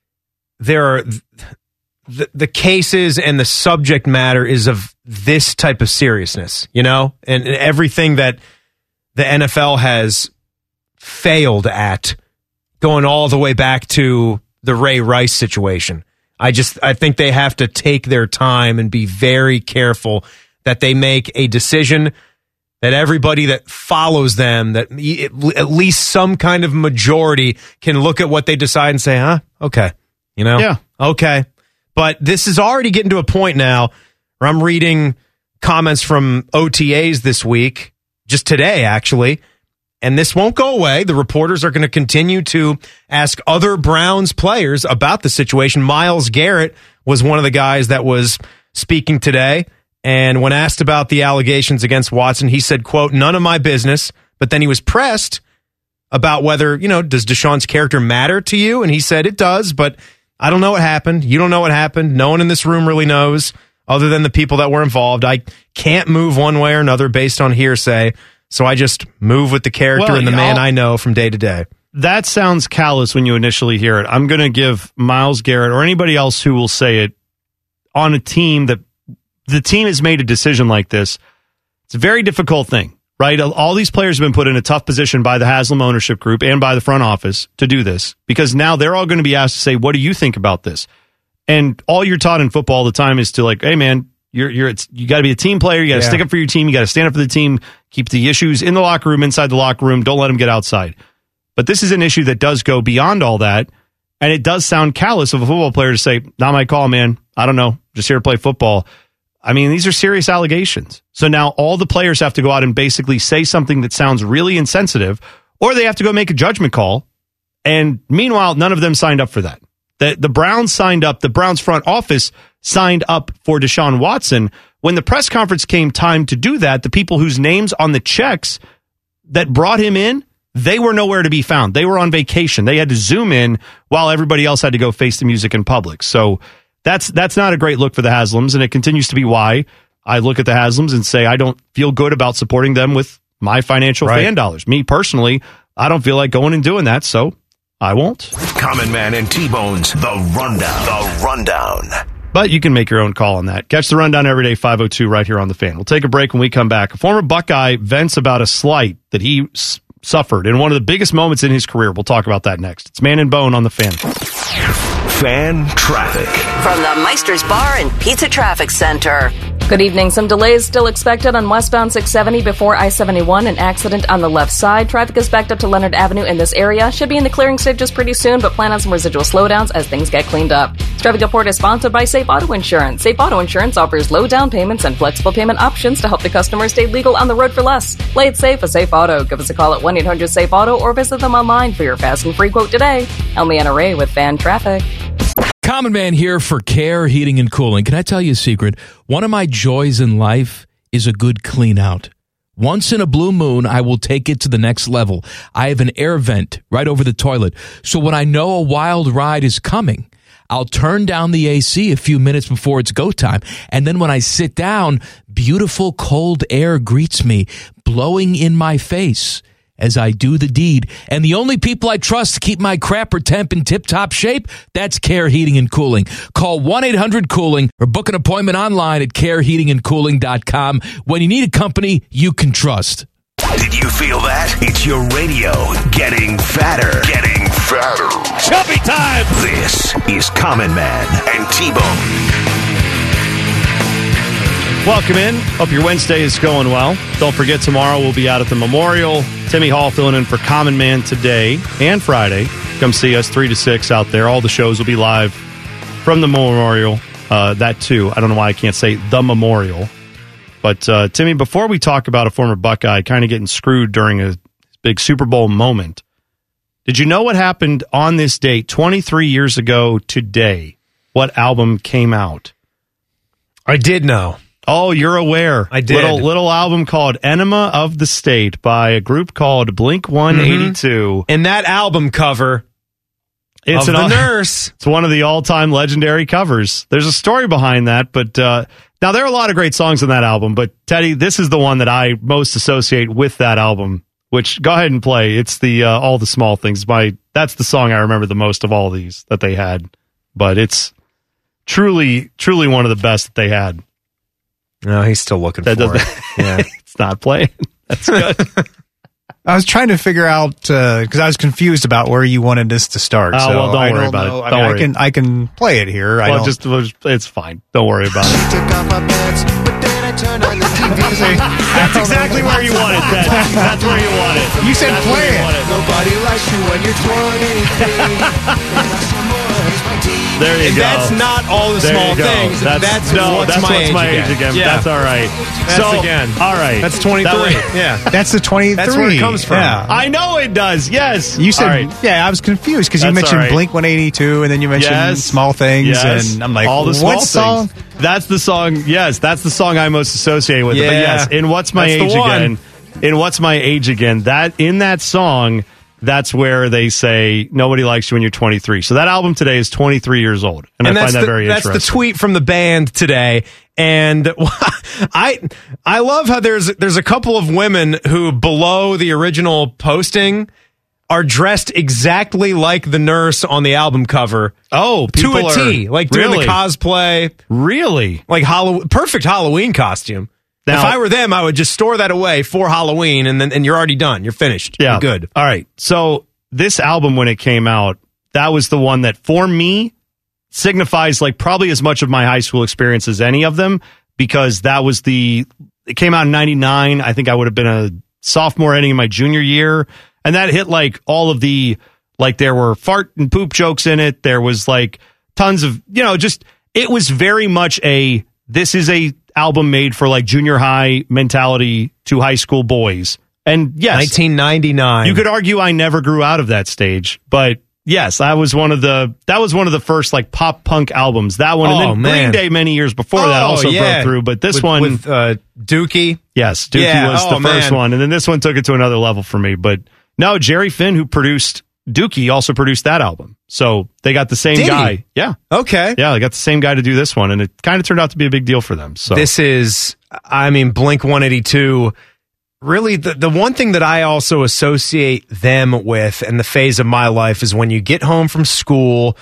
there are the, the cases and the subject matter is of this type of seriousness, you know, and, and everything that the N F L has failed at, going all the way back to the Ray Rice situation. I just, I think they have to take their time and be very careful that they make a decision that everybody that follows them, that at least some kind of majority can look at what they decide and say, huh, okay, you know, yeah, okay. But this is already getting to a point now where I'm reading comments from O T As this week, just today, actually, and this won't go away. The reporters are going to continue to ask other Browns players about the situation. Myles Garrett was one of the guys that was speaking today. And when asked about the allegations against Watson, he said, quote, none of my business. But then he was pressed about whether, you know, does Deshaun's character matter to you? And he said, it does, but I don't know what happened. You don't know what happened. No one in this room really knows other than the people that were involved. I can't move one way or another based on hearsay. So I just move with the character well, and the man I'll, I know from day to day. That sounds callous when you initially hear it. I'm going to give Myles Garrett or anybody else who will say it on a team that the team has made a decision like this. It's a very difficult thing, right? All these players have been put in a tough position by the Haslam ownership group and by the front office to do this because now they're all going to be asked to say, what do you think about this? And all you're taught in football all the time is to like, hey man, You're you're it's, you got to be a team player. You got to yeah. stick up for your team. You got to stand up for the team. Keep the issues in the locker room, inside the locker room. Don't let them get outside. But this is an issue that does go beyond all that, and it does sound callous of a football player to say, "Not my call, man. I don't know. Just here to play football." I mean, these are serious allegations. So now all the players have to go out and basically say something that sounds really insensitive, or they have to go make a judgment call. And meanwhile, none of them signed up for that. The, the Browns signed up, the Browns front office signed up for Deshaun Watson. When the press conference came time to do that, the people whose names on the checks that brought him in they were nowhere to be found. They were on vacation. They had to zoom in while everybody else had to go face the music in public. So that's that's not a great look for the Haslams, and it continues to be why I look at the Haslams and say I don't feel good about supporting them with my financial Right. fan dollars. Me personally, I don't feel like going and doing that, so I won't. Common Man and T-Bone's The Rundown. The Rundown. But you can make your own call on that. Catch the Rundown every day, five oh two, right here on The Fan. We'll take a break when we come back. A former Buckeye vents about a slight that he s- suffered in one of the biggest moments in his career. We'll talk about that next. It's Man and Bone on The Fan. Fan traffic. From the Meister's Bar and Pizza Traffic Center. Good evening. Some delays still expected on westbound six seventy before I seventy-one. An accident on the left side. Traffic is backed up to Leonard Avenue in this area. Should be in the clearing stages pretty soon, but plan on some residual slowdowns as things get cleaned up. This traffic report is sponsored by Safe Auto Insurance. Safe Auto Insurance offers low down payments and flexible payment options to help the customer stay legal on the road for less. Play it safe with Safe Auto. Give us a call at one eight hundred SAFE AUTO or visit them online for your fast and free quote today. Elmiana Ray with Fan Traffic. Common Man here for Care Heating and Cooling. Can I tell you a secret? One of my joys in life is a good clean out. Once in a blue moon, I will take it to the next level. I have an air vent right over the toilet. So when I know a wild ride is coming, I'll turn down the A C a few minutes before it's go time. And then when I sit down, beautiful cold air greets me, blowing in my face as I do the deed. And the only people I trust to keep my crapper temp in tip-top shape, that's Care Heating and Cooling. Call one eight hundred cooling or book an appointment online at care heating and cooling dot com when you need a company you can trust. Did you feel that? It's your radio getting fatter. Getting fatter. Chubby time! This is Common Man and T-Bone. Welcome in. Hope your Wednesday is going well. Don't forget, tomorrow we'll be out at the Memorial. Timmy Hall filling in for Common Man today and Friday. Come see us three to six out there. All the shows will be live from the Memorial. Uh, that too. I don't know why I can't say the Memorial. But uh, Timmy, before we talk about a former Buckeye kind of getting screwed during a big Super Bowl moment, did you know what happened on this date twenty-three years ago today? What album came out? I did know. Oh, you're aware. I did. Little, little album called Enema of the State by a group called Blink one eighty-two. Mm-hmm. And that album cover it's of an, the nurse. It's one of the all-time legendary covers. There's a story behind that, but uh, now there are a lot of great songs on that album, but Teddy, this is the one that I most associate with that album, which go ahead and play. It's the uh, All the Small Things. My That's the song I remember the most of all these that they had, but it's truly, truly one of the best that they had. No, he's still looking that for it. Yeah. It's not playing. That's good. I was trying to figure out because uh, I was confused about where you wanted this to start. Oh, so well, don't I worry don't about know. it. I, Don't mean, worry. I can I can play it here. I Well, don't, just, well, just it's fine. Don't worry about it. Took off my pants, but then I turned on the T V. That's exactly where you want it, Ted. That's where you want it. You said That's play where you it. want it. Nobody likes you when you're twenty-three. There you And go. that's not all the There small you go. things. That's, That's no, what's that's my what's age my again. age again. Yeah. That's all right. That's so, again. All right. That's twenty-three. That way- Yeah. That's the twenty-three. That's where it comes from. Yeah. I know it does. Yes. You said, All right. yeah, I was confused because you That's mentioned all right. Blink one eighty-two and then you mentioned Yes. Small Things. Yes. And I'm like, all the small what song? things. That's the song. Yes, that's the song I most associate with it. But Yeah. yes, in What's My That's the Age one. Again? In What's My Age Again? That in that song, that's where they say nobody likes you when you're twenty-three. So that album today is twenty-three years old, and, And I that's find that the, very that's interesting. the tweet from the band today. And I I love how there's there's a couple of women who below the original posting are dressed exactly like the nurse on the album cover. Oh, to people a T, are- like doing really? the cosplay, Really? like Halloween, perfect Halloween costume. Now- if I were them, I would just store that away for Halloween, and then and you're already done. You're finished. Yeah. You're good. All right. So this album, when it came out, that was the one that for me signifies like probably as much of my high school experience as any of them, because that was the, it came out in ninety-nine. I think I would have been a sophomore ending in my junior year. And that hit like all of the, like there were fart and poop jokes in it. There was like tons of, you know, just, it was very much a, this is a album made for like junior high mentality to high school boys. And yes, nineteen ninety-nine. you could argue I never grew out of that stage, but yes, that was one of the that was one of the first like pop punk albums. That one, and Oh, then man. Green Day many years before that Oh, also yeah. broke through. But this With- one, with uh, Dookie. yes, Dookie Yeah, was oh, the first man. one, and then this one took it to another level for me. But No, Jerry Finn, who produced Dookie, also produced that album. So they got the same Did he? guy. Yeah. Okay. Yeah, they got the same guy to do this one, and it kind of turned out to be a big deal for them. So This is, I mean, Blink one eighty-two. Really, the, the one thing that I also associate them with and the phase of my life is when you get home from school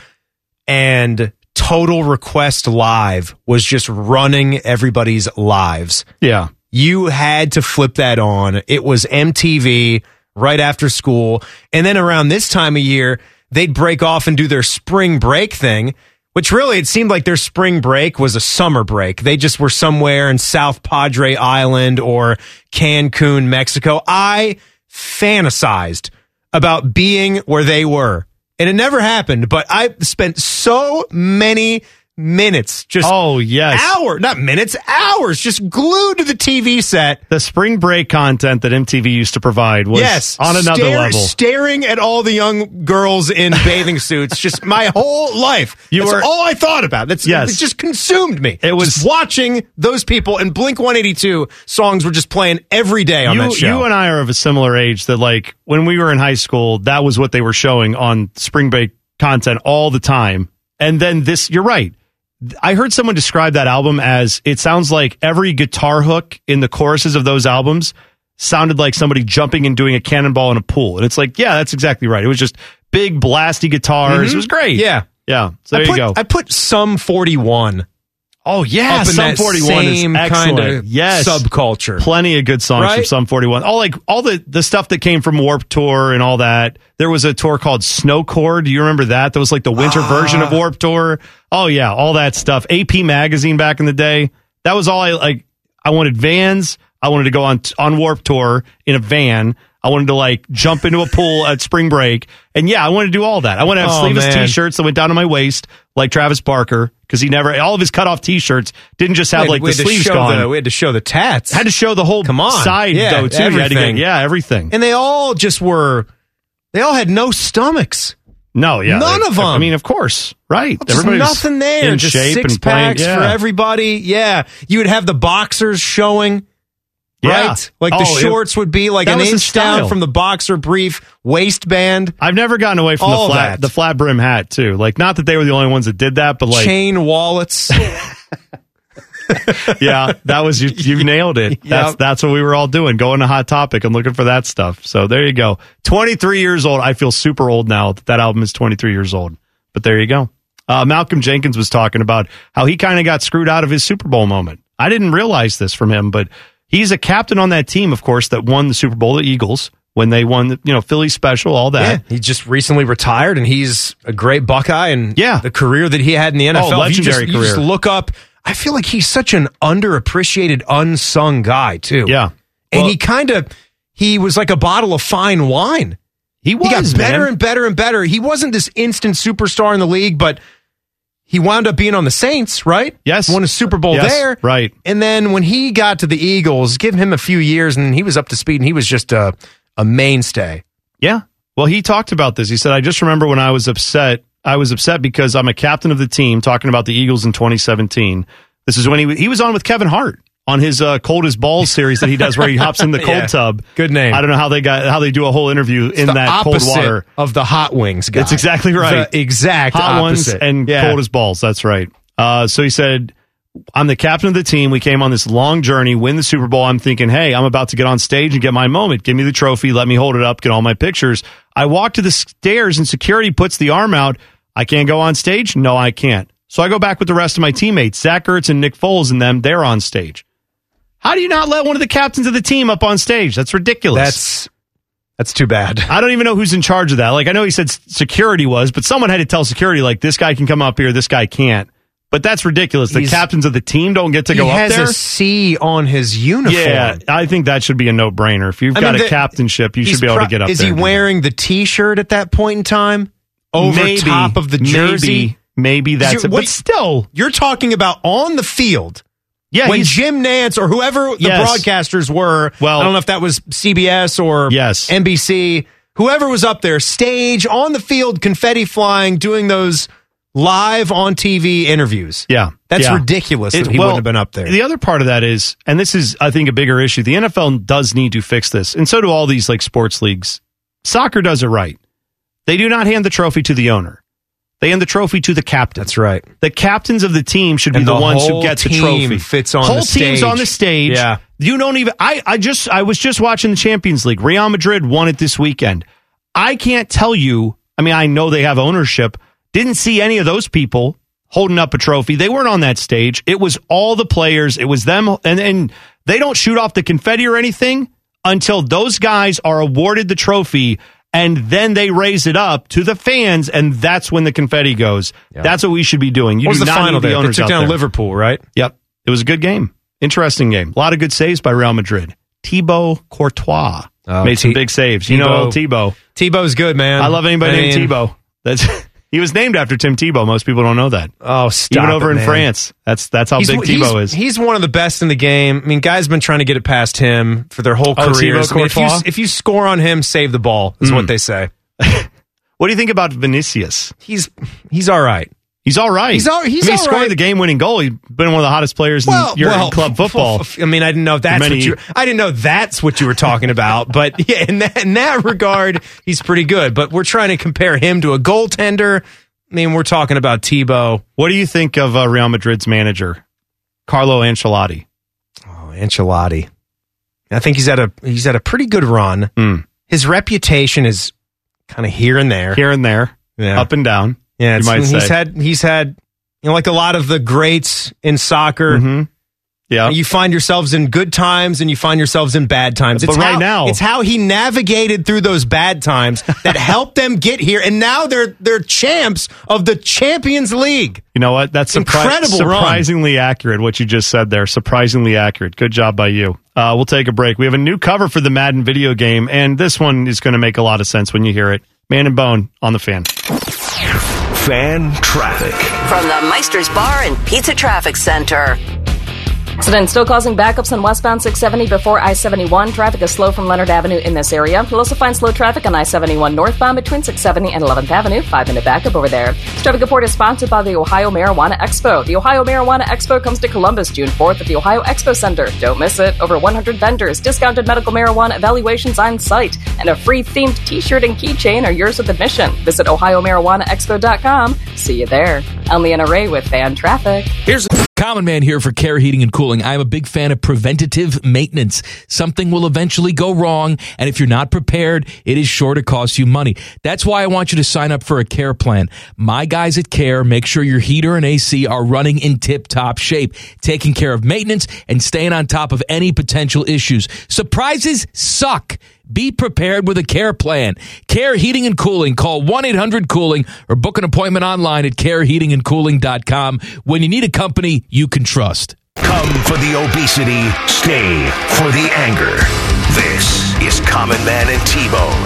and Total Request Live was just running everybody's lives. Yeah. You had to flip that on. It was M T V right after school. And then around this time of year, they'd break off and do their spring break thing, which really, it seemed like their spring break was a summer break. They just were somewhere in South Padre Island or Cancun, Mexico. I fantasized about being where they were. And it never happened, but I spent so many minutes, just oh yes, hour, not minutes, hours, just glued to the T V set. The spring break content that M T V used to provide was yes, on another stare, level. Staring at all the young girls in bathing suits, just my whole life. You That's were all I thought about. That's yes. It just consumed me. It was just watching those people, and Blink one eighty-two songs were just playing every day on you, that show. You and I are of a similar age that, like, when we were in high school, that was what they were showing on spring break content all the time. And then this, you're right. I heard someone describe that album as, it sounds like every guitar hook in the choruses of those albums sounded like somebody jumping and doing a cannonball in a pool. And it's like, yeah, that's exactly right. It was just big blasty guitars. Mhm. It was great. Yeah. Yeah. So there I put, you go. I put Sum forty-one. Oh, yeah. Up in Sum that forty-one same is excellent. kind of yes. subculture. Plenty of good songs Right? from Sum forty-one. All like all the, the stuff that came from Warped Tour and all that. There was a tour called Snowcore. Do you remember that? That was like the winter Ah. version of Warped Tour. Oh yeah, all that stuff. A P Magazine back in the day. That was all I like. I wanted vans. I wanted to go on on Warped Tour in a van. I wanted to like jump into a pool at spring break. And yeah, I wanted to do all that. I want to have Oh, sleeveless man. t-shirts that went down to my waist like Travis Barker, because he never, all of his cutoff t-shirts didn't just have We had- like we the had to sleeves show gone. the- we had to show the tats. Had to show the whole Come on. side Yeah, though too. You had to get- everything. yeah, everything. And they all just were, they all had no stomachs. No, yeah. None they- of them. I mean, of course, right. Just Everybody's nothing there. in Just shape six and playing. packs Yeah. for everybody. Yeah. You would have the boxers showing. Yeah. Right? Like Oh, the it- shorts would be like that an was the inch down style. from the boxer brief waistband. I've never gotten away from All the flat that. the flat brim hat too. Like, not that they were the only ones that did that, but like Chain wallets. yeah, that was you. You nailed it. That's Yep. that's what we were all doing. Going to Hot Topic and looking for that stuff. So there you go. twenty-three years old. I feel super old now that that album is twenty-three years old. But there you go. Uh, Malcolm Jenkins was talking about how he kind of got screwed out of his Super Bowl moment. I didn't realize this from him, but he's a captain on that team, of course, that won the Super Bowl, the Eagles, when they won, the, you know, Philly Special, all that. Yeah, he just recently retired, and he's a great Buckeye. And yeah, the career that he had in the N F L, Oh, legendary you just, you just career. look up. I feel like he's such an underappreciated, unsung guy too. Yeah, and Well- he kind of he was like a bottle of fine wine. He was He got better man. and better and better. He wasn't this instant superstar in the league, but he wound up being on the Saints, right? Yes. Won a Super Bowl Yes, there. right. And then when he got to the Eagles, give him a few years and he was up to speed and he was just a, a mainstay. Yeah. Well, he talked about this. He said, I just remember when I was upset. I was upset because I'm a captain of the team, talking about the Eagles in twenty seventeen. This is when he he was on with Kevin Hart on his uh, Cold as Balls series that he does, where he hops in the cold Yeah. tub. Good name. I don't know how they got how they do a whole interview in The that cold opposite water. of the hot wings guy. That's exactly right. The exact Hot opposite. ones and Yeah. cold as balls. That's right. Uh, so he said, I'm the captain of the team. We came on this long journey, win the Super Bowl. I'm thinking, hey, I'm about to get on stage and get my moment. Give me the trophy. Let me hold it up. Get all my pictures. I walk to the stairs and security puts the arm out. I can't go on stage. No, I can't. So I go back with the rest of my teammates, Zach Ertz and Nick Foles, and them. They're on stage. How do you not let one of the captains of the team up on stage? That's ridiculous. That's that's too bad. I don't even know who's in charge of that. Like, I know he said security was, but someone had to tell security, like, this guy can come up here, this guy can't. But that's ridiculous. The He's- captains of the team don't get to he go up has there. a C on his uniform. Yeah, I think that should be a no-brainer. If you've I got mean, a the- captainship, you he's should be able pro- to get up Is there. he and do wearing the T-shirt at that point in time over Maybe. top of the jersey? Maybe, maybe that's it. Wait, But still, you're talking about on the field. yeah, when he's- Jim Nantz or whoever the Yes. broadcasters were, Well- I don't know if that was C B S or Yes. N B C, whoever was up there, stage, on the field, confetti flying, doing those live on T V interviews. Yeah. That's Yeah. ridiculous It- that he well, wouldn't have been up there. The other part of that is, and this is, I think, a bigger issue, the N F L does need to fix this, and so do all these like sports leagues soccer does it right. They do not hand the trophy to the owner. They hand the trophy to the captain. That's right. The captains of the team should be And the, the ones who whole get the team trophy. fits on whole the team's stage. on the stage. Yeah. You don't even. I. I just. I was just watching the Champions League. Real Madrid won it this weekend. I can't tell you. I mean, I know they have ownership. Didn't see any of those people holding up a trophy. They weren't on that stage. It was all the players. It was them, and and they don't shoot off the confetti or anything until those guys are awarded the trophy. And then they raise it up to the fans, and that's when the confetti goes. Yeah. That's what we should be doing. You what was do the not final need the there? owners They took out down there. Liverpool, right? Yep. It was a good game. Interesting game. A lot of good saves by Real Madrid. Thibaut Courtois Oh, made some T- big saves. You know Thibaut. Thibaut's good, man. I love anybody I named mean- Thibaut. That's he was named after Tim Tebow. Most people don't know that. Oh, stop Even over it, in man. France. That's that's how he's, big he's, Tebow is. He's one of the best in the game. I mean, guys been trying to get it past him for their whole Oh, careers. Thibaut I mean, if, you, Courtois? if you score on him, save the ball, is Mm. what they say. What do you think about Vinicius? He's he's all right. He's all right. He's all- he's I mean, all he scored right. the game-winning goal. He's been one of the hottest players Well, in, Euro- well, in club football. I mean, I didn't know if that's Many- what you. I didn't know that's what you were talking about. But yeah, in that in that regard, he's pretty good. But we're trying to compare him to a goaltender. I mean, we're talking about Tebow. What do you think of uh, Real Madrid's manager, Carlo Ancelotti? Oh, Ancelotti. I think he's had a he's had a pretty good run. Mm. His reputation is kind of here and there, Here and there, Yeah. up and down. Yeah, you it's, might he's say. had he's had you know like a lot of the greats in soccer. Mm-hmm. Yeah, You find yourselves in good times and you find yourselves in bad times. But It's right how, now- it's how he navigated through those bad times that helped them get here, and now they're they're champs of the Champions League. You know what? That's surpri- Incredible run. surprisingly accurate, what you just said there. Surprisingly accurate. Good job by you. Uh, we'll take a break. We have a new cover for the Madden video game, and this one is going to make a lot of sense when you hear it. Man and Bone on the Fan. Fan traffic. From the Meister's Bar and Pizza Traffic Center. Accident still causing backups on westbound six seventy before I seventy-one. Traffic is slow from Leonard Avenue in this area. You'll also find slow traffic on I seventy-one northbound between six seventy and eleventh Avenue. Five-minute backup over there. This traffic report is sponsored by the Ohio Marijuana Expo. The Ohio Marijuana Expo comes to Columbus June fourth at the Ohio Expo Center. Don't miss it. Over one hundred vendors, discounted medical marijuana evaluations on site, and a free themed t-shirt and keychain are yours with admission. Visit ohio marijuana expo dot com. See you there. I'm Leanna Ray with Fan Traffic. Here's Common Man here for Care Heating and Cooling. I'm a big fan of preventative maintenance. Something will eventually go wrong, and if you're not prepared, it is sure to cost you money. That's why I want you to sign up for a Care plan. My guys at Care make sure your heater and A C are running in tip-top shape, taking care of maintenance and staying on top of any potential issues. Surprises suck. Be prepared with a Care plan. Care Heating and Cooling. Call one eight hundred cooling or book an appointment online at care heating and cooling dot com when you need a company you can trust. Come for the obesity, stay for the anger. This is Common Man and T-Bone.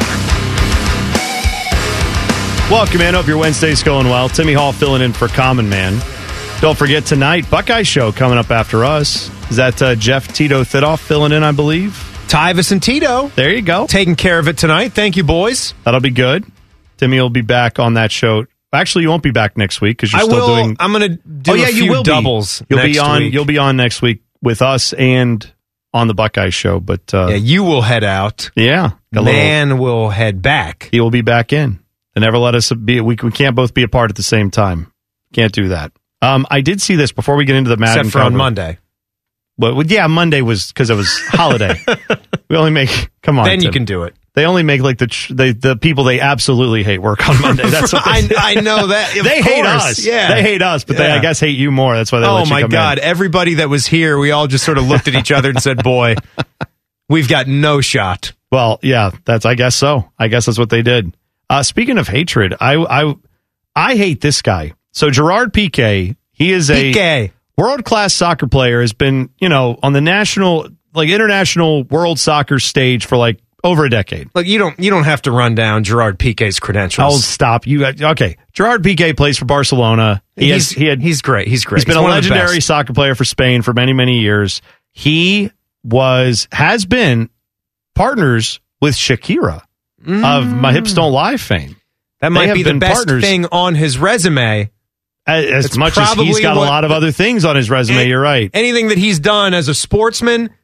Welcome in. Hope your Wednesday's going well. Timmy Hall filling in for Common Man. Don't forget tonight, Buckeye Show coming up after us. Is that uh, Jeff Tito Thidoff filling in, I believe? Tyvis and Tito. There you go. Taking care of it tonight. Thank you, boys. That'll be good. Timmy will be back on that show. Actually, you won't be back next week because you're I still will. doing. I'm going to do oh yeah, a few you will doubles. Be. You'll next be on. week. You'll be on next week with us and on the Buckeye Show. But uh, yeah, you will head out. Yeah, a Man little, will head back. He will be back in. And never let us be. We, we can't both be apart at the same time. Can't do that. Um, I did see this before we get into the Madden. Except for on Monday. But well, yeah, Monday was because it was holiday. We only make. Come on, Then you Tim. can do it. They only make like the tr- they, the people they absolutely hate work on Monday. That's what they I, I know that. Of they hate course. us. Yeah, They hate us, but they Yeah. I guess hate you more. That's why they Oh let you my come God! in. Everybody that was here, we all just sort of looked at each other and said, "Boy, we've got no shot." Well, yeah, that's I guess so. I guess that's what they did. Uh, speaking of hatred, I I I hate this guy. So Gerard Piqué, he is a Piqué. world class soccer player. Has been you know on the national like international world soccer stage for like over a decade. Look, you don't you don't have to run down Gerard Piqué's credentials. I'll stop you. Okay, Gerard Piqué plays for Barcelona. He he's, has, he had he's great. He's great. He's been He's a one of the legendary best. soccer player for Spain for many, many years. He was, has been partners with Shakira Mm. of My Hips Don't Lie fame. That They might have be the been best partners. thing on his resume. As, as It's much as he's probably got a what- lot of other things on his resume, An- you're right. Anything that he's done as a sportsman,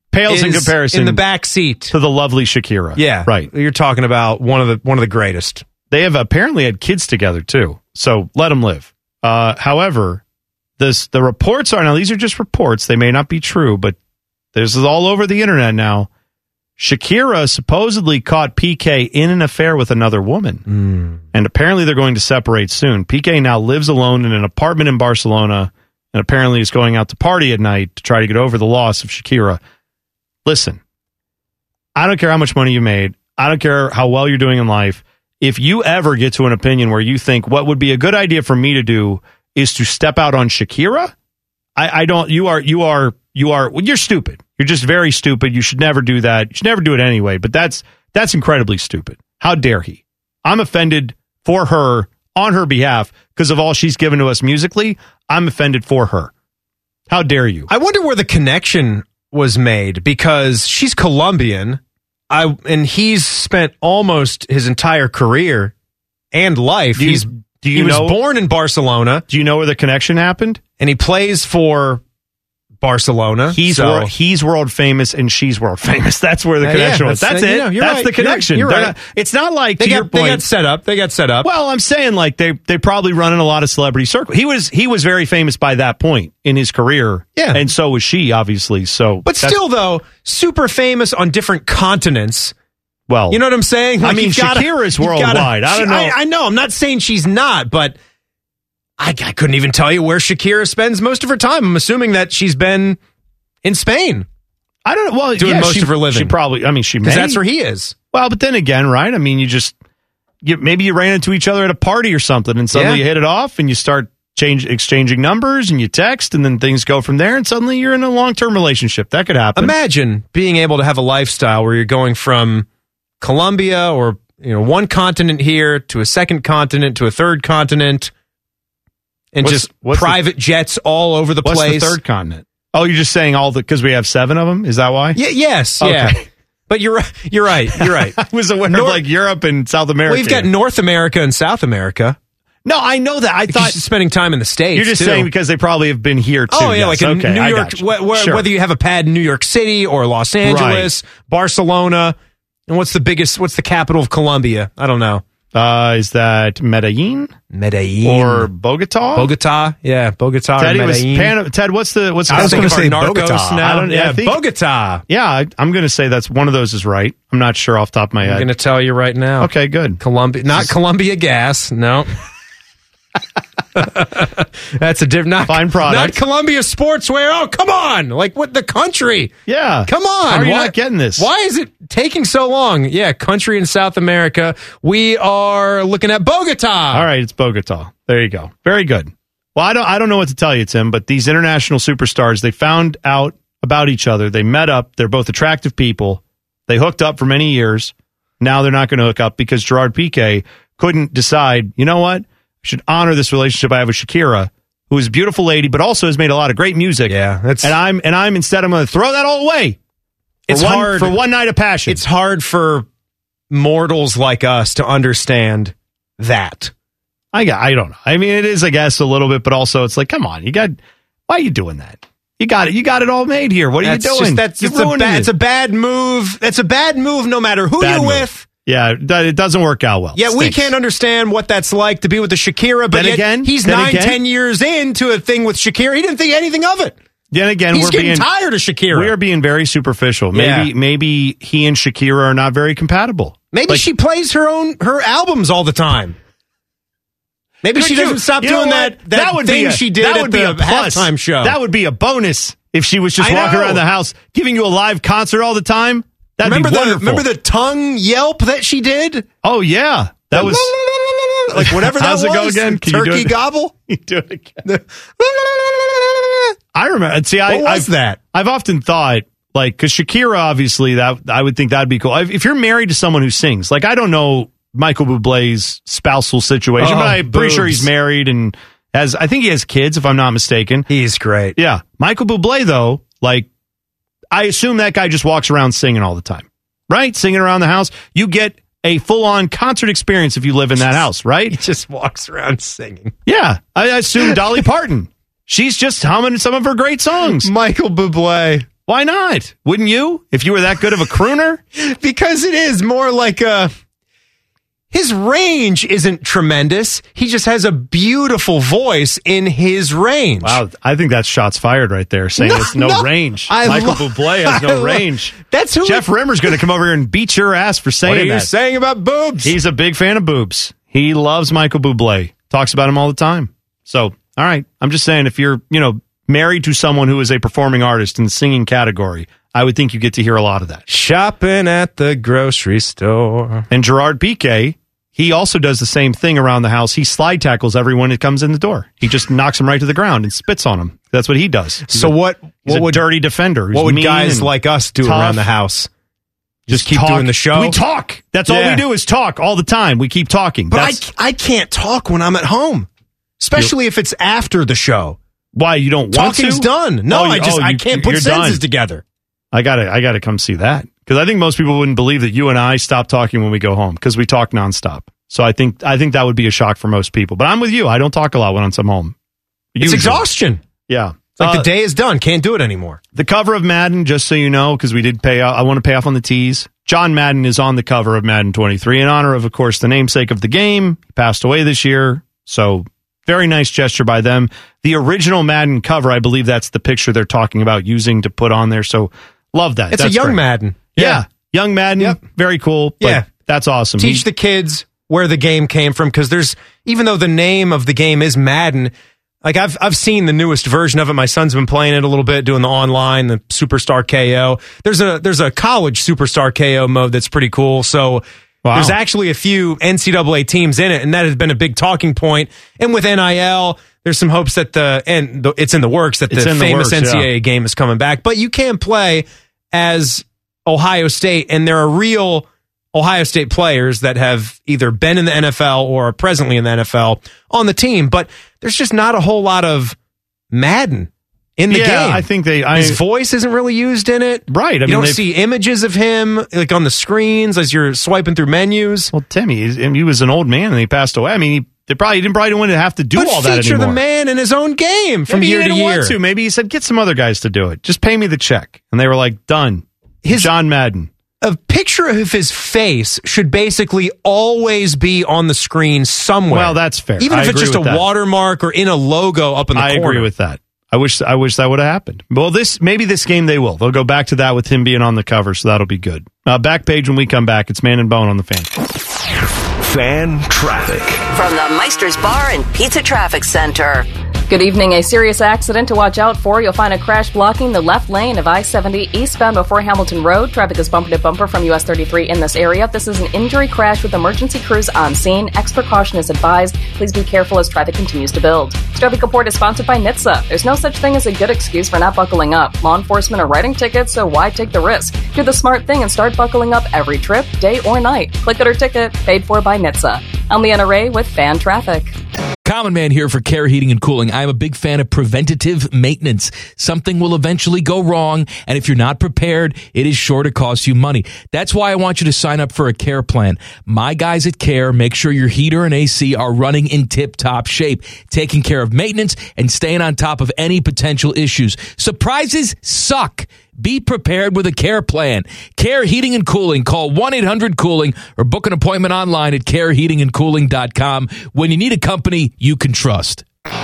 Pales in is comparison in the back seat to the lovely Shakira. Yeah, right. You're talking about one of the one of the greatest. They have apparently had kids together too, so let them live. Uh, however, this the reports are now these are just reports. They may not be true, but this is all over the internet now. Shakira supposedly caught P K in an affair with another woman, mm. and apparently they're going to separate soon. P K now lives alone in an apartment in Barcelona, and apparently is going out to party at night to try to get over the loss of Shakira. Listen, I don't care how much money you made. I don't care how well you're doing in life. If you ever get to an opinion where you think what would be a good idea for me to do is to step out on Shakira, I, I don't. You are. You are. You are. Well, you're stupid. You're just very stupid. You should never do that. You should never do it anyway. But that's that's incredibly stupid. How dare he? I'm offended for her on her behalf because of all she's given to us musically. I'm offended for her. How dare you? I wonder where the connection was made because she's Colombian, I and he's spent almost his entire career and life. Do you, he's do you he know, was born in Barcelona. Do you know where the connection happened? And he plays for Barcelona. He's so. world, he's world famous and she's world famous. That's where the Uh, connection yeah, was. that's- That's you it. know, you're that's right. the connection. You're- you're They're right. not- it's not like They to got, your they point. got set up. They got set up. Well, I'm saying like they they probably run in a lot of celebrity circles. He was he was very famous by that point in his career. Yeah. And so was she, obviously. So But that's- still, though, super famous on different continents. Well, you know what I'm saying? I mean, you've gotta- Shakira is you've gotta- worldwide. I don't she- know. I, I know. I'm not saying she's not, but I, I couldn't even tell you where Shakira spends most of her time. I'm assuming that she's been in Spain. I don't know. Well, doing yeah, most she, of her living. She probably, I mean, she may. Because that's where he is. Well, but then again, right? I mean, you just, you, maybe you ran into each other at a party or something and suddenly Yeah. you hit it off and you start change exchanging numbers and you text and then things go from there and suddenly you're in a long-term relationship. That could happen. Imagine being able to have a lifestyle where you're going from Colombia or, you know, one continent here to a second continent to a third continent and What's- just what's the- private jets all over the What's place. the third continent? Oh, you're just saying all the, because we have seven of them? Is that why? Yeah, yes, Okay. yeah. But you're right. You're right. You're right. I was aware Nor- of like Europe and South America. We've got North America and South America. No, I know that. I Because thought she's spending time in the States. you're just too. saying because they probably have been here too. Oh yeah, Yes, like in okay, New I York, got you. wh- wh- Sure. whether you have a pad in New York City or Los Angeles, Barcelona, and what's the biggest? What's the capital of Colombia? I don't know. Uh, is that Medellin? Medellin Or Bogota? Bogota, yeah, Bogota. Ted, or it was Medellin. Pan- Ted, what's the what's the I was capital? going to say Narcos Bogota. now? I don't, yeah, I think, Bogota. Yeah, I, I'm going to say that's one of those is right. I'm not sure off the top of my I'm head. going to tell you right now. Okay, good. Columbia, not Columbia Gas. No. That's a different not, Fine product. Not Columbia Sportswear. Oh, come on. Like what the country? Yeah. Come on. How are you Why- not getting this? Why is it taking so long? Yeah, country in South America. We are looking at Bogota. All right, it's Bogota. There you go. Very good. Well, I don't I don't know what to tell you, Tim, but these international superstars, they found out about each other. They met up. They're both attractive people. They hooked up for many years. Now they're not going to hook up because Gerard Piqué couldn't decide, you know what? I should honor this relationship I have with Shakira, who is a beautiful lady, but also has made a lot of great music. Yeah, that's and I'm and I'm instead I'm going to throw that all away. For It's one, hard for one night of passion. It's hard for mortals like us to understand that. I got, I don't know. I mean, it is, I guess, a little bit, but also it's like, come on, you got, why are you doing that? You got it. You got it all made here. What are That's you doing? Just, that's You're it's a, ruining bad, it. it's a bad move. That's a bad move no matter who Bad you're move. with. Yeah, that- it doesn't work out well. Yeah, we Stinks. can't understand what that's like to be with the Shakira, but Then yet again- he's then nine, again- ten years into a thing with Shakira. He didn't think anything of it. Then again, He's we're getting being tired of Shakira. We are being very superficial. Maybe, Yeah. maybe he and Shakira are not very compatible. Maybe Like, she plays her own her albums all the time. Maybe could she you- doesn't stop you know doing what? that. That, would thing be a, she did that at would the be a plus. halftime show. That would be a bonus if she was just I walking know. around the house giving you a live concert all the time. That'd remember be the wonderful. remember the tongue yelp that she did? Oh yeah, that was like whatever that How's was. it go again? Can you do Turkey it? gobble. You do it again. I remember. and See, I, What was I've, that? I've often thought, like, because Shakira, obviously, that I would think that'd be cool. If if you're married to someone who sings, like, I don't know Michael Bublé's spousal situation, Oh, but I'm pretty sure boobs. he's married and has. I think he has kids, if I'm not mistaken. He's great. Yeah, Michael Bublé, though, like, I assume that guy just walks around singing all the time, right? Singing around the house. You get a full-on concert experience if you live in that house, right? He just walks around singing. Yeah, I assume Dolly Parton. She's just humming some of her great songs. Michael Bublé. Why not? Wouldn't you? If you were that good of a crooner? Because it is more like a... His range isn't tremendous. He just has a beautiful voice in his range. Wow, I think that's shots fired right there, saying No, it's no, no. range. I Michael lo- Bublé has I no lo- range. That's who Jeff Rimmer's going to come over here and beat your ass for saying What are you that. saying about boobs? He's a big fan of boobs. He loves Michael Bublé. Talks about him all the time. So, all right. I'm just saying, if you're, you know, married to someone who is a performing artist in the singing category, I would think you get to hear a lot of that. Shopping at the grocery store. And Gerard Piqué, he also does the same thing around the house. He slide tackles everyone that comes in the door. He just knocks them right to the ground and spits on them. That's what he does. He's So a, what? He's What a would dirty defender. who's What would mean guys and like us do tough. around the house? Just keep talk. doing the show. We talk. That's all Yeah. we do is talk all the time. We keep talking. But I, That's, I can't talk when I'm at home, especially if it's after the show. why you don't want to? Talking's done. No, Oh, you- I just oh, I you- can't put you're sentences done. together. I gotta, I gotta come see that because I think most people wouldn't believe that you and I stop talking when we go home because we talk nonstop. So I think, I think that would be a shock for most people. But I'm with you. I don't talk a lot when I'm home. It's Usually. exhaustion. Yeah. It's like Uh, the day is done. Can't do it anymore. The cover of Madden, just so you know, because we did pay out, I want to pay off on the tees. John Madden is on the cover of Madden twenty-three in honor of, of course, the namesake of the game. He passed away this year. So very nice gesture by them. The original Madden cover, I believe that's the picture they're talking about using to put on there. So love that. It's That's a young great. Madden. Yeah. Young Madden. Yep. Very cool. But Yeah. That's awesome. Teach He- the kids where the game came from, because there's, even though the name of the game is Madden, like I've I've seen the newest version of it. My son's been playing it a little bit, doing the online, the Superstar K O. There's a there's a college Superstar K O mode that's pretty cool. So Wow. there's actually a few N C double A teams in it, and that has been a big talking point. And with N I L, there's some hopes that the and the, it's in the works that It's the in the famous works, N C double A yeah. game is coming back. But you can play as Ohio State, and there are real Ohio State players that have either been in the N F L or are presently in the N F L on the team. But there's just not a whole lot of Madden in the Yeah, game. I think they- I- his voice isn't really used in it. Right. I you mean, don't they've- see images of him like on the screens as you're swiping through menus. Well, Timmy, he's- and he was an old man and he passed away. I mean, he, they probably didn't probably didn't have to do but all that feature anymore. the man in his own game from Maybe year he to didn't year. want to. Maybe he said, "Get some other guys to do it. Just pay me the check." And they were like, "Done." His- John Madden. A picture of his face should basically always be on the screen somewhere. Well, that's fair. Even I if it's agree just a with that. watermark or in a logo up in the I corner. agree with that. I wish I wish that would have happened. Well, this maybe this game they will. They'll go back to that with him being on the cover, so that'll be good. Uh, back page when we come back. It's Man and Bone on the Fan. Fan traffic. From the Meister's Bar and Pizza Traffic Center. Good evening. A serious accident to watch out for. You'll find a crash blocking the left lane of I seventy eastbound before Hamilton Road. Traffic is bumper to bumper from U S thirty-three in this area. This is an injury crash with emergency crews on scene. Extra caution is advised. Please be careful as traffic continues to build. This traffic report is sponsored by N H T S A. There's no such thing as a good excuse for not buckling up. Law enforcement are writing tickets, so why take the risk? Do the smart thing and start buckling up every trip, day or night. Click it or ticket. Paid for by N H T S A. I'm Leanna Ray with Fan Traffic. Common Man here for Care Heating and Cooling. I'm a big fan of preventative maintenance. Something will eventually go wrong, and if you're not prepared, it is sure to cost you money. That's why I want you to sign up for a Care plan. My guys at Care make sure your heater and A C are running in tip-top shape, taking care of maintenance and staying on top of any potential issues. Surprises suck. Be prepared with a Care plan. Care Heating and Cooling. Call one eight hundred cooling or book an appointment online at care heating and cooling dot com when you need a company you can trust.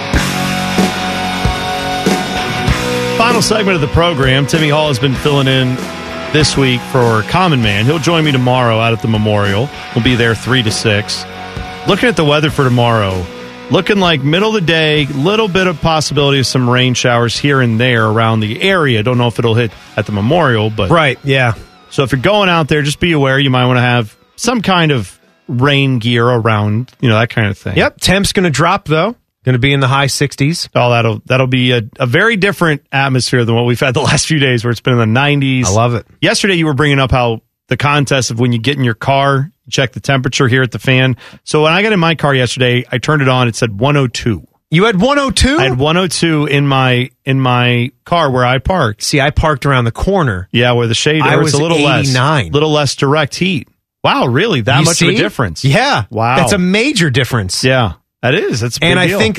Final segment of the program. Timmy Hall has been filling in this week for Common Man. He'll join me tomorrow out at the Memorial. We'll be there three to six. Looking at the weather for tomorrow, looking like middle of the day, little bit of possibility of some rain showers here and there around the area. Don't know if it'll hit at the Memorial, but Right, yeah. so if you're going out there, just be aware you might want to have some kind of rain gear around, you know, that kind of thing. Yep, temp's going to drop, though. Going to be in the high sixties. Oh, that'll that'll be a, a very different atmosphere than what we've had the last few days, where it's been in the nineties. I love it. Yesterday, you were bringing up how the contest of when you get in your car, you check the temperature here at the Fan. So when I got in my car yesterday, I turned it on. It said one oh two. You had one oh two? I had one oh two in my in my car where I parked. See, I parked around the corner. Yeah, where the shade I or was it's a little eighty-nine. less, little less direct heat. Wow, really? That You much see? of a difference? Yeah. Wow. That's a major difference. Yeah, that is. That's a big And I deal. think the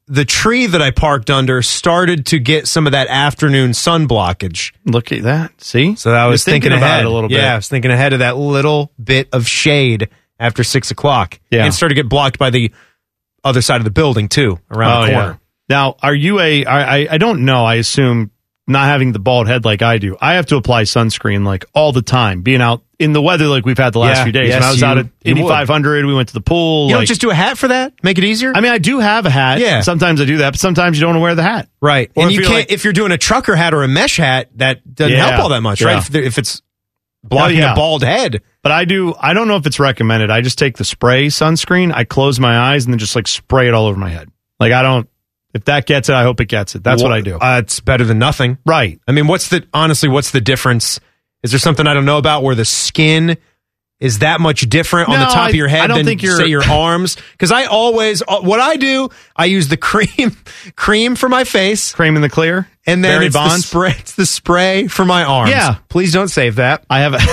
the tree that I parked under started to get some of that afternoon sun blockage. Look at that. See? So I was You're thinking, thinking, about ahead it a little bit. Yeah, I was thinking ahead of that little bit of shade after six o'clock. Yeah. And started to get blocked by the other side of the building, too, around Oh, the yeah. corner. Now, are you a? I, I I don't know. I assume not having the bald head like I do. I have to apply sunscreen like all the time. Being out in the weather like we've had the last Yeah, few days. yes, when I was you- out at you would. eighty-five hundred, we went to the pool. You like, don't just do a hat for that? Make it easier? I mean, I do have a hat. Yeah. Sometimes I do that, but sometimes you don't want to wear the hat. Right. Or and if you you're can't, like- if you're doing a trucker hat or a mesh hat, that doesn't Yeah. help all that much, Yeah. right? If, there- if it's blocking Oh, yeah. a bald head. But I do. I don't know if it's recommended. I just take the spray sunscreen. I close my eyes and then just like spray it all over my head. Like I don't. If that gets it, I hope it gets it. That's Well, what I do. Uh, it's better than nothing. Right. I mean, what's the, honestly, what's the difference? Is there something I don't know about where the skin is that much different on No, the top I- of your head I don't than, think you're- say, your arms? Because I always, uh, what I do, I use the cream, cream for my face. Cream in the clear. And then Barry it's the, Bonds? spray, it's the spray for my arms. Yeah. Please don't save that. I have a.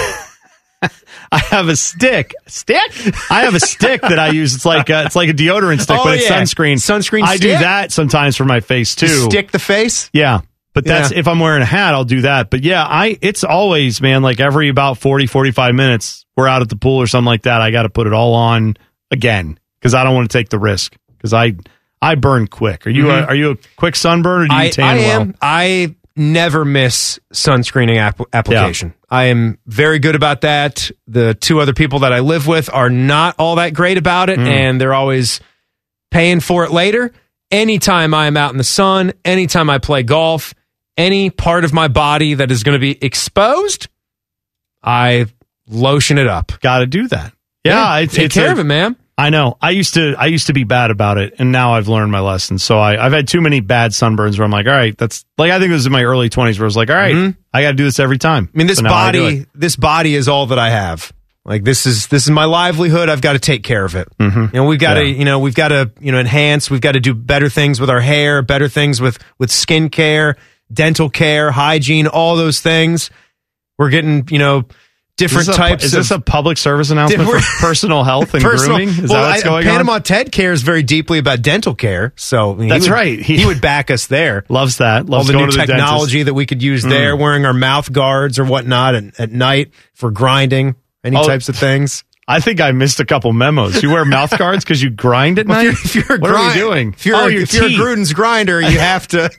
I have a stick. Stick? I have a stick that I use. It's like a, it's like a deodorant stick, Oh, but it's yeah. sunscreen. Sunscreen I do stick? that sometimes for my face too. You stick the face? Yeah. But that's Yeah. if I'm wearing a hat, I'll do that. But yeah, I it's always, man, like every about forty, forty-five minutes, we're out at the pool or something like that. I got to put it all on again because I don't want to take the risk because I I burn quick. Are you Mhm. a, are you a quick sunburn or do you I, tan I well? am. I never miss sunscreening app- application. I am very good about that. The two other people that I live with are not all that great about it, Mm. and they're always paying for it later. Anytime I am out in the sun, anytime I play golf, any part of my body that is going to be exposed, I lotion it up. Got to do that. Yeah, it's, take it's care a- of it, man. I know. I used to. I used to be bad about it, and now I've learned my lesson. So I, I've had too many bad sunburns where I'm like, all right, that's like I think it was in my early twenties where I was like, all right, Mhm. I got to do this every time. I mean, this So now I do body, it. this body is all that I have. Like this is this is my livelihood. I've got to take care of it. Mm-hmm. You know, we've got to Yeah. you know we've got to you know enhance. We've got to do better things with our hair, better things with with skin care, dental care, hygiene, all those things. We're getting you know different Is this a- types. Is this of, a public service announcement for Different- personal health and personal- grooming? Is well, that what's I- going Panama on? Ted cares very deeply about dental care, so I mean, he That's would- right. He, would back us there. Loves that. All Loves the going new to the technology dentist. that we could use Mm. there, wearing our mouth guards or whatnot at, at night for grinding, any Oh, types of things. I think I missed a couple memos. You wear mouth guards because you grind at Well, night? if you're, if you're a what are grind- you doing? If you're, oh, a, your if you're a teeth. Gruden's grinder, you have to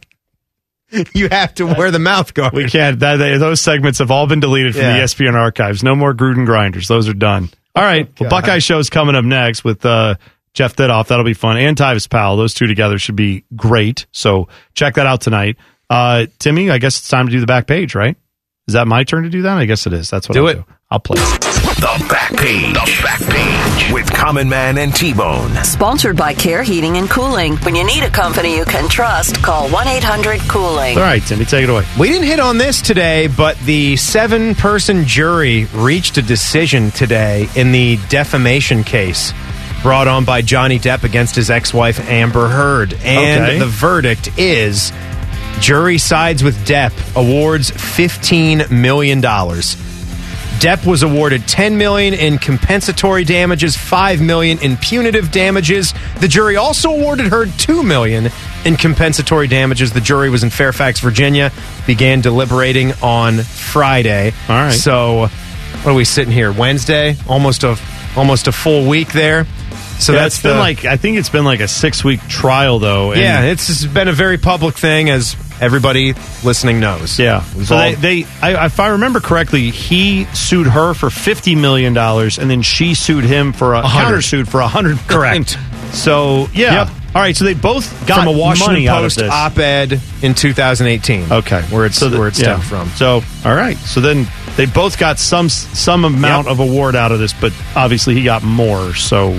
you have to wear the mouth guard. We can't. That, they- those segments have all been deleted from Yeah. the E S P N archives. No more Gruden grinders. Those are done. All right. Well, God. Buckeye Show's coming up next with uh, Jeff Thidoff. That'll be fun. And Tyvis Powell. Those two together should be great. So check that out tonight. Uh, Timmy, I guess it's time to do the back page, right? Is that my turn to do that? I guess it is. That's what Do I'll it. do. I'll play. The back page. The back page with Common Man and T-Bone. Sponsored by Care Heating and Cooling. When you need a company you can trust, call one eight hundred cooling. All right, Timmy, take it away. We didn't hit on this today, but the seven-person jury reached a decision today in the defamation case brought on by Johnny Depp against his ex-wife Amber Heard. And Okay. the verdict is jury sides with Depp, awards fifteen million dollars. Depp was awarded ten million dollars in compensatory damages, five million dollars in punitive damages. The jury also awarded Heard two million dollars in compensatory damages. The jury was in Fairfax, Virginia, began deliberating on Friday. All right. So, what are we sitting here? Wednesday? Almost a almost a full week there. So Yeah, that's it's been the- like I think it's been like a six week trial though. and- yeah, it's just been a very public thing, as everybody listening knows. Yeah. We've So all- they, they I, if I remember correctly, he sued her for fifty million dollars, and then she sued him for a, A hundred. countersued for a hundred. Correct. So yeah. Yep. All right. So they both got from a Washington money out of Post this. op-ed in two thousand eighteen. Okay, where it's So the- where it yeah. stemmed from. So all right. So then they both got some some amount Yep. of award out of this, but obviously he got more. So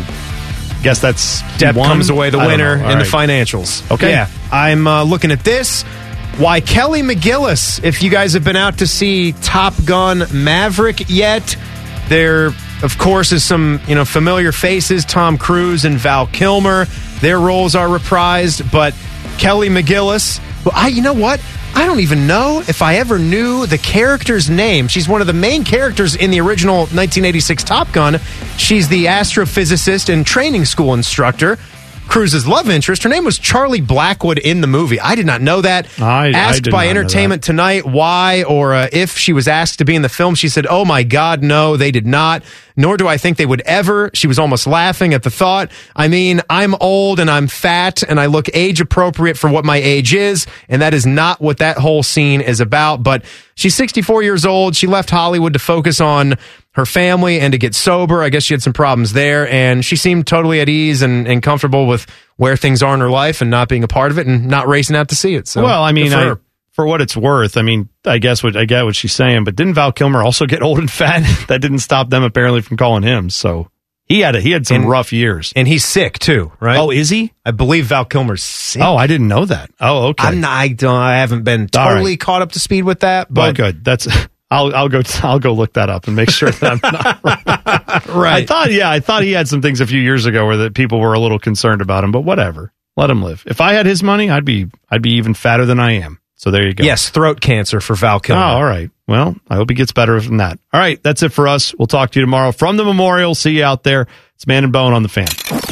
I guess that's Depp one? comes away the I don't winner know. in All the right. financials. Okay. Yeah. I'm uh, looking at this. Why Kelly McGillis, if you guys have been out to see Top Gun Maverick yet, there, of course, is some, you know, familiar faces, Tom Cruise and Val Kilmer. Their roles are reprised, but Kelly McGillis, well, I, you know what? I don't even know if I ever knew the character's name. She's one of the main characters in the original nineteen eighty-six Top Gun. She's the astrophysicist and training school instructor. Cruise's love interest. Her name was Charlie Blackwood in the movie. I did not know that. I, I asked did by not know Entertainment Tonight why or uh, if she was asked to be in the film, she said, "Oh my God, no, they did not. Nor do I think they would ever." She was almost laughing at the thought. I mean, I'm old and I'm fat and I look age appropriate for what my age is. And that is not what that whole scene is about. But she's sixty-four years old. She left Hollywood to focus on her family and to get sober. I guess she had some problems there, and she seemed totally at ease and, and comfortable with where things are in her life and not being a part of it and not racing out to see it. So, well, I mean, good for I, her. for what it's worth, I mean, I guess what I get what she's saying, but didn't Val Kilmer also get old and fat? That didn't stop them apparently from calling him. So he had a, he had some And- rough years. And he's sick too, right? Oh, is he? I believe Val Kilmer's sick. Oh, I didn't know that. Oh, okay. I'm not, I don't. I haven't been All totally right. caught up to speed with that, Well, but good. That's I'll I'll go I'll go look that up and make sure that I'm not right. I thought yeah, I thought he had some things a few years ago where that people were a little concerned about him, but whatever. Let him live. If I had his money, I'd be I'd be even fatter than I am. So there you go. Yes, throat cancer for Val Oh, Kilmer. all right. Well, I hope he gets better than that. All right, that's it for us. We'll talk to you tomorrow from the Memorial. See you out there. It's Man and Bone on the Fan.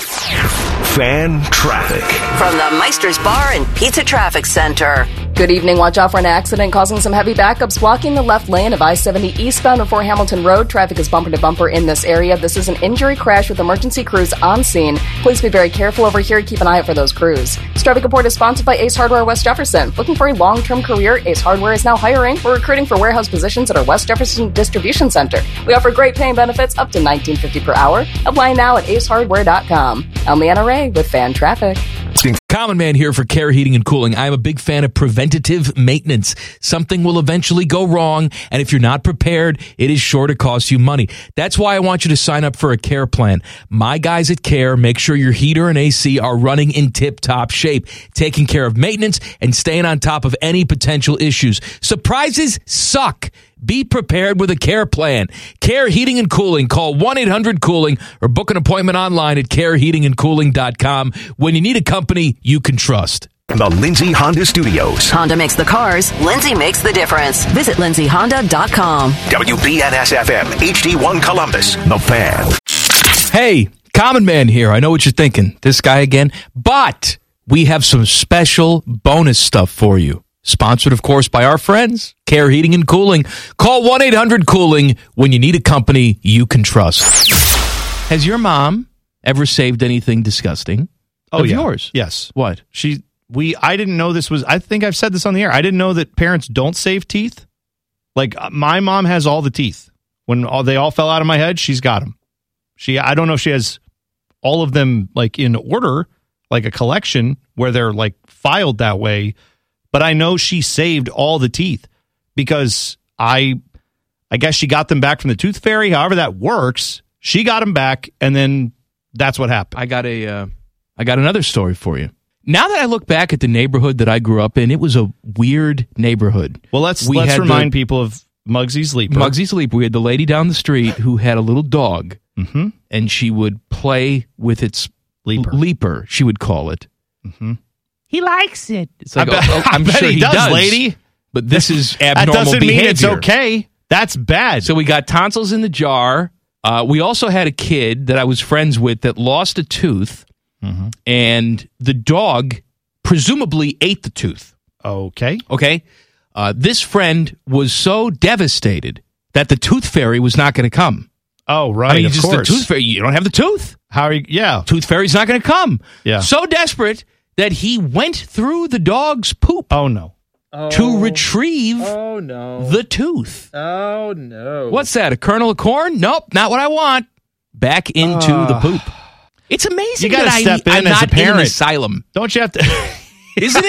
Fan traffic. From the Meister's Bar and Pizza Traffic Center. Good evening. Watch out for an accident causing some heavy backups blocking the left lane of I seventy eastbound before Hamilton Road. Traffic is bumper to bumper in this area. This is an injury crash with emergency crews on scene. Please be very careful over here. Keep an eye out for those crews. This traffic report is sponsored by Ace Hardware West Jefferson. Looking for a long-term career? Ace Hardware is now hiring. We're recruiting for warehouse positions at our West Jefferson Distribution Center. We offer great paying benefits up to nineteen fifty per hour. Apply now at ace hardware dot com. I'm Leanna Ray with Fan Traffic. Common Man here for Care Heating and Cooling. I'm a big fan of preventative maintenance. Something will eventually go wrong, and if you're not prepared, it is sure to cost you money. That's why I want you to sign up for a Care plan. My guys at Care make sure your heater and A C are running in tip-top shape, taking care of maintenance and staying on top of any potential issues. Surprises suck. Be prepared with a Care plan. Care Heating and Cooling. Call one eight hundred cooling or book an appointment online at care heating and cooling dot com when you need a company you can trust. The Lindsay Honda Studios. Honda makes the cars. Lindsay makes the difference. Visit lindsay honda dot com. W B N S F M, H D one Columbus, The Fan. Hey, Common Man here. I know what you're thinking. This guy again. But we have some special bonus stuff for you. Sponsored, of course, by our friends, Care Heating and Cooling. Call one eight hundred cooling when you need a company you can trust. Has your mom ever saved anything disgusting Oh, of yeah. yours? Yes. What? She we I didn't know this was I think I've said this on the air. I didn't know that parents don't save teeth. Like uh, my mom has all the teeth. When all, they all fell out of my head, she's got them. She I don't know if she has all of them like in order, like a collection where they're like filed that way, but I know she saved all the teeth because I I guess she got them back from the tooth fairy, however that works. She got them back and then that's what happened. I got a uh, I got another story for you. Now that I look back at the neighborhood that I grew up in, it was a weird neighborhood. Well, let's We let's had remind the- people of Muggsy's Leaper. Muggsy's Leaper. We had the lady down the street who had a little dog, Mhm. and she would play with its Leaper. leaper, she would call it. Mm-hmm. He likes it. It's like, I bet, oh, oh, I'm I bet sure he, he does, does, lady. But this is That abnormal doesn't behavior. mean it's okay. That's bad. So we got tonsils in the jar. Uh, we also had a kid that I was friends with that lost a tooth, Mm-hmm. and the dog presumably ate the tooth. Okay. Okay. Uh, this friend was so devastated that the tooth fairy was not going to come. Oh, right. I mean, of just course. the tooth fairy. You don't have the tooth. How are you? Yeah. Tooth fairy's not going to come. Yeah. So desperate that he went through the dog's poop Oh, no. to retrieve Oh no. the tooth. Oh no. What's that? A kernel of corn? Nope, not what I want. Back into Uh, the poop. It's amazing You got that to step I, in I'm as not a parent. in an asylum. Don't you have to? Isn't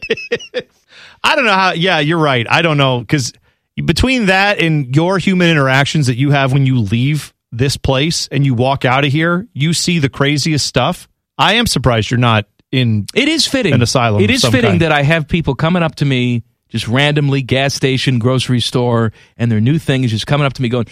it? I don't know how. Yeah, you're right. I don't know because between that and your human interactions that you have when you leave this place and you walk out of here, you see the craziest stuff. I am surprised you're not in. It is fitting. An asylum. It of is some fitting kind. that I have people coming up to me just randomly, gas station, grocery store, and their new thing is just coming up to me going,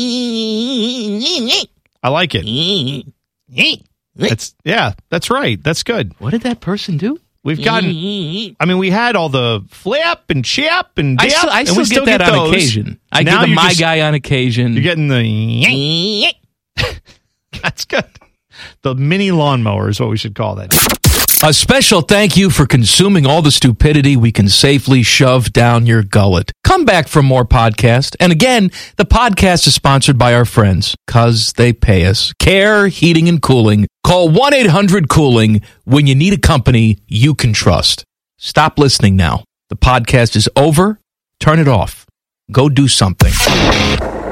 I like it. It's yeah, that's right. That's good. what did that person do? We've gotten. I mean, we had all the flip and chip and dip, I still, I and still, we still get that on those. occasion. I Now get the you're my just- guy on occasion. You're getting the. That's good. The mini lawnmower is what we should call that. A special thank you for consuming all the stupidity we can safely shove down your gullet. Come back for more podcast. And again, the podcast is sponsored by our friends, cause they pay us. Care Heating and Cooling. Call one eight hundred cooling when you need a company you can trust. Stop listening now. The podcast is over. Turn it off. Go do something.